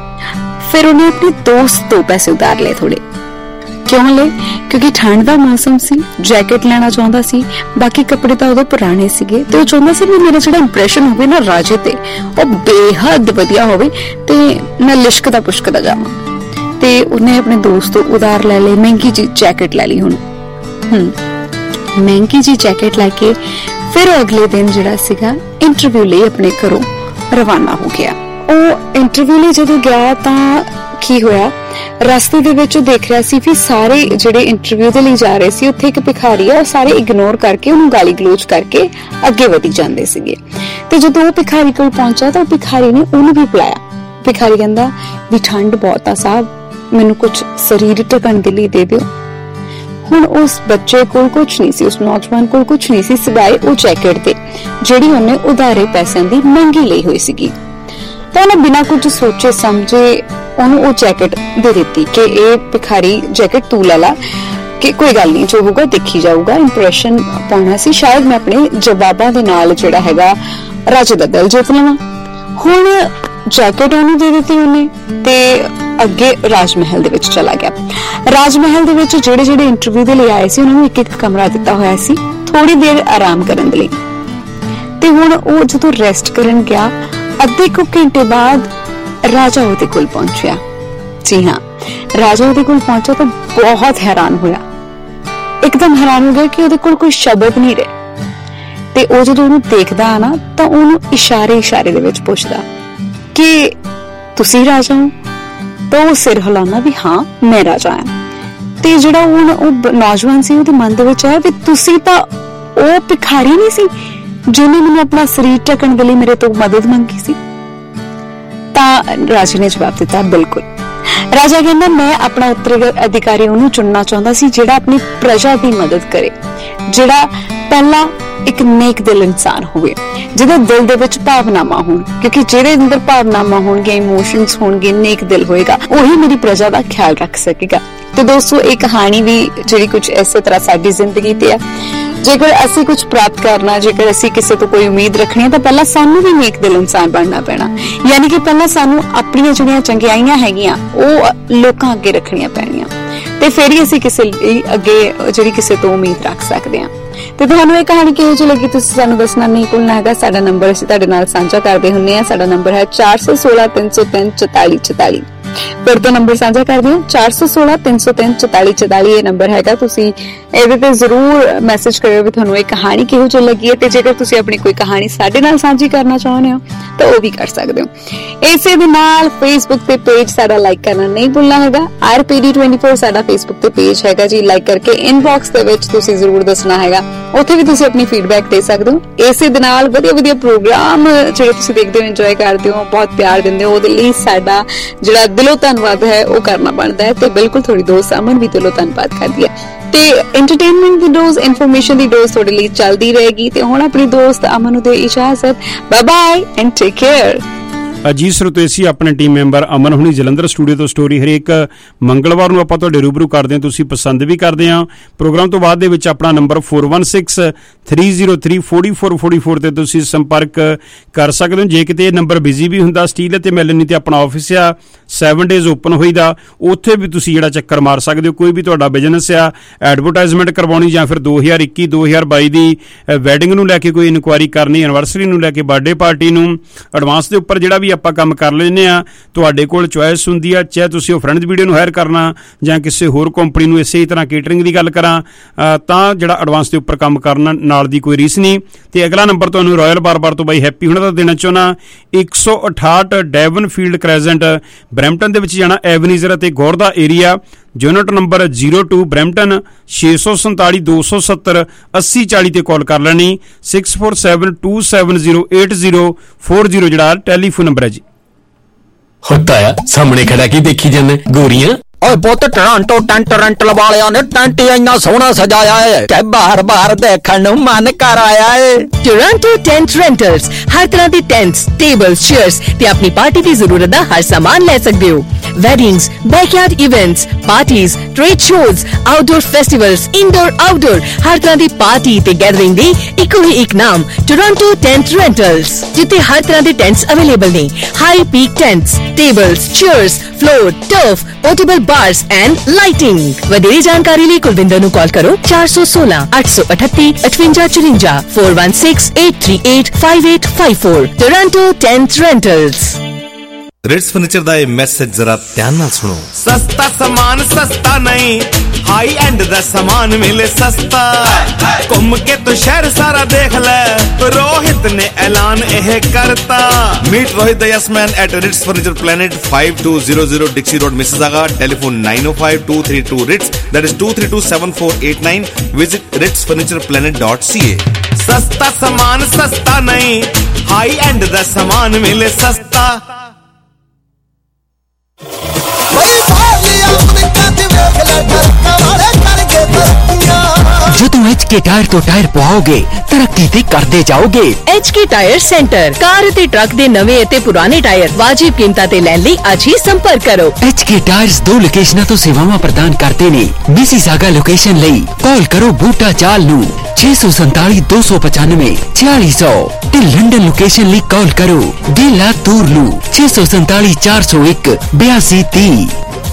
ਫਿਰ ਉਹਨੇ ਆਪਣੇ ਦੋਸਤ ਤੋਂ ਪੈਸੇ ਉਧਾਰ ਲਏ ਥੋੜੇ। ਕਿਉਂ ਲਏ? ਕਿਉਂਕਿ ਠੰਡ ਦਾ ਮੌਸਮ ਸੀ, ਜੈਕਟ ਲੈਣਾ ਚਾਹੁੰਦਾ ਸੀ, ਬਾਕੀ ਕੱਪੜੇ ਤਾਂ ਉਦੋਂ ਪੁਰਾਣੇ ਸੀਗੇ ਤੇ ਉਹ ਚਾਹੁੰਦਾ ਸੀ ਵੀ ਮੇਰਾ ਜਿਹੜਾ ਇੰਪ੍ਰੈਸ਼ਨ ਹੋਵੇ ਨਾ ਰਾਜੇ ਤੇ ਉਹ ਬੇਹੱਦ ਵਧੀਆ ਹੋਵੇ ਤੇ ਮੈਂ ਲਿਸ਼ਕਦਾ ਪੁਸ਼ਕਦਾ ਜਾਵਾਂ। ਤੇ ਉਹਨੇ ਆਪਣੇ ਦੋਸਤ ਤੋਂ ਉਧਾਰ ਲੈ ਲਈ, ਮਹਿੰਗੀ ਜੀ ਜੈਕਟ ਲੈ ਲਈ। ਹੁਣ ਹਮ ਮਹਿੰਗੀ ਜੀ ਜੈਕਟ ਲੈ ਕੇ ਫਿਰ ਅਗਲੇ ਦਿਨ ਜਿਹੜਾ ਸੀਗਾ ਇੰਟਰਵਿਊ ਲਈ ਆਪਣੇ ਘਰੋਂ ਰਵਾਨਾ ਹੋ ਗਿਆ। ਉਹ ਇੰਟਰਵਿਊ ਲਈ ਜਦੋਂ ਗਿਆ ਤਾਂ ਕੀ ਹੋਇਆ, ਰਸਤੇ ਦੇ ਵਿੱਚ ਉਹ ਦੇਖ ਰਿਹਾ ਸੀ ਵੀ ਸਾਰੇ ਜਿਹੜੇ ਇੰਟਰਵਿਊ ਦੇ ਲਈ ਜਾ ਰਹੇ ਸੀ ਉੱਥੇ ਇੱਕ ਭਿਖਾਰੀ ਆ, ਉਹ ਸਾਰੇ ਇਗਨੋਰ ਕਰਕੇ ਉਹਨੂੰ ਗਾਲੀ ਗਲੋਚ ਕਰਕੇ ਅੱਗੇ ਵਧੀ ਜਾਂਦੇ ਸੀਗੇ। ਤੇ ਜਦੋਂ ਉਹ ਭਿਖਾਰੀ ਕੋਲ ਪਹੁੰਚਾ ਤਾਂ ਉਹ ਭਿਖਾਰੀ ਨੇ ਉਹਨੂੰ ਵੀ ਬੁਲਾਇਆ। ਭਿਖਾਰੀ ਕਹਿੰਦਾ ਵੀ ਠੰਡ ਬਹੁਤ ਆ ਸਾਹਿਬ, ਮੈਨੂੰ ਕੁਝ ਸਰੀਰ ਢਕਣ ਦੇ ਲਈ ਦੇ ਦਿਓ। ਹੁਣ ਉਸ ਬੱਚੇ ਕੋਲ ਕੁਝ ਨਹੀਂ ਸੀ, ਉਸ ਨੌਜਵਾਨ ਕੋਲ ਕੁਝ ਨਹੀਂ ਸੀ ਸਿਵਾਏ ਉਹ ਜੈਕਟ ਤੇ ਜਿਹੜੀ ਉਹਨੇ ਉਧਾਰੇ ਪੈਸਿਆਂ ਦੀ ਮਹਿੰਗੀ ਲਈ ਹੋਈ ਸੀਗੀ। ਤਾਂ ਉਹਨੇ ਬਿਨਾਂ ਕੁਝ ਸੋਚੇ ਸਮਝੇ ਉਹਨੂੰ ਉਹ ਜੈਕਟ ਦੇ ਦਿੱਤੀ ਕਿ ਇਹ ਭਿਖਾਰੀ ਜੈਕਟ ਤੂੰ ਲੈ ਲਾ, ਕਿ ਕੋਈ ਗੱਲ ਨਹੀਂ ਜੋ ਹੋਊਗਾ ਦੇਖੀ ਜਾਊਗਾ। ਇੰਪ੍ਰੈਸ਼ਨ ਪਾਉਣਾ ਸੀ, ਸ਼ਾਇਦ ਮੈਂ ਆਪਣੇ ਜਵਾਬਾਂ ਦੇ ਨਾਲ ਜਿਹੜਾ ਹੈਗਾ ਰਾਜੇ ਦਾ ਦਿਲ ਜਿੱਤ ਲਵਾਂ। ਹੁਣ ਜੈਕਟ ਉਹਨੂੰ ਦੇ ਦਿੱਤੀ ਉਹਨੇ ਤੇ ਅੱਗੇ ਰਾਜ ਮਹਿਲ ਦੇ ਵਿੱਚ ਚਲਾ ਗਿਆ। ਰਾਜ ਮਹਿਲ ਦੇ ਵਿੱਚ ਜਿਹੜੇ ਜਿਹੜੇ ਇੰਟਰਵਿਊ ਦੇ ਲਈ ਆਏ ਸੀ ਉਹਨਾਂ ਨੂੰ ਇੱਕ ਇੱਕ ਕਮਰਾ ਦਿੱਤਾ ਹੋਇਆ ਸੀ ਥੋੜੀ ਦੇਰ ਆਰਾਮ ਕਰਨ ਦੇ ਲਈ। ਤੇ ਹੁਣ ਉਹ ਜਦੋਂ ਰੈਸਟ ਕਰਨ ਗਿਆ ਅੱਧੇ ਕੁ ਘੰਟੇ ਬਾਅਦ ਰਾਜਾ ਉਹਦੇ ਕੋਲ ਪਹੁੰਚਿਆ। ਜੀ ਹਾਂ, ਰਾਜਾ ਉਹਦੇ ਕੋਲ ਪਹੁੰਚਾ ਤਾਂ ਬਹੁਤ ਹੈਰਾਨ ਹੋਇਆ, ਇੱਕਦਮ ਹੈਰਾਨ ਹੋ ਗਿਆ ਕਿ ਉਹਦੇ ਕੋਲ ਕੋਈ ਸ਼ਬਦ ਨਹੀਂ ਰਹੇ। ਤੇ ਉਹ ਜਦੋਂ ਉਹਨੂੰ ਦੇਖਦਾ ਨਾ ਤਾਂ ਉਹਨੂੰ ਇਸ਼ਾਰੇ ਇਸ਼ਾਰੇ ਦੇ ਵਿੱਚ ਪੁੱਛਦਾ ਕਿ ਤੁਸੀਂ ਰਾਜਾ ਹੋ? ਤਾਂ ਉਹ ਸਿਰ ਹਿਲਾਉਂਦਾ ਵੀ ਹਾਂ ਮੈਂ ਰਾਜਾ ਹਾਂ। ਤੇ ਜਿਹੜਾ ਹੁਣ ਉਹ ਨੌਜਵਾਨ ਸੀ ਉਹਦੇ ਮਨ ਦੇ ਵਿੱਚ ਆਇਆ ਵੀ ਤੁਸੀਂ ਤਾਂ ਉਹ ਭਿਖਾਰੀ ਨਹੀਂ ਸੀ ਜਿਹਨੇ ਮੈਨੂੰ ਆਪਣਾ ਸਰੀਰ ਢਕਣ ਦੇ ਲਈ ਮੇਰੇ ਤੋਂ ਮਦਦ ਮੰਗੀ ਸੀ? ਤਾਂ ਰਾਜੇ ਨੇ ਜਵਾਬ ਦਿੱਤਾ ਬਿਲਕੁਲ। ਰਾਜਾ ਕਹਿੰਦਾ ਮੈਂ ਆਪਣਾ ਉੱਤਰਾਧਿਕਾਰੀ ਉਹਨੂੰ ਚੁਣਨਾ ਚਾਹੁੰਦਾ ਸੀ ਜਿਹੜਾ ਆਪਣੀ ਪ੍ਰਜਾ ਦੀ ਮਦਦ ਕਰੇ, ਜਿਹੜਾ ਪਹਿਲਾਂ ਇੱਕ ਨੇਕ ਦਿਲ ਇਨਸਾਨ ਹੋਵੇ, ਜਿਹਦੇ ਦਿਲ ਦੇ ਵਿੱਚ ਭਾਵਨਾਵਾਂ ਹੋਣ, ਕਿਉਂਕਿ ਜਿਹੜੇ ਅੰਦਰ ਭਾਵਨਾਵਾਂ ਹੋਣਗੇ, ਇਮੋਸ਼ਨਸ ਹੋਣਗੇ, ਨੇਕ ਦਿਲ ਹੋਏਗਾ, ਉਹੀ ਮੇਰੀ ਪ੍ਰਜਾ ਦਾ ਖਿਆਲ ਰੱਖ ਸਕੇਗਾ। ਤੇ ਦੋਸਤੋ ਇਹ ਕਹਾਣੀ ਵੀ ਜਿਹੜੀ ਕੁਝ ਇਸੇ ਤਰ੍ਹਾਂ ਸਾਡੀ ਜ਼ਿੰਦਗੀ ਤੇ ਆ। ਜੇਕਰ ਅਸੀਂ ਕੁਝ ਪ੍ਰਾਪਤ ਕਰਨਾ, ਜੇਕਰ ਅਸੀਂ ਕਿਸੇ ਤੋਂ ਕੋਈ ਉਮੀਦ ਰੱਖਣੀ ਹੈ ਤਾਂ ਪਹਿਲਾਂ ਸਾਨੂੰ ਵੀ ਨੇਕ ਦਿਲ ਇਨਸਾਨ ਬਣਨਾ ਪੈਣਾ, ਯਾਨੀ ਕਿ ਪਹਿਲਾਂ ਸਾਨੂੰ ਆਪਣੀਆਂ ਜਿਹੜੀਆਂ ਚੰਗਿਆਈਆਂ ਹੈਗੀਆਂ ਉਹ ਲੋਕਾਂ ਅੱਗੇ ਰੱਖਣੀਆਂ ਪੈਣੀਆਂ ਤੇ ਫਿਰ ਹੀ ਅਸੀਂ ਕਿਸੇ ਅੱਗੇ ਜਿਹੜੀ ਕਿਸੇ ਤੋਂ ਉਮੀਦ ਰੱਖ ਸਕਦੇ ਹਾਂ। ਤੇ ਤੁਹਾਨੂੰ ਇਹ ਕਹਾਣੀ ਕਿਹੋ ਜਿਹੀ ਲੱਗੀ ਤੁਸੀਂ ਸਾਨੂੰ ਦੱਸਣਾ ਨਹੀਂ ਭੁੱਲਣਾ ਹੈਗਾ। ਸਾਡਾ ਨੰਬਰ ਅਸੀਂ ਤੁਹਾਡੇ ਨਾਲ ਸਾਂਝਾ ਕਰਦੇ ਹੁੰਦੇ ਹਾਂ। ਸਾਡਾ ਨੰਬਰ ਹੈ ਚਾਰ ਸੌ ਸੋਲਾਂ ਤਿੰਨ ਸੌ ਤਿੰਨ ਚੁਤਾਲੀ ਚੁਤਾਲੀ। ਫਿਰ ਤੋਂ ਨੰਬਰ ਸਾਂਝਾ ਕਰਦੇ ਹਾਂ ਚਾਰ ਸੌ ਸੋਲਾਂ ਤਿੰਨ ਸੌ ਤਿੰਨ ਚੁਤਾਲੀ ਚੁਤਾਲੀ। ਇਹ ਨੰਬਰ ਹੈਗਾ, ਤੁਸੀਂ ਇਹਦੇ ਤੇ ਜ਼ਰੂਰ ਮੈਸੇਜ ਕਰਿਓ ਵੀ ਤੁਹਾਨੂੰ ਇਹ ਕਹਾਣੀ ਕਿਹੋ ਜਿਹੀ ਲੱਗੀ ਹੈ। ਤੇ ਜੇਕਰ ਤੁਸੀਂ ਆਪਣੀ ਕੋਈ ਕਹਾਣੀ ਸਾਡੇ ਨਾਲ ਸਾਂਝੀ ਕਰਨਾ ਚਾਹੁੰਦੇ ਹੋ ਤਾਂ ਉਹ ਵੀ ਕਰ ਸਕਦੇ ਹੋ। ਇਸੇ ਦੇ ਨਾਲ ਫੇਸਬੁੱਕ ਤੇ ਪੇਜ ਸਾਡਾ ਲਾਈਕ ਕਰਨਾ ਨਹੀਂ ਭੁੱਲਣਾ ਹੈਗਾ। ਆਰ ਪੀ ਡੀ ਚੌਵੀ ਸਾਡਾ ਫੇਸਬੁੱਕ ਤੇ ਪੇਜ ਹੈਗਾ ਜੀ। ਲਾਈਕ ਕਰਕੇ ਇਨਬਾਕਸ ਦੇ ਵਿੱਚ ਤੁਸੀਂ ਜ਼ਰੂਰ ਦੱਸਣਾ ਹੈਗਾ, ਉੱਥੇ ਵੀ ਤੁਸੀਂ ਆਪਣੀ ਫੀਡਬੈਕ ਦੇ ਸਕਦੇ ਹੋ। ਇਸੇ ਦੇ ਨਾਲ ਵਧੀਆ ਵਧੀਆ ਪ੍ਰੋਗਰਾਮ ਜਿਹੜੇ ਤੁਸੀਂ ਦੇਖਦੇ ਹੋ, ਇੰਜੋਏ ਕਰਦੇ ਹੋ, ਬਹੁਤ ਪਿਆਰ ਦਿੰਦੇ ਹੋ, ਉਹਦੇ ਲਈ ਸਾਡਾ ਜਿਹੜਾ ਦਿਲੋਂ ਧੰਨਵਾਦ ਹੈ ਉਹ ਕਰਨਾ ਬਣਦਾ ਹੈ। ਤੇ ਬਿਲਕੁਲ ਥੋੜੀ ਦੋਸਤ ਅਮਨ ਵੀ ਦਿਲੋਂ ਧੰਨਵਾਦ ਕਰਦੀ ਹੈ। ਤੇ ਐਂਟਰਟੇਨਮੈਂਟ ਦੀ ਡੋਜ਼, ਇਨਫੋਰਮੇਸ਼ਨ ਦੀ ਡੋਜ਼ ਤੁਹਾਡੇ ਲਈ ਚੱਲਦੀ ਰਹੇਗੀ। ਤੇ ਹੁਣ ਆਪਣੀ ਦੋਸਤ ਅਮਨ ਨੂੰ ਦੇ ਇਜਾਜ਼ਤ। Bye bye and take care. Ajit ਸਰਤੇਸੀ ਆਪਣੇ ਟੀਮ ਮੈਂਬਰ ਅਮਨ ਹੁਣੀ ਜਲੰਧਰ ਸਟੂਡੀਓ ਤੋਂ ਸਟੋਰੀ ਹਰੇਕ ਮੰਗਲਵਾਰ ਨੂੰ ਆਪਾਂ ਤੁਹਾਡੇ ਰੂਬਰੂ ਕਰਦੇ ਹਾਂ, ਤੁਸੀਂ ਪਸੰਦ ਵੀ ਕਰਦੇ ਹਾਂ। ਪ੍ਰੋਗਰਾਮ ਤੋਂ ਬਾਅਦ ਦੇ ਵਿੱਚ ਆਪਣਾ number four one six three zero three forty four forty four ਤੇ ਤੁਸੀਂ ਸੰਪਰਕ ਕਰ ਸਕਦੇ ਹੋ। ਜੇ ਕਿਤੇ ਇਹ ਨੰਬਰ ਬਿਜ਼ੀ ਵੀ ਹੁੰਦਾ, ਸਟੀਲ ਅਤੇ ਮੈਲਨੀ ਤੇ ਆਪਣਾ ਆਫਿਸ ਆ ਸੈਵਨ ਡੇਜ਼ ਓਪਨ ਹੋਈਦਾ, ਉੱਥੇ ਵੀ ਤੁਸੀਂ ਜਿਹੜਾ ਚੱਕਰ ਮਾਰ ਸਕਦੇ ਹੋ। ਕੋਈ ਵੀ ਤੁਹਾਡਾ ਬਿਜ਼ਨਸ ਆ, ਐਡਵਰਟਾਈਜ਼ਮੈਂਟ ਕਰਵਾਉਣੀ ਜਾਂ ਫਿਰ ਦੋ ਹਜ਼ਾਰ ਇੱਕੀ ਦੋ ਹਜ਼ਾਰ ਬਾਈ ਦੀ ਵੈਡਿੰਗ ਨੂੰ ਲੈ ਕੇ ਕੋਈ ਇਨਕੁਆਇਰੀ ਕਰਨੀ, ਐਨਵਰਸਰੀ ਨੂੰ ਲੈ ਕੇ, ਬਰਥਡੇ ਪਾਰਟੀ ਨੂੰ, ਐਡਵਾਂਸ ਦੇ ਉੱਪਰ ਜਿਹੜਾ ਵੀ ਆਪਾਂ ਕੰਮ ਕਰ ਲੈਂਦੇ ਆ, ਤੁਹਾਡੇ ਕੋਲ ਚੁਆਇਸ ਹੁੰਦੀ ਆ। ਚਾਹੇ ਤੁਸੀਂ ਉਹ ਫਰੈਂਡਸ ਵੀਡੀਓ ਨੂੰ ਹਾਇਰ ਕਰਨਾ ਜਾਂ ਕਿਸੇ ਹੋਰ ਕੰਪਨੀ ਨੂੰ, ਇਸੇ ਤਰ੍ਹਾਂ ਕੇਟਰਿੰਗ ਦੀ ਗੱਲ ਕਰਾਂ ਤਾਂ ਜਿਹੜਾ ਐਡਵਾਂਸ ਦੇ ਉੱਪਰ ਕੰਮ ਕਰਨਾ ਨਾਲ ਦੀ ਕੋਈ ਰੀਸ ਨਹੀਂ। ਤੇ ਅਗਲਾ ਨੰਬਰ ਤੁਹਾਨੂੰ ਰਾਇਲ ਬਾਰ-ਬਾਰ ਤੋਂ ਬਾਈ ਹੈਪੀ ਹੁਣਾਂ ਦਾ ਦੇਣਾ ਚਾਹੁੰਦਾ। ਇੱਕ ਸੌ ਅਠਾਹਠ ਡੈਵਨ ਫੀਲਡ ਕ੍ਰੈਜ਼ੈਂਟ ਬਰੈਂਪਟਨ ਦੇ ਵਿੱਚ ਜਾਣਾ, ਐਵਨੀਜ਼ਰ ਅਤੇ ਗੌਰ ਦਾ area, unit number zero two Brampton, ਛੇ ਸੌ ਸੰਤਾਲੀ ਦੋ ਸੌ ਸੱਤਰ ਅੱਸੀ ਚਾਲੀ ਤੇ ਕਾਲ ਕਰ ਲੈਣੀ। Six four seven two seven zero eight zero four zero ਜਿਹੜਾ ਟੈਲੀਫੋਨ ਨੰਬਰ ਹੈ ਜੀ। ਹੁੰਦਾ ਆ ਸਾਹਮਣੇ ਖੜਾ ਕੀ ਦੇਖੀ ਜਾਂਦੇ ਗੋਰੀਆਂ। ਓਏ ਪੁੱਤ ਟੋਰਾਂਟੋ ਟੈਂਟ ਰੈਂਟਲ ਵਾਲਿਆਂ ਨੇ ਟੈਂਟ ਇੰਨਾ ਸੋਹਣਾ ਸਜਾਇਆ ਹੈ ਕਿ ਬਾਹਰ ਬਾਹਰ ਦੇਖਣ ਨੂੰ ਮਨ ਕਰ ਆਇਆ ਹੈ। ਟੋਰਾਂਟੋ ਟੈਂਟ ਰੈਂਟਲਸ ਹਰ ਤਰ੍ਹਾਂ ਦੇ ਟੈਂਟਸ, ਟੇਬਲਸ, ਚੇਅਰਸ ਤੇ ਆਪਣੀ ਪਾਰਟੀ ਦੀ ਜ਼ਰੂਰਤ ਦਾ ਹਰ ਸਾਮਾਨ ਲੈ ਸਕਦੇ ਹੋ। Weddings, backyard events, parties, trade shows, outdoor festivals, indoor outdoor ਹਰ ਤਰ੍ਹਾਂ ਦੀ ਪਾਰਟੀ ਤੇ ਗੈਦਰਿੰਗ ਦੀ ਇੱਕੋ ਹੀ ਇੱਕ ਨਾਮ ਟੋਰਾਂਟੋ ਟੈਂਟ ਰੈਂਟਲਸ, ਜਿੱਥੇ ਹਰ ਤਰ੍ਹਾਂ ਦੇ ਟੈਂਟਸ ਅਵੇਲੇਬਲ ਨੇ। High peak tents, tables, chairs, floor, turf, portable bars and lighting. ਵਧੇਰੇ ਜਾਣਕਾਰੀ ਲਈ ਕੁਲਵਿੰਦਰ ਨੂੰ ਕਾਲ ਕਰੋ ਚਾਰ ਸੌ ਸੋਲਾਂ ਅੱਠ ਸੌ ਅਠੱਤੀ ਅਠਵੰਜਾ ਚੁਰੰਜਾ four one six eight three eight five eight five four. Toronto tent rentals. Ritz furniture ਦਾ ਇਹ ਮੈਸੇਜ ਜ਼ਰਾ ਧਿਆਨ ਨਾਲ ਸੁਣੋ। ਸਸਤਾ ਸਮਾਨ ਸਸਤਾ ਨਹੀਂ, ਹਾਈ ਐਂਡ ਦਾ ਸਮਾਨ ਮਿਲੇ ਸਸਤਾ। ਘੁੰਮ ਕੇ ਤੂੰ ਸ਼ਹਿਰ ਸਾਰਾ ਦੇਖ ਲੈ, ਰੋਹਿਤ ਨੇ ਐਲਾਨ ਇਹ ਕਰਤਾ। Meet Rohit the Yes Man at Ritz Furniture Planet, five two zero zero Dixie Road, Mississauga. Telephone nine oh five two three two Ritz. That is two three two seven four eight nine. Visit ritz furniture planet dot c a. ਸਸਤਾ ਸਮਾਨ ਸਸਤਾ ਨਹੀਂ, ਹਾਈ ਐਂਡ ਦਾ ਸਮਾਨ ਮਿਲੇ ਸਸਤਾ। ਜਦੋਂ ਐਚ ਕੇ ਟਾਇਰ ਤੋਂ ਟਾਇਰ ਪਵਾਓਗੇ ਤਰੱਕੀ ਤੇ ਕਰਦੇ ਜਾਓਗੇ। H K tyre centre car ਅਤੇ ਟਰੱਕ ਦੇ ਨਵੇਂ ਅਤੇ ਪੁਰਾਣੇ ਟਾਇਰ ਵਾਜਿਬ ਕੀਮਤਾਂ ਤੇ ਲੈਣ ਲਈ ਅੱਜ ਹੀ ਸੰਪਰਕ ਕਰੋ। ਐਚ ਕੇ ਟਾਇਰਸ ਦੋ ਲੋਕੇਸ਼ਨਾਂ ਤੋਂ ਸੇਵਾਵਾਂ ਪ੍ਰਦਾਨ ਕਰਦੇ ਨੇ। ਮਿਸੀਸਾਗਾ ਲੋਕੇਸ਼ਨ ਲਈ ਕਾਲ ਕਰੋ ਬੂਟਾ ਚਾਲ ਨੂੰ ਛੇ ਸੌ ਸੰਤਾਲੀ ਦੋ ਸੌ ਪਚਾਨਵੇਂ ਛਿਆਲੀ ਸੌ ਤੇ ਲੰਡਨ ਲੋਕੇਸ਼ਨ ਲਈ ਕਾਲ ਕਰੋ ਡੇਲਾ ਤੂਰ ਨੂੰ ਛੇ ਸੌ ਸੰਤਾਲੀ ਚਾਰ ਸੌ ਇੱਕ ਬਿਆਸੀ ਤੀਹ।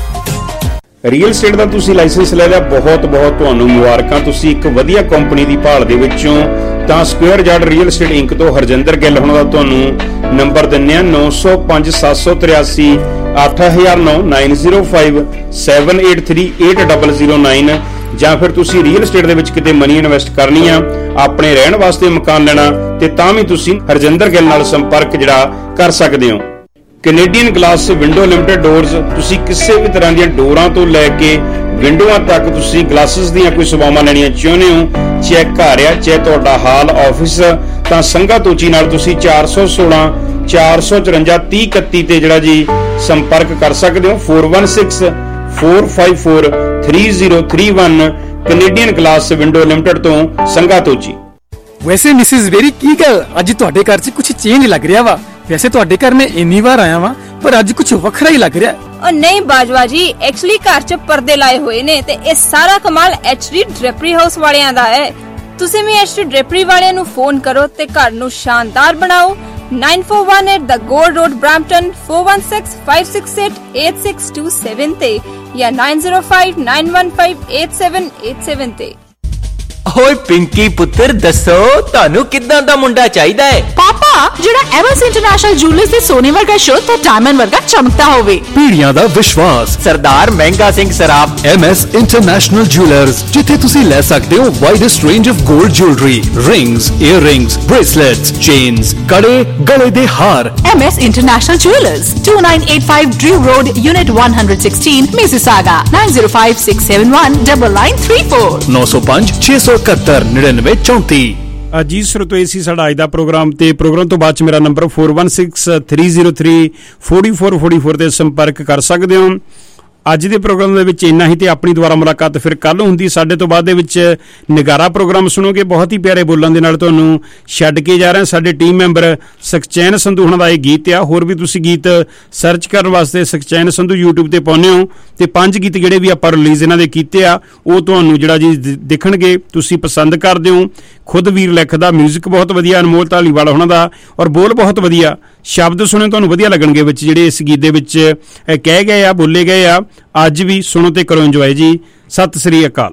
ਰੀਅਲ ਸਟੇਟ ਦਾ ਤੁਸੀਂ ਲਾਇਸੈਂਸ ਲੈ ਲਿਆ, ਬਹੁਤ ਬਹੁਤ ਤੁਹਾਨੂੰ ਮੁਬਾਰਕਾਂ। ਤੁਸੀਂ ਇੱਕ ਵਧੀਆ ਕੰਪਨੀ ਦੀ ਭਾਲ ਦੇ ਵਿੱਚੋਂ ਤਾਂ square yard real estate inc ਤੋਂ ਹਰਜਿੰਦਰ ਗਿੱਲ ਹੋਣਾ ਦਾ ਤੁਹਾਨੂੰ ਨੰਬਰ ਦਿੰਨੇ ਆ ਨੌ ਸੌ ਪੰਜ ਸੱਤ ਸੌ ਤਰਿਆਸੀ ਅੱਠ ਹਜ਼ਾਰ ਨੌ nine zero five seven eight three eight double zero nine. ਜਾਂ ਫਿਰ ਤੁਸੀਂ ਰੀਅਲ ਸਟੇਟ ਦੇ ਵਿੱਚ ਕਿਤੇ ਮਨੀ ਇਨਵੈਸਟ ਕਰਨੀ ਆ, ਆਪਣੇ ਰਹਿਣ ਵਾਸਤੇ ਮਕਾਨ ਲੈਣਾ, ਤੇ ਤਾਂ ਵੀ ਤੁਸੀਂ ਹਰਜਿੰਦਰ ਗਿੱਲ ਨਾਲ ਸੰਪਰਕ ਜਿਹੜਾ ਕਰ ਸਕਦੇ ਹੋ। Canadian glass window limited doors, ਤੁਸੀਂ ਕਿਸੇ ਵੀ ਤਰ੍ਹਾਂ ਦੀਆਂ ਡੋਰਾਂ ਤੋਂ ਲੈ ਕੇ ਵਿੰਡੋਆਂ ਤੱਕ ਤੁਸੀਂ ਗਲਾਸਿਸ ਦੀਆਂ ਕੋਈ ਸੇਵਾਵਾਂ ਲੈਣੀਆਂ ਚਾਹੁੰਦੇ ਹੋ, ਚਾਹੇ ਘਰ ਆ ਚਾਹੇ ਤੁਹਾਡਾ ਹਾਲ ਆਫਿਸ, ਤਾਂ ਸੰਘਾ ਤੋਚੀ ਨਾਲ ਤੁਸੀਂ ਚਾਰ ਸੌ ਸੋਲਾਂ ਚਾਰ ਸੌ ਚੁਰੰਜਾ ਤੀਹ ਇਕੱਤੀ ਤੇ ਜਿਹੜਾ ਜੀ ਸੰਪਰਕ ਕਰ ਸਕਦੇ ਹੋ। Four one six four five four three zero three one Canadian glass window limited ਤੋਂ ਸੰਘਾ ਤੋਚੀ। ਵੈਸੇ ਮਿਸਿਸ ਵੇਰੀ ਕੀ ਗੱਲ ਅੱਜ ਤੁਹਾਡੇ ਘਰ 'ਚ ਕੁਝ ਚੇਂਜ ਲੱਗ ਰਿਹਾ ਵਾ। ਵੈਸੇ ਤੁਹਾਡੇ ਘਰ ਮੈਂ ਇੰਨੀ ਵਾਰ ਆਇਆ ਵਾਂ ਪਰ ਅੱਜ ਕੁਝ ਵੱਖਰਾ ਹੀ ਲੱਗ ਰਿਹਾ। ਉਹ ਨਹੀਂ ਬਾਜਵਾ ਜੀ, ਐਕਚੁਅਲੀ ਘਰ 'ਚ ਪਰਦੇ ਲਾਏ ਹੋਏ ਨੇ ਤੇ ਇਹ ਸਾਰਾ ਕਮਾਲ ਐਚਡੀ ਡ੍ਰੇਪਰੀ ਹਾਊਸ ਵਾਲਿਆਂ ਦਾ ਹੈ। ਤੁਸੀਂ ਵੀ ਐਚਡੀ ਡ੍ਰੇਪਰੀ ਵਾਲਿਆਂ ਨੂੰ ਫੋਨ ਕਰੋ ਤੇ ਘਰ ਨੂੰ ਸ਼ਾਨਦਾਰ ਬਣਾਓ। nine four one eight The Gold Road, Brampton, four one six five six eight eight six two seven ਤੇ ਜਾਂ nine zero five nine one five eight seven eight seven ਤੇ। ਓਏ ਪਿੰਕੀ ਪੁੱਤਰ ਦੱਸੋ ਤੁਹਾਨੂੰ ਕਿੱਦਾਂ ਦਾ ਮੁੰਡਾ ਚਾਹੀਦਾ ਹੈ? ਪਾਪਾ ਜਿਹੜਾ ਐਮਐਸ ਇੰਟਰਨੈਸ਼ਨਲ ਜੁਐਲਰਸ ਦੇ ਸੋਨੇ ਵਰਗਾ ਸ਼ੁੱਧ ਤੇ ਡਾਇਮੰਡ ਵਰਗਾ ਚਮਕਦਾ ਹੋਵੇ। ਪੀੜੀਆਂ ਦਾ ਵਿਸ਼ਵਾਸ Sardar Mehnga Singh Saraf MS international jewellers, ਜਿੱਥੇ ਤੁਸੀਂ ਲੈ ਸਕਦੇ ਹੋ ਵਾਈਡੈਸਟ ਰੇਂਜ ਆਫ 골ਡ jewellery, rings, earrings, bracelets, chains, ਕੜੇ, ਗਲੇ ਦੇ ਹਾਰ। MS international jewellers, two nine eight five Drew Road, Unit one sixteen, Mississauga, nine zero five six seven one nine nine three four ਨੌ ਸੌ ਪੰਜ ਛੇ ਸੌ ਇਕਹੱਤਰ ਨੜਿਨਵੇਂ ਚੌਂਤੀ। ਅਜੀਤ ਸਰੋਤੋ ਇਹ ਸੀ ਸਾਡਾ ਅੱਜ ਦਾ ਪ੍ਰੋਗਰਾਮ, ਤੇ ਪ੍ਰੋਗਰਾਮ ਤੋਂ ਬਾਅਦ ਚ ਮੇਰਾ number four one six three zero three forty four forty four ਤੇ ਸੰਪਰਕ ਕਰ ਸਕਦੇ ਹੋ। ਅੱਜ ਦੇ ਪ੍ਰੋਗਰਾਮ ਦੇ ਵਿੱਚ ਇੰਨਾ ਹੀ ਤੇ ਆਪਣੀ ਦੁਬਾਰਾ ਮੁਲਾਕਾਤ ਫਿਰ ਕੱਲ ਹੁੰਦੀ। ਸਾਡੇ ਤੋਂ ਬਾਅਦ ਦੇ ਵਿੱਚ ਨਗਾਰਾ ਪ੍ਰੋਗਰਾਮ ਸੁਣੋਗੇ। ਬਹੁਤ ਹੀ ਪਿਆਰੇ ਬੋਲਾਂ ਦੇ ਨਾਲ ਤੁਹਾਨੂੰ ਛੱਡ ਕੇ ਜਾ ਰਹੇ ਸਾਡੇ ਟੀਮ ਮੈਂਬਰ ਸੁਖਚੈਨ ਸੰਧੂ ਹੁਣਾਂ ਦਾ ਇਹ ਗੀਤ ਆ। ਹੋਰ ਵੀ ਤੁਸੀਂ ਗੀਤ ਸਰਚ ਕਰਨ ਵਾਸਤੇ ਸੁਖਚੈਨ ਸੰਧੂ YouTube ਤੇ ਪਾਉਂਦੇ ਹੋ ਤੇ ਪੰਜ ਗੀਤ ਜਿਹੜੇ ਵੀ ਆਪਾਂ ਰਿਲੀਜ਼ ਇਹਨਾਂ ਦੇ ਕੀਤੇ ਆ ਉਹ ਤੁਹਾਨੂੰ ਜਿਹੜਾ ਜੀ ਦਿਖਣਗੇ, ਤੁਸੀਂ ਪਸੰਦ ਕਰਦੇ ਹੋ। ਖੁਦ ਵੀਰ ਲਿਖਦਾ, ਮਿਊਜ਼ਿਕ ਬਹੁਤ ਵਧੀਆ ਅਨਮੋਲ ਧਾਲੀਵਾਲ ਉਹਨਾਂ ਦਾ, ਔਰ ਬੋਲ ਬਹੁਤ ਵਧੀਆ। ਸ਼ਬਦ ਸੁਣੇ ਤੁਹਾਨੂੰ ਵਧੀਆ ਲੱਗਣਗੇ ਵਿੱਚ ਜਿਹੜੇ ਇਸ ਗੀਤ ਦੇ ਵਿੱਚ ਕਹਿ ਗਏ ਆ, ਬੋਲੇ ਗਏ ਆ। ਅੱਜ ਵੀ ਸੁਣੋ ਤੇ ਕਰੋ ਇੰਜੋਏ ਜੀ। ਸਤਿ ਸ੍ਰੀ ਅਕਾਲ।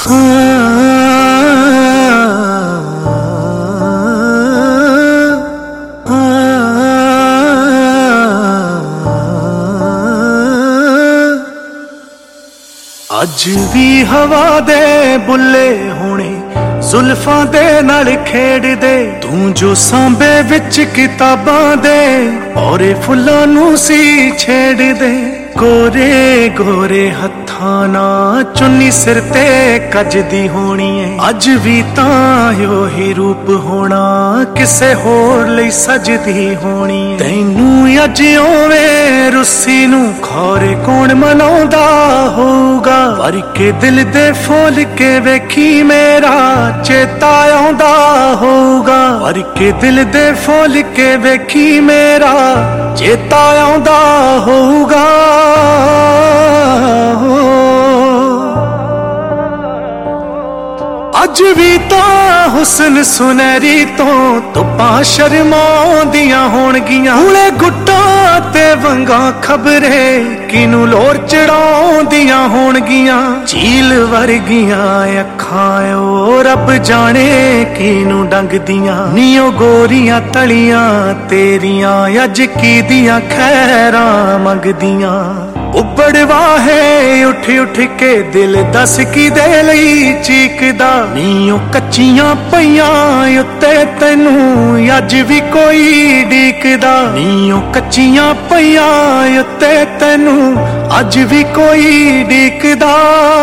ਅੱਜ ਵੀ ਹਵਾ ਦੇ ਬੁੱਲੇ ਹੋਣੇ ਜ਼ੁਲਫਾਂ ਦੇ ਨਾਲ ਖੇਡਦੇ, ਤੂੰ ਜੋ ਸਾਂਭੇ ਵਿੱਚ ਕਿਤਾਬਾਂ ਦੇ ਔਰੇ ਫੁੱਲਾਂ ਨੂੰ ਸੀ ਛੇੜਦੇ। ਗੋਰੇ ਗੋਰੇ ਹੱਥਾਂ ਨਾਲ ਚੁੰਨੀ ਸਿਰ ਤੇ ਕੱਜਦੀ ਹੋਣੀ ਏ, ਅੱਜ ਵੀ ਤਾਂ ਉਹੀ ਰੂਪ ਹੋਣਾ ਕਿਸੇ ਹੋਰ ਲਈ ਸਜਦੀ ਹੋਣੀ ਏ। ਤੈਨੂੰ ਅੱਜ ਓਵੇਂ ਰੁੱਸੀ ਨੂੰ ਖੌਰੇ ਕੌਣ ਮਨਾਉਂਦਾ ਹੋਊਗਾ, ਵਰ ਕੇ ਦਿਲ ਦੇ ਫੁੱਲ ਕੇ ਵੇਖੀ ਮੇਰਾ ਚੇਤਾ ਆਉਂਦਾ ਹੋਊਗਾ, ਵਰ ਕੇ ਦਿਲ ਦੇ ਫੁੱਲ ਕੇ ਵੇਖੀ ਮੇਰਾ ਚੇਤਾ ਆਉਂਦਾ ਹੋਊਗਾ। ਅੱਜ ਵੀ ਤਾਂ ਹੁਸਨ ਸੁਨਹਿਰੀ ਤੋਂ ਧੁੱਪਾਂ ਸ਼ਰਮਾਉਂਦੀਆਂ ਹੋਣਗੀਆਂ, ਹੁਣੇ ਗੁੱਟਾਂ ਤੇ ਵੰਗਾਂ ਖਬਰੇ ਕਿਨੂੰ ਲੋਰ ਚੜਾਉਂਦੀਆਂ ਹੋਣਗੀਆਂ। ਝੀਲ ਵਰਗੀਆਂ ਅੱਖਾਂ ਓ ਰੱਬ ਜਾਣੇ ਕਿਨੂੰ ਡੰਗਦੀਆਂ, ਨੀਓ ਗੋਰੀਆਂ ਤਲੀਆਂ ਤੇਰੀਆਂ ਅੱਜ ਕੀਦੀਆਂ ਖੈਰਾਂ ਮੰਗਦੀਆਂ। ਉੱਬੜ ਵਾਹੇ ਉੱਠ ਉੱਠ ਕੇ ਦਿਲ ਦੱਸ ਕਿਦੇ ਲਈ ਚੀਕਦਾ, ਨੀਓ ਕੱਚੀਆਂ ਪਈਆਂ ਉੱਤੇ ਤੈਨੂੰ ਅੱਜ ਵੀ ਕੋਈ ਡੀਕਦਾ, ਨੀਓ ਕੱਚੀਆਂ ਪਈਆਂ ਉੱਤੇ ਤੈਨੂੰ ਅੱਜ ਵੀ ਕੋਈ ਡੀਕਦਾ।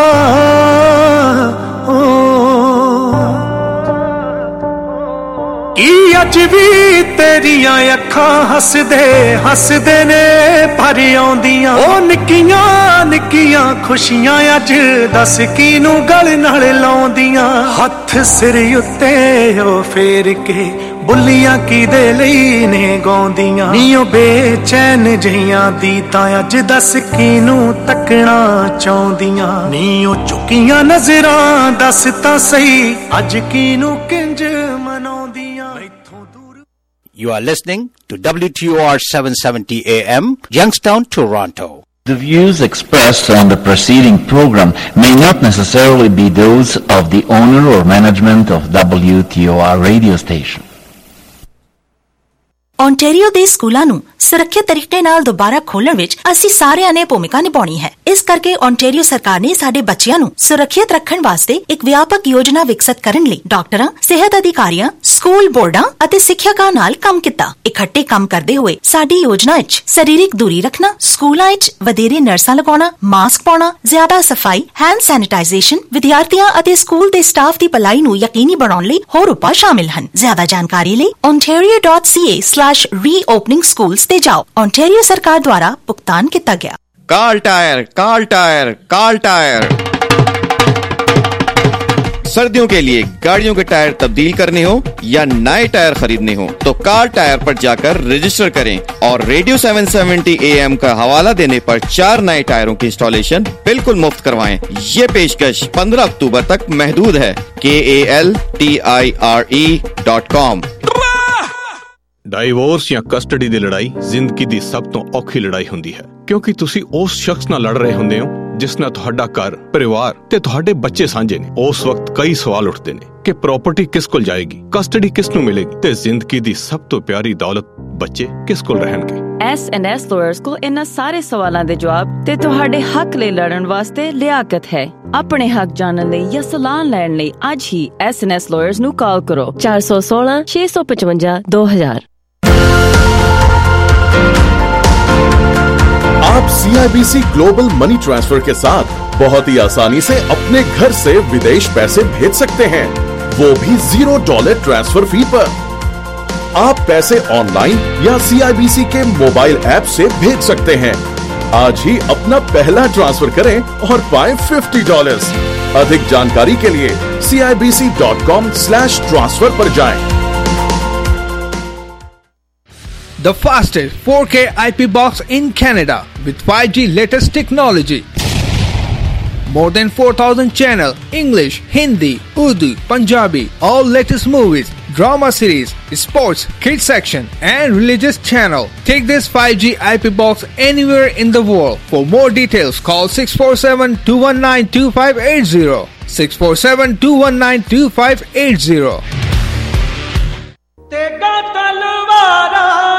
ਕੀ ਅੱਜ ਵੀ ਤੇਰੀਆਂ ਅੱਖਾਂ ਹੱਸਦੇ ਹੱਸਦੇ ਨੇ ਭਰ ਆਉਂਦੀਆਂ, ਉਹ ਨਿੱਕੀਆਂ ਨਿੱਕੀਆਂ ਖੁਸ਼ੀਆਂ ਅੱਜ ਦੱਸ ਕਿਨੂੰ ਗਲ ਨਾਲ ਲਾਉਂਦੀਆਂ। ਹੱਥ ਸਿਰ ਉੱਤੇ ਉਹ ਫੇਰ ਕੇ ਬੁੱਲੀਆਂ ਕਿਦੇ ਲਈ ਨੇ ਗਾਉਂਦੀਆਂ, ਨੀਓ ਬੇਚੈਨ ਜਿਹੀਆਂ ਦੀ ਤਾਂ ਅੱਜ ਦੱਸ ਕਿਨੂੰ ਤੱਕਣਾ ਚਾਹੁੰਦੀਆਂ। ਨੀਓ ਝੁਕੀਆਂ ਨਜ਼ਰਾਂ ਦੱਸ ਤਾਂ ਸਹੀ ਅੱਜ ਕਿਨੂੰ ਕਿੰਜ ਮਨਾਉਂਦੀਆਂ। You are listening to W T O R seven seventy A M, Youngstown, Toronto. The views expressed on the preceding program may not necessarily be those of the owner or management of W T O R radio station. Ontario ਦੇ ਸਕੂਲਾਂ ਨੂੰ ਸੁਰੱਖਿਅਤ ਤਰੀਕੇ ਨਾਲ ਦੁਬਾਰਾ ਖੋਲ੍ਹਣ ਵਿੱਚ ਅਸੀਂ ਸਾਰਿਆਂ ਨੇ ਭੂਮਿਕਾ ਨਿਭਾਉਣੀ ਹੈ। ਇਸ ਕਰਕੇ ਓਨਟਾਰੀਓ ਸਰਕਾਰ ਨੇ ਸਾਡੇ ਬੱਚਿਆਂ ਨੂੰ ਸੁਰੱਖਿਅਤ ਰੱਖਣ ਵਾਸਤੇ ਇੱਕ ਵਿਆਪਕ ਯੋਜਨਾ ਵਿਕਸਿਤ ਕਰਨ ਲਈ ਡਾਕਟਰਾਂ, ਸਿਹਤ ਅਧਿਕਾਰੀਆਂ, ਸਕੂਲ ਬੋਰਡਾਂ ਅਤੇ ਸਿੱਖਿਅਕਾਂ ਨਾਲ ਕੰਮ ਕੀਤਾ। ਇਕੱਠੇ ਕੰਮ ਕਰਦੇ ਹੋਏ ਸਾਡੀ ਯੋਜਨਾ ਵਿੱਚ ਸਰੀਰਕ ਦੂਰੀ ਰੱਖਣਾ, ਸਕੂਲਾਂ ਵਿੱਚ ਵਧੇਰੇ ਨਰਸਾਂ ਲਗਾਉਣਾ, ਮਾਸਕ ਪਾਉਣਾ, ਜ਼ਿਆਦਾ ਸਫਾਈ, ਹੈਂਡ ਸੈਨੀਟਾਈਜ਼ੇਸ਼ਨ, ਵਿਦਿਆਰਥੀਆਂ ਅਤੇ ਸਕੂਲ ਦੇ ਸਟਾਫ ਦੀ ਭਲਾਈ ਨੂੰ ਯਕੀਨੀ ਬਣਾਉਣ ਲਈ ਹੋਰ ਉਪਾਅ ਸ਼ਾਮਿਲ ਹਨ। ਜ਼ਿਆਦਾ ਜਾਣਕਾਰੀ ਲਈ ontario dot c a slash reopening schools ਤੇ ਜਾਓ। ontario ਸਰਕਾਰ ਦੁਆਰਾ ਭੁਗਤਾਨ ਕੀਤਾ ਗਿਆ। Car tyre, car tyre, car tyre. सर्दियों के लिए गाड़ियों के टायर तब्दील करने हो या नए टायर खरीदने हो तो कार टायर पर जाकर रजिस्टर करें और radio seven seventy A M का हवाला देने पर चार नए टायरों की इंस्टॉलेशन बिल्कुल मुफ्त करवाएं। ये पेशकश पंद्रह अक्टूबर तक महदूद है। K A L T I R E dot com. Divorce ਜਾਂ ਕਸਟਡੀ ਦੀ ਲੜਾਈ ਜ਼ਿੰਦਗੀ ਦੀ ਸਭ ਤੋਂ ਔਖੀ ਲੜਾਈ ਹੁੰਦੀ ਹੈ, ਕਿਉਂਕਿ ਤੁਸੀਂ ਉਸ ਸ਼ਖਸ ਨਾਲ ਲੜ ਰਹੇ ਹੁੰਦੇ ਹੋ ਜਿਸ ਨਾਲ ਤੁਹਾਡਾ ਘਰ, ਪਰਿਵਾਰ ਤੇ ਤੁਹਾਡੇ ਬੱਚੇ ਸਾਂਝੇ ਨੇ। ਉਸ ਵਕਤ ਕਈ ਸਵਾਲ ਉੱਠਦੇ ਨੇ ਕਿ ਪ੍ਰਾਪਰਟੀ ਕਿਸ ਕੋਲ ਜਾਏਗੀ, ਕਸਟਡੀ ਕਿਸ ਨੂੰ ਮਿਲੇਗੀ ਤੇ ਜ਼ਿੰਦਗੀ ਦੀ ਸਭ ਤੋਂ ਪਿਆਰੀ ਦੌਲਤ ਬੱਚੇ ਕਿਸ ਕੋਲ ਰਹਿਣਗੇ। ਐਸ ਐਂਡ ਐਸ ਲਾਇਰਸ ਕੋਲ ਇਹਨਾਂ ਸਾਰੇ ਸਵਾਲਾਂ ਦੇ ਜਵਾਬ ਤੇ ਤੁਹਾਡੇ ਹੱਕ ਲਈ ਲੜਨ ਵਾਸਤੇ ਲਿਆਕਤ ਹੈ। ਆਪਣੇ ਹੱਕ ਜਾਣਨ ਲਈ ਜਾਂ ਸਲਾਹ ਲੈਣ ਲਈ ਅੱਜ ਹੀ ਐਸ ਐਂਡ ਐਸ ਲਾਇਰਸ ਨੂੰ ਕਾਲ ਕਰੋ ਚਾਰ ਸੌ ਸੋਲਾਂ ਛੇ ਸੌ ਪਚਵੰਜਾ ਦੋ ਹਜ਼ਾਰ। आप C I B C global money transfer के साथ बहुत ही आसानी से अपने घर से विदेश पैसे भेज सकते हैं, वो भी जीरो डॉलर ट्रांसफर फी पर। आप पैसे ऑनलाइन या सी आई बी सी के मोबाइल ऐप से भेज सकते हैं। आज ही अपना पहला ट्रांसफर करें और पाएं फिफ्टी डॉलर्स। अधिक जानकारी के लिए C I B C dot com slash transfer पर जाएं। The fastest four K I P box in Canada with five G latest technology. More than four thousand channel, English, Hindi, Urdu, Punjabi, all latest movies, drama series, sports, kids section and religious channel. Take this five G I P box anywhere in the world. For more details, call six four seven, two one nine, two five eight zero. six four seven, two one nine, two five eight zero. Tega Talwara